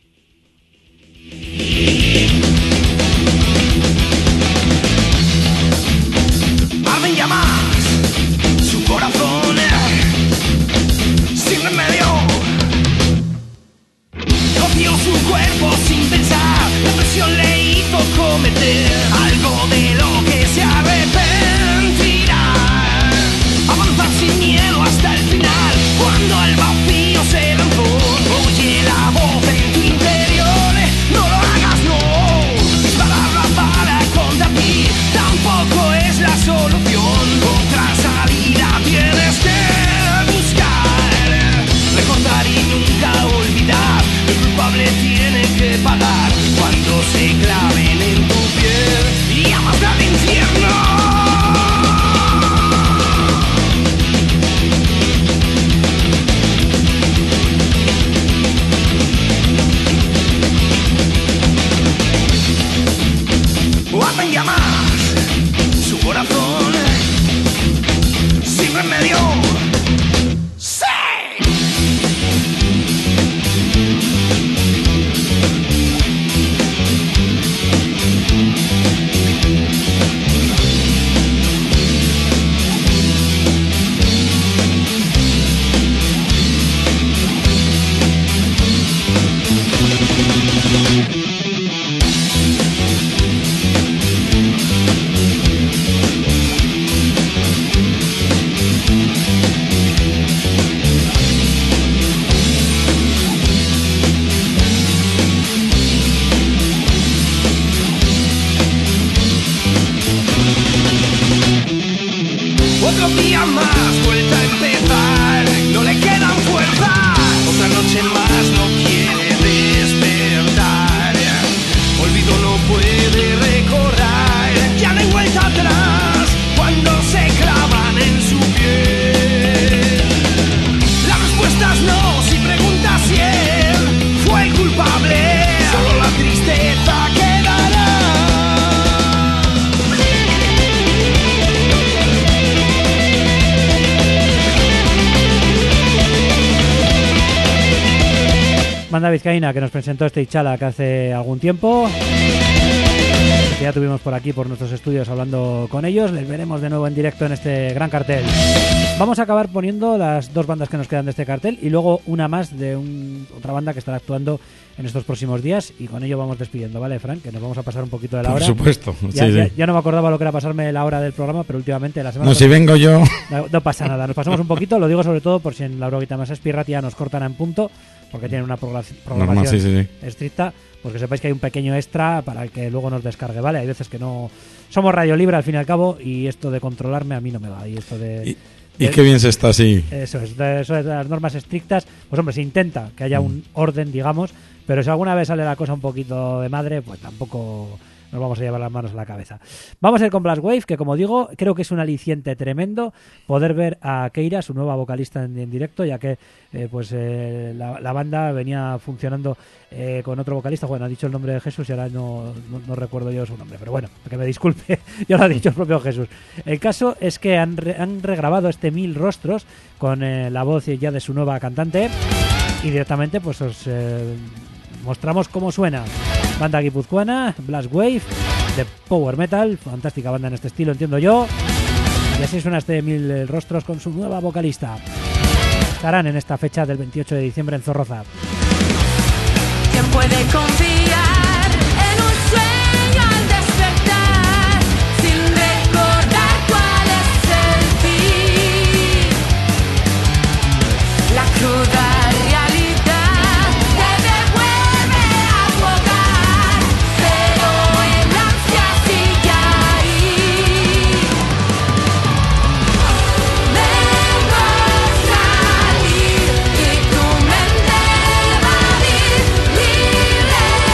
Arden Llamas, su corazón sin remedio, copió su cuerpo sin pensar, la presión le hizo cometer algo de lo que se arrepentirá, avanzar sin miedo hasta el final, cuando al vacío se lanzó, oye la voz en Banda vizcaína que nos presentó este Ichala que hace algún tiempo. Que ya tuvimos por aquí, por nuestros estudios, hablando con ellos. Les veremos de nuevo en directo en este gran cartel. Vamos a acabar poniendo las dos bandas que nos quedan de este cartel y luego una más de otra banda que estará actuando en estos próximos días, y con ello vamos despidiendo, ¿vale, Frank? Que nos vamos a pasar un poquito de la hora. Por supuesto. Ya no me acordaba lo que era pasarme la hora del programa, pero últimamente la semana No, si vengo yo. No pasa nada, nos pasamos un poquito. Lo digo sobre todo por si en la Euroguita más Espirratia nos cortan en punto, porque tienen una programación Normal, sí. estricta. Porque sepáis que hay un pequeño extra para el que luego nos descargue, ¿vale? Hay veces que no... Somos radio libre al fin y al cabo, y esto de controlarme a mí no me va. Y esto de... Y qué bien se está así. Eso es de las normas estrictas. Pues hombre, se intenta que haya un orden, digamos, pero si alguna vez sale la cosa un poquito de madre, pues tampoco nos vamos a llevar las manos a la cabeza. Vamos a ir con Blast Wave, que como digo, creo que es un aliciente tremendo poder ver a Keira, su nueva vocalista, en directo, ya que la banda venía funcionando con otro vocalista. Bueno, ha dicho el nombre de Jesús y ahora no recuerdo yo su nombre, pero bueno, que me disculpe, ya lo ha dicho el propio Jesús. El caso es que han regrabado este Mil Rostros con la voz ya de su nueva cantante, y directamente pues os mostramos cómo suena. Banda guipuzcoana, Blast Wave, de Power Metal, fantástica banda en este estilo, entiendo yo. Y así suena este Mil Rostros con su nueva vocalista. Estarán en esta fecha del 28 de diciembre en Zorroza. ¿Quién puede confiar en un sueño al despertar sin recordar cuál es el fin? La cruda realidad te devuelve a tu hogar, pero el ansia sigue ahí. Vengo a salir y tu mente va a ir libre.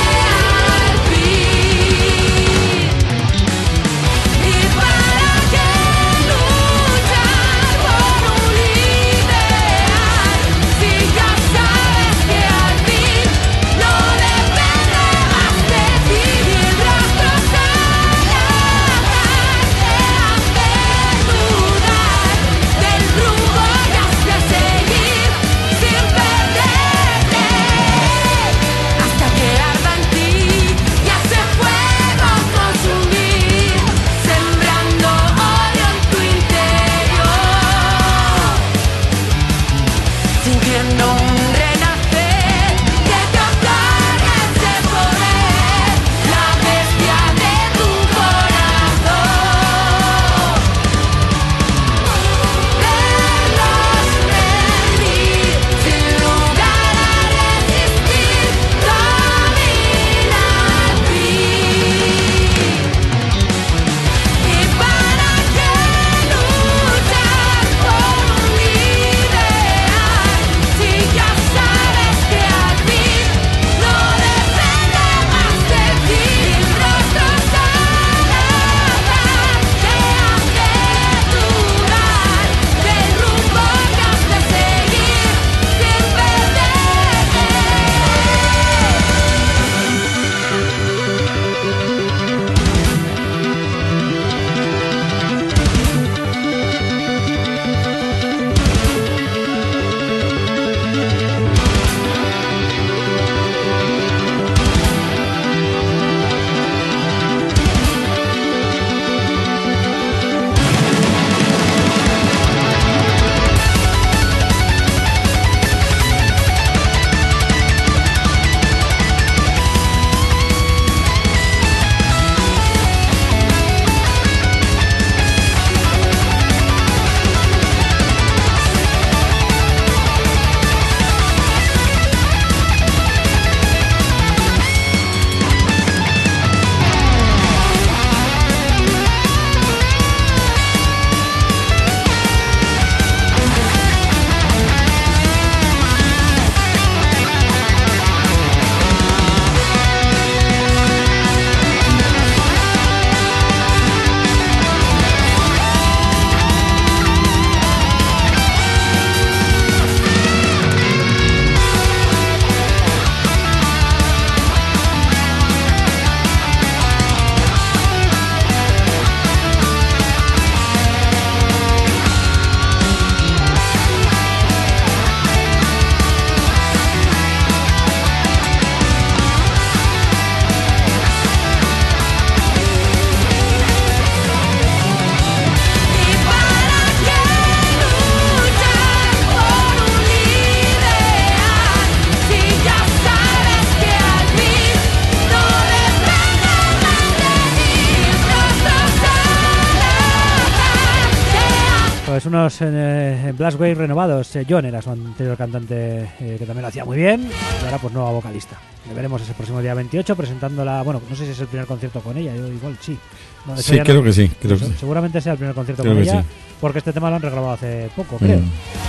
unos Blastway renovados. John era su anterior cantante, que también lo hacía muy bien, y ahora pues nueva vocalista. Le veremos ese próximo día 28 presentándola. Bueno, no sé si es el primer concierto con ella, yo igual sí. No, eso Sí, ya creo no- que sí. Creo que eso- sí. Seguramente sea el primer concierto Creo con que ella, sí. porque este tema lo han regrabado hace poco, creo.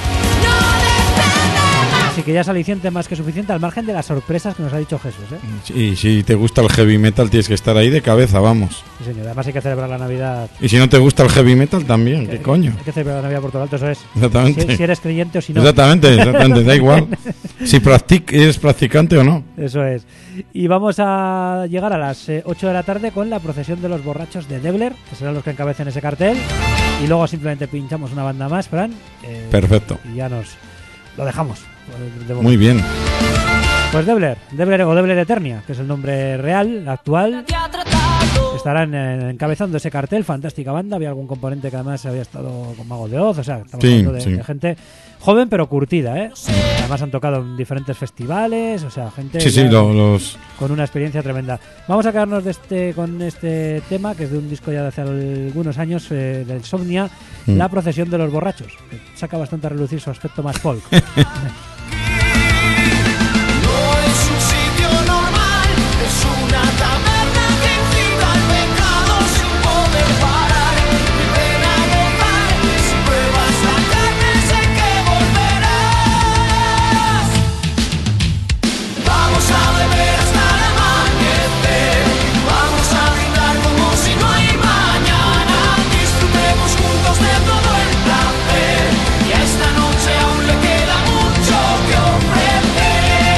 Así que ya es aliciente más que suficiente, al margen de las sorpresas que nos ha dicho Jesús, ¿eh? Y si te gusta el heavy metal, tienes que estar ahí de cabeza, vamos. Sí, señor. Además hay que celebrar la Navidad. Y si no te gusta el heavy metal, también. ¿Qué coño? Hay que celebrar la Navidad por todo lo alto, eso es. Exactamente. Si eres creyente o si no. Exactamente, da igual. Si eres practicante o no. Eso es. Y vamos a llegar a las 8 de la tarde con la procesión de los borrachos de Debler, que serán los que encabecen ese cartel. Y luego simplemente pinchamos una banda más, Fran. Perfecto. Y ya nos lo dejamos. de momento. Muy bien. Pues Debler o Debler Eternia, que es el nombre real, actual, estarán encabezando ese cartel. Fantástica banda. Había algún componente que además había estado con Mago de Oz. O sea, estamos Sí, hablando sí. de gente joven pero curtida, ¿eh? Además han tocado en diferentes festivales. O sea, gente Sí, sí, ya los... con una experiencia tremenda. Vamos a quedarnos con este tema, que es de un disco ya de hace algunos años, de Insomnia, La procesión de los borrachos, que saca bastante a relucir su aspecto más folk. No es un sitio normal, es una taberna que incita al pecado sin poder parar. Ven a gozar, si pruebas la carne sé que volverás. Vamos a beber hasta el amanecer, vamos a brindar como si no hay mañana. Disfrutemos juntos de todo el placer, y a esta noche aún le queda mucho que ofrecer.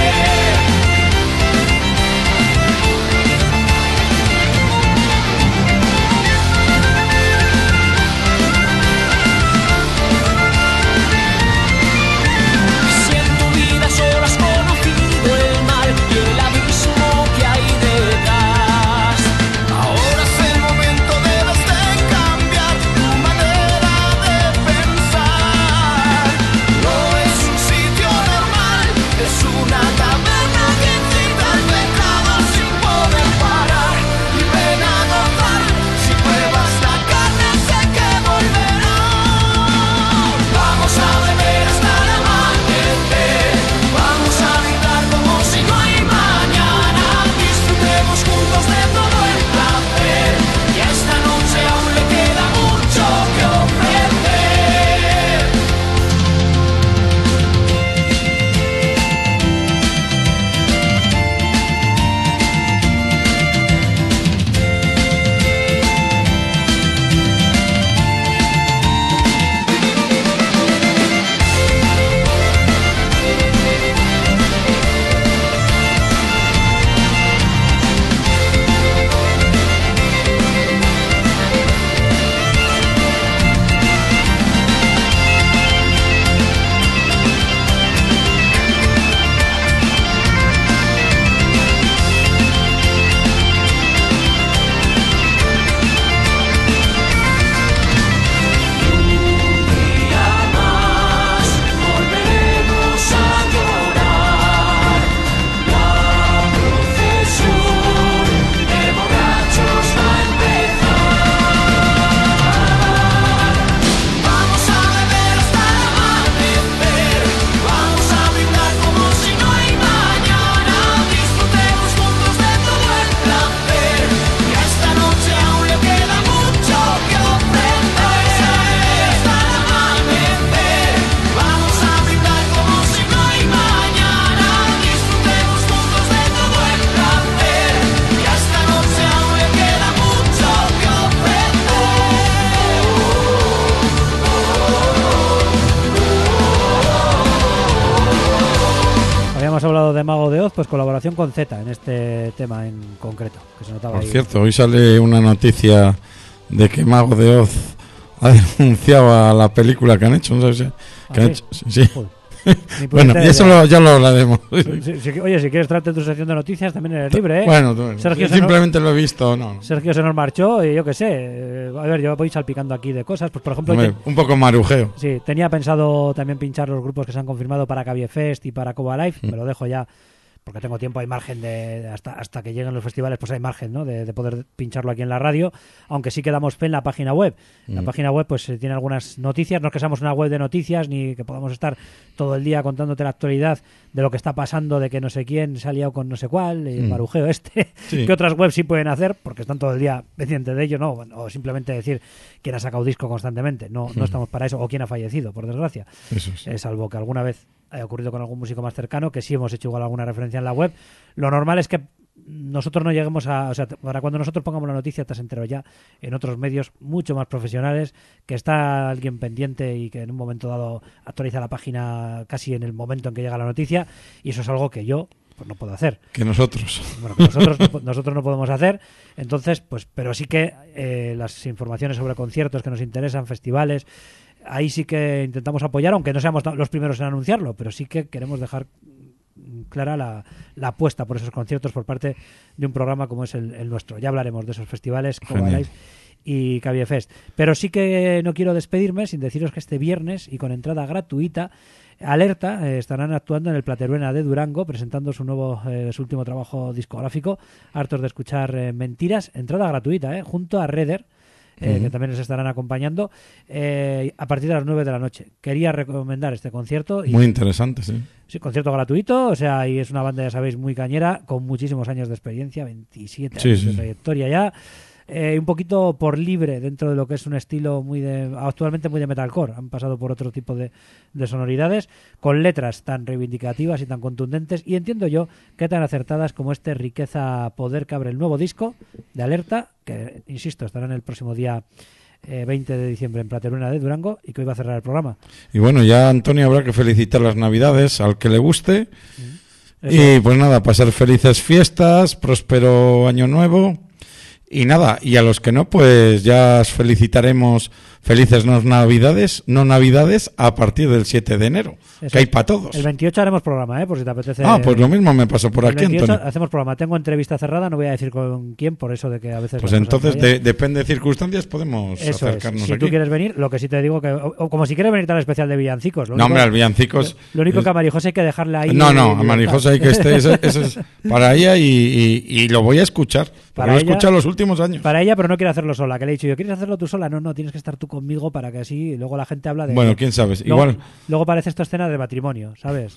Si en tu vida solo has conocido el mal y el abismo que hay detrás, ahora es el momento, debes de cambiar tu manera de pensar. No es un sitio normal, es una taberna que incita al pecado sin poder parar. Y ven a gozar, si pruebas la carne sé que volverás. Vamos a beber hasta el amanecer, vamos a brindar como si no hay mañana. Disfrutemos juntos de todo el placer, y a esta noche aún le queda mucho que ofrecer. Volveremos a llorar, la procesión de borrachos va a empezar. Vamos a beber hasta el amanecer, vamos a brindar como si no hay mañana. Disfrutemos juntos de todo el placer, y a esta noche aún le queda mucho que ofrecer. Hasta el amanecer, vamos a brindar como si no hay mañana. Disfrutemos juntos de todo el placer, y a esta noche aún le queda mucho que Habíamos hablado de Mago de Oz, pues colaboración con Z en este tema en concreto, que se notaba Por ahí. cierto, hoy sale una noticia de que Mago de Oz ha denunciado a la película que han hecho. ¿No sabes? Que han sí? hecho, sí. Joder, ni Bueno, puñetera y eso idea. ya lo hablaremos. Oye, si quieres trate tu sección de noticias, también eres libre, ¿eh? Bueno, Sergio yo simplemente lo he visto, no. Sergio se nos marchó y yo qué sé. A ver, yo voy salpicando aquí de cosas. Pues por ejemplo, Hombre, un poco marujeo. sí, tenía pensado también pinchar los grupos que se han confirmado para Cabie Fest y para Coba Live. Me lo dejo ya porque tengo tiempo, hay margen de hasta que lleguen los festivales, pues hay margen, ¿no? de poder pincharlo aquí en la radio, aunque sí que damos fe en la página web. La página web pues tiene algunas noticias, no es que seamos una web de noticias ni que podamos estar todo el día contándote la actualidad de lo que está pasando, de que no sé quién se ha liado con no sé cuál, el marujeo Sí. que otras webs sí pueden hacer, porque están todo el día pendientes de ello, ¿no? O simplemente decir quién ha sacado disco constantemente. No estamos para eso, o quién ha fallecido, por desgracia. Eso es. Salvo que alguna vez haya ocurrido con algún músico más cercano, que sí hemos hecho igual alguna referencia en la web. Lo normal es que nosotros no lleguemos o sea, para cuando nosotros pongamos la noticia te has enterado ya en otros medios mucho más profesionales, que está alguien pendiente y que en un momento dado actualiza la página casi en el momento en que llega la noticia, y eso es algo que yo pues no puedo hacer. Que nosotros. Bueno, que nosotros no podemos hacer. Entonces, pues, pero sí que las informaciones sobre conciertos que nos interesan, festivales, ahí sí que intentamos apoyar, aunque no seamos los primeros en anunciarlo, pero sí que queremos dejar clara la apuesta por esos conciertos por parte de un programa como es el nuestro. Ya hablaremos de esos festivales, como Live y Cabiefest. Pero sí que no quiero despedirme sin deciros que este viernes, y con entrada gratuita, Alerta estarán actuando en el Plateruena de Durango, presentando su último trabajo discográfico, Hartos de escuchar mentiras, entrada gratuita, junto a Redder, que también les estarán acompañando, a partir de las 9 de la noche. Quería recomendar este concierto. Muy interesante, sí. Sí, concierto gratuito, o sea, y es una banda, ya sabéis, muy cañera, con muchísimos años de experiencia, 27 años de trayectoria ya. Un poquito por libre dentro de lo que es un estilo actualmente muy de metalcore. Han pasado por otro tipo de sonoridades, con letras tan reivindicativas y tan contundentes, y entiendo yo que tan acertadas como este Riqueza Poder, que abre el nuevo disco de Alerta, que, insisto, estará en el próximo día 20 de diciembre en Plateruena de Durango, y que hoy va a cerrar el programa. Y bueno, ya Antonio habrá que felicitar las Navidades al que le guste. Y pues nada, pasar felices fiestas, próspero año nuevo. Y nada, y a los que no, pues ya os felicitaremos felices no navidades a partir del 7 de enero, eso, que hay para todos. El 28 haremos programa, por si te apetece. Pues lo mismo me pasó por aquí, el 28 Antonio. hacemos programa, tengo entrevista cerrada, no voy a decir con quién, por eso de que a veces... Pues entonces, depende de circunstancias, podemos eso acercarnos si aquí. tú quieres venir, lo que sí te digo, o como si quieres venir al especial de Villancicos. Hombre, al Villancicos... Lo único que a Marijose hay que dejarle ahí... No, a Marijose hay que esté, eso es para ella, y lo voy a escuchar, porque lo he escuchado los últimos años. Para ella, pero no quiere hacerlo sola, que le he dicho yo, ¿quieres hacerlo tú sola? No, tienes que estar tú conmigo para que así luego la gente habla de... Bueno, quién sabe, igual... Luego parece esta escena de matrimonio, ¿sabes?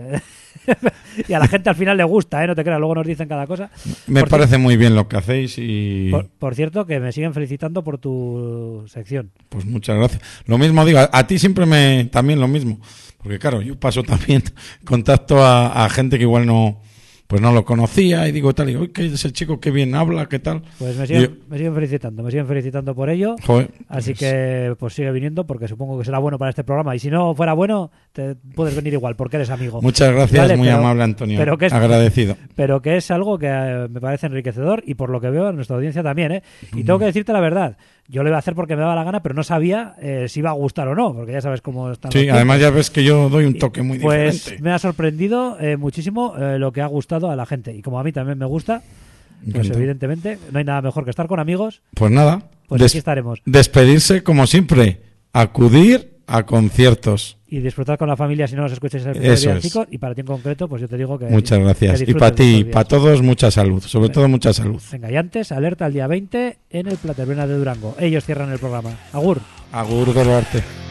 Y a la gente al final le gusta, no te creas, luego nos dicen cada cosa. Me parece muy bien lo que hacéis y... Por cierto, que me siguen felicitando por tu sección. Pues muchas gracias. Lo mismo digo, a ti siempre también lo mismo, porque claro, yo paso también contacto a gente que igual no lo conocía, y digo tal, y uy, que ese chico que bien habla, qué tal. Pues me siguen felicitando por ello. Joder, así que pues sigue viniendo, porque supongo que será bueno para este programa, y si no fuera bueno, te puedes venir igual, porque eres amigo. Muchas gracias, vale, muy amable, Antonio, agradecido. Pero que es algo que me parece enriquecedor, y por lo que veo en nuestra audiencia también, Y tengo que decirte la verdad, yo lo iba a hacer porque me daba la gana, pero no sabía si iba a gustar o no, porque ya sabes cómo están. Sí, además ya ves que yo doy un toque muy diferente. Pues me ha sorprendido muchísimo lo que ha gustado a la gente, y como a mí también me gusta, pues evidentemente no hay nada mejor que estar con amigos. Pues nada, pues aquí estaremos. Despedirse como siempre, acudir a conciertos. Y disfrutar con la familia si no los escucháis el villancico, y para ti en concreto, pues yo te digo que... Muchas gracias. Y para ti, para todos, mucha salud, sobre todo mucha salud. Venga, y antes, Alerta el día 20 en el Plateruena de Durango. Ellos cierran el programa. Agur. Agur, Gorarte.